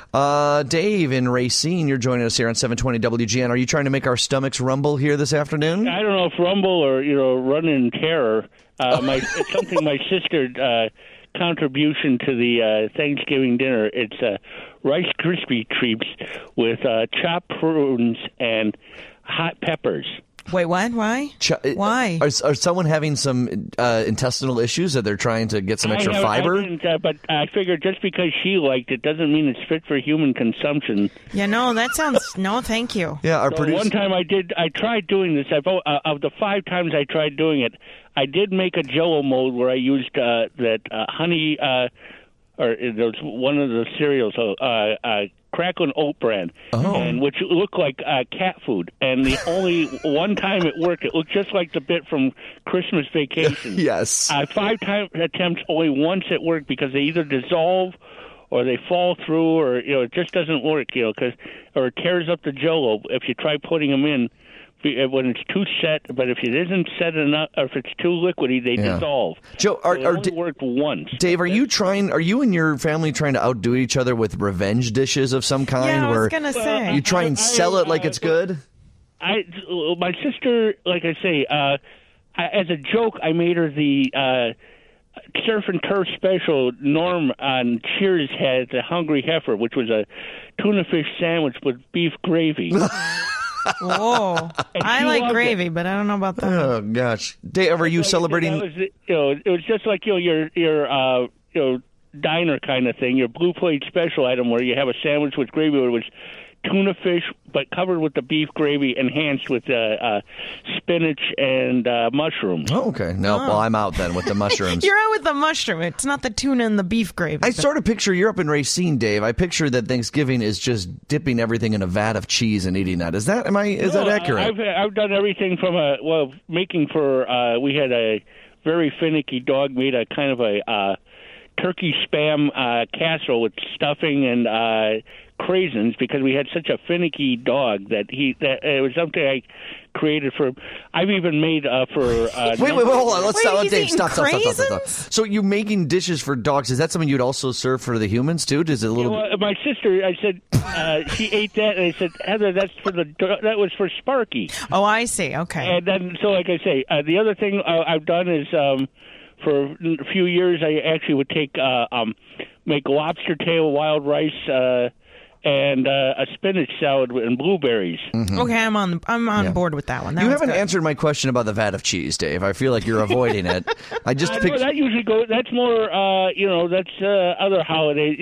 Dave in Racine, you're joining us here on 720 WGN. Are you trying to make our stomachs rumble here this afternoon?
I don't know if rumble or run in terror. It's something my sister contribution to the Thanksgiving dinner. It's Rice Krispie treats with chopped prunes and hot peppers.
Wait, what? Why? Why?
Are someone having some intestinal issues that they're trying to get some extra fiber?
But I figured just because she liked it doesn't mean it's fit for human consumption.
Yeah, no, that sounds... No, thank you.
Yeah, our producer...
One time I tried doing this. Of the 5 times I tried doing it, I did make a Jell-O mold where I used that honey... or it was one of the cereals, Cracklin' Oat brand, and which looked like cat food. And the only one time it worked, it looked just like the bit from Christmas Vacation.
Yes.
5 attempts, only once it worked because they either dissolve or they fall through, or it just doesn't work, or it tears up the Jell-O if you try putting them in. When it's too set, but if it isn't set enough, or if it's too liquidy, they dissolve.
Joe,
it only worked once.
Dave, are you and your family trying to outdo each other with revenge dishes of some kind?
Yeah, I was
where
gonna say.
You try and sell it like it's good?
My sister, like I say, as a joke, I made her the surf and turf special. Norm on Cheers had the Hungry Heifer, which was a tuna fish sandwich with beef gravy.
Whoa. I like gravy, but I don't know about that.
Oh, gosh. Dave, are you celebrating?
It was just like your diner kind of thing, your blue plate special item where you have a sandwich with gravy where it was tuna fish, but covered with the beef gravy, enhanced with spinach and mushrooms.
Oh, okay. No, well, I'm out then with the mushrooms.
You're out with the mushroom. It's not the tuna and the beef gravy.
I sort of picture you're up in Racine, Dave. I picture that Thanksgiving is just dipping everything in a vat of cheese and eating that. Is that accurate?
I've done everything from making for. We had a very finicky dog made a kind of a turkey spam casserole with stuffing and craisins because we had such a finicky dog that it was something I created for. I've even made for.
Wait, hold on. Let's stop. Dave, stop. So you're making dishes for dogs? Is that something you'd also serve for the humans too? Does it a little?
My sister, I said she ate that, and I said, Heather, that was for Sparky.
Oh, I see. Okay.
And then, so like I say, the other thing I've done is. For a few years, I actually would make lobster tail, wild rice, and a spinach salad and blueberries.
Mm-hmm.
Okay, I'm on board with that one.
You haven't answered my question about the vat of cheese, Dave. I feel like you're avoiding it. I just picked.
That usually goes. That's more. That's other holidays.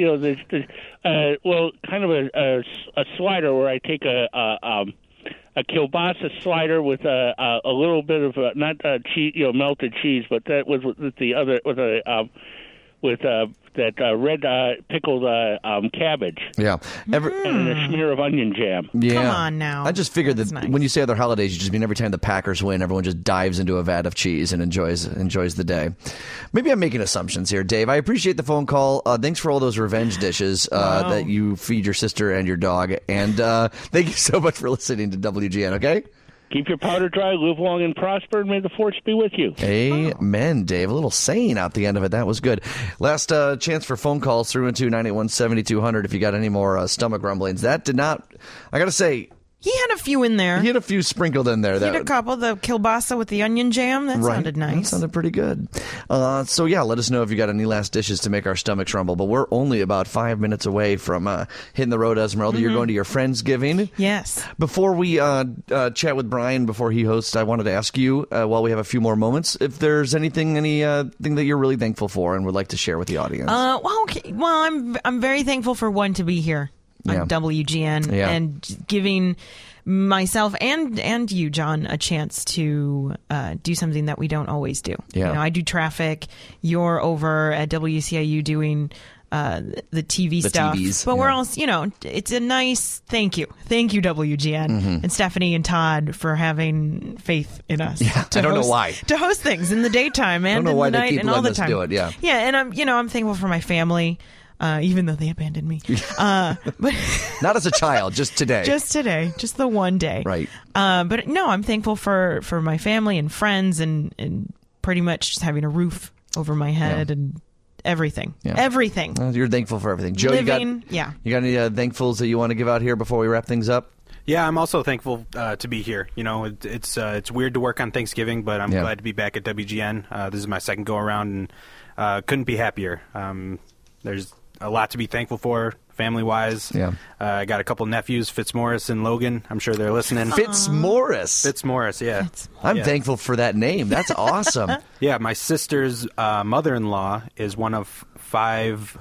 Well, kind of a slider where I take a kielbasa slider with a little bit of not cheese, melted cheese, but that was with the other with that red pickled cabbage.
Yeah,
and a smear of onion jam.
Yeah,
come on now.
I just figured that when you say other holidays, you just mean every time the Packers win, everyone just dives into a vat of cheese and enjoys the day. Maybe I'm making assumptions here, Dave. I appreciate the phone call. Thanks for all those revenge dishes that you feed your sister and your dog, and thank you so much for listening to WGN. Okay.
Keep your powder dry, live long and prosper, and may the force be with you.
Amen, Dave. A little saying out the end of it. That was good. Last chance for phone calls through into 981-7200 if you got any more stomach rumblings. That did not, I got to say.
He had a few in there.
He had a few sprinkled in there.
He had a couple. The kielbasa with the onion jam. That sounded nice.
That sounded pretty good. So, yeah, let us know if you got any last dishes to make our stomachs rumble. But we're only about 5 minutes away from hitting the road, Esmeralda. Mm-hmm. You're going to your Friendsgiving.
Yes.
Before we chat with Brian, before he hosts, I wanted to ask you, while we have a few more moments, if there's anything that you're really thankful for and would like to share with the audience.
Well, I'm very thankful for one to be here. On WGN and giving myself and you, John, a chance to do something that we don't always do.
Yeah.
I do traffic. You're over at WCIU doing the TV stuff.
TVs,
but we're also, it's a nice thank you. Thank you, WGN. Mm-hmm. And Stephanie and Todd for having faith in us.
Yeah, I don't know why.
To host things in the daytime and in the night and all the time.
Do it, yeah.
Yeah, and I'm thankful for my family. Even though they abandoned me. But
not as a child, just today.
Just today. Just the one day.
Right.
But no, I'm thankful for my family and friends and pretty much just having a roof over my head and everything. Yeah. Everything.
You're thankful for everything. Joe, you got any thankfuls that you want to give out here before we wrap things up?
Yeah, I'm also thankful to be here. It's weird to work on Thanksgiving, but I'm glad to be back at WGN. This is my second go-around, and couldn't be happier. There's a lot to be thankful for, family-wise.
Yeah.
I got a couple nephews, Fitzmaurice and Logan. I'm sure they're listening.
Fitzmaurice,
yeah.
I'm thankful for that name. That's awesome.
Yeah, my sister's mother-in-law is one of 5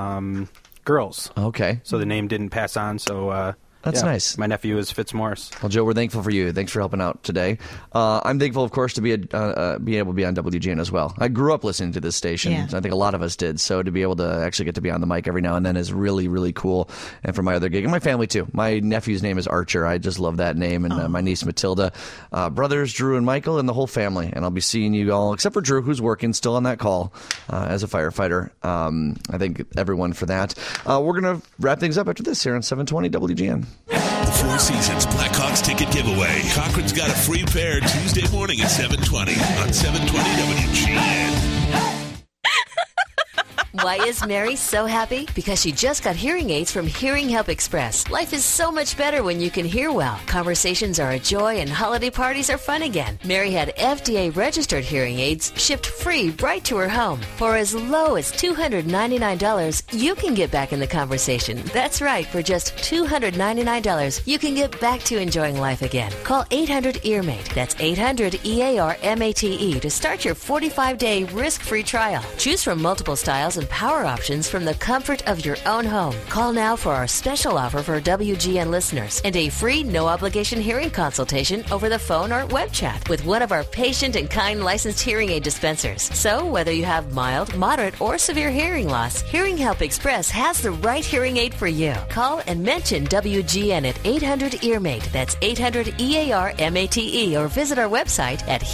girls.
Okay.
So the name didn't pass on, so...
That's nice.
My nephew is Fitzmaurice.
Well, Joe, we're thankful for you. Thanks for helping out today. I'm thankful, of course, to be able to be on WGN as well. I grew up listening to this station. Yeah. I think a lot of us did. So to be able to actually get to be on the mic every now and then is really, really cool. And for my other gig, and my family too. My nephew's name is Archer. I just love that name. And my niece Matilda, brothers Drew and Michael, and the whole family. And I'll be seeing you all, except for Drew, who's working still on that call as a firefighter. I thank everyone for that. We're going to wrap things up after this here on 720 WGN.
Four Seasons Blackhawks ticket giveaway. Cochran's got a free pair Tuesday morning at 7:20 on 720 WGN.
Why is Mary so happy? Because she just got hearing aids from Hearing Help Express. Life is so much better when you can hear well. Conversations are a joy and holiday parties are fun again. Mary had FDA-registered hearing aids shipped free right to her home. For as low as $299, you can get back in the conversation. That's right, for just $299, you can get back to enjoying life again. Call 800-EARMATE. That's 800-EARMATE to start your 45-day risk-free trial. Choose from multiple styles and power options from the comfort of your own home. Call now for our special offer for WGN listeners and a free no-obligation hearing consultation over the phone or web chat with one of our patient and kind licensed hearing aid dispensers. So whether you have mild, moderate, or severe hearing loss, Hearing Help Express has the right hearing aid for you. Call and mention WGN at 800-EARMATE. That's 800-EARMATE, or visit our website at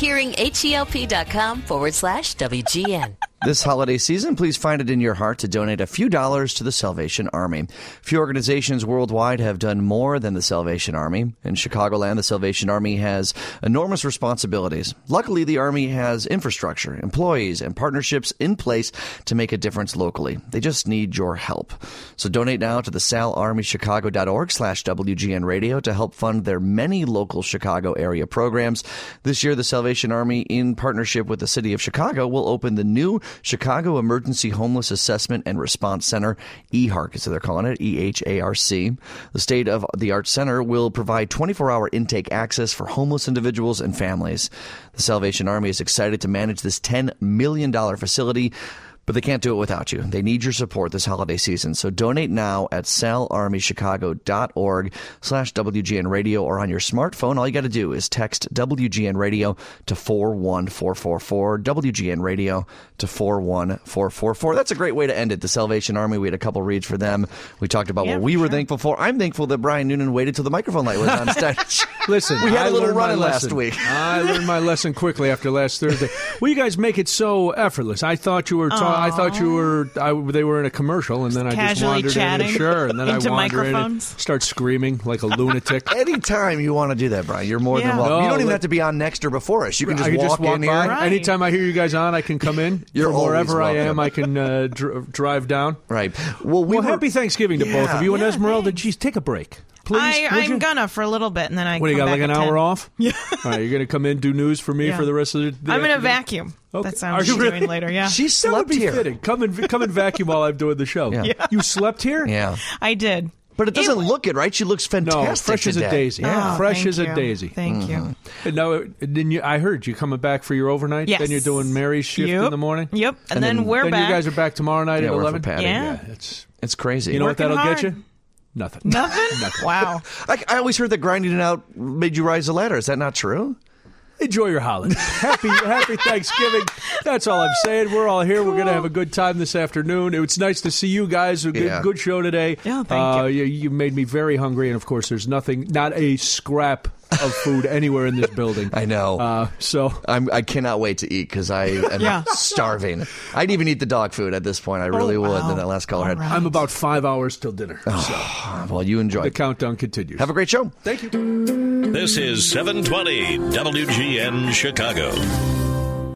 hearinghelp.com/WGN.
This holiday season, please find it in your heart to donate a few dollars to the Salvation Army. Few organizations worldwide have done more than the Salvation Army. In Chicagoland, the Salvation Army has enormous responsibilities. Luckily, the Army has infrastructure, employees, and partnerships in place to make a difference locally. They just need your help. So donate now to the salarmychicago.org/WGN Radio to help fund their many local Chicago area programs. This year, the Salvation Army, in partnership with the City of Chicago, will open the new Chicago Emergency Homeless Assessment and Response Center, EHARC, so they're calling it, EHARC. The state-of-the-art center will provide 24-hour intake access for homeless individuals and families. The Salvation Army is excited to manage this $10 million facility, but they can't do it without you. They need your support this holiday season. So donate now at salarmychicago.org/WGN Radio, or on your smartphone. All you got to do is text WGN Radio to 41444, WGN Radio to 41444. That's a great way to end it. The Salvation Army, we had a couple reads for them. We talked about what we were thankful for. I'm thankful that Brian Noonan waited till the microphone light was on stage.
Listen,
we had a little run
lesson
last week.
I learned my lesson quickly after last Thursday. Well, you guys make it so effortless. I thought you were they were in a commercial, and then I just wandered
chatting
in. Sure, and then I wander in and
microphones.
start screaming like a lunatic.
Anytime you want to do that, Brian, you're more than welcome. You don't even have to be on next or before us. You can just walk in here.
Right. Anytime I hear you guys on, I can come in.
You're
From wherever I
welcome.
am, I can drive down.
Right.
Well, happy Thanksgiving to both of you. And Esmeralda, geez, take a break. Please,
I'm gonna for a little bit, and then I.
What do you
come
got?
back
Like an
at
hour
10.
off? Yeah. All right, you're gonna come in, do news for me for the rest of the day.
I'm gonna vacuum.
Okay.
That sounds doing later. Yeah,
she
That
slept
would be
here.
fitting. Come and vacuum while I'm doing the show.
Yeah.
You slept here?
Yeah,
I did.
but it doesn't look it, right? She looks fantastic.
No, fresh as a
today.
daisy.
Oh,
Fresh
thank
as a
you.
daisy.
Thank you.
And now, I heard you coming back for your overnight.
Yes.
Then you're doing Mary's shift in the morning.
Yep, and then we're back.
You guys are back tomorrow night at
we're for
11.
Patty.
Yeah.
It's
crazy.
You know
Working
what that'll
hard.
get you? Nothing.
Nothing? Wow.
I always heard that grinding it out made you rise the ladder. Is that not true?
Enjoy your holiday. Happy Thanksgiving. That's all I'm saying. We're all here. We're going to have a good time this afternoon. It's nice to see you guys. Good show today.
Yeah, thank you.
You made me very hungry, and of course, there's not a scrap of food anywhere in this building.
I know.
So
I cannot wait to eat because I am starving. I'd even eat the dog food at this point. I really would.
wow.
Than that last caller had.
Right.
I'm about 5 hours till dinner.
Well, you enjoy.
The countdown continues.
Have a great show.
Thank you.
This is 720 WGN Chicago.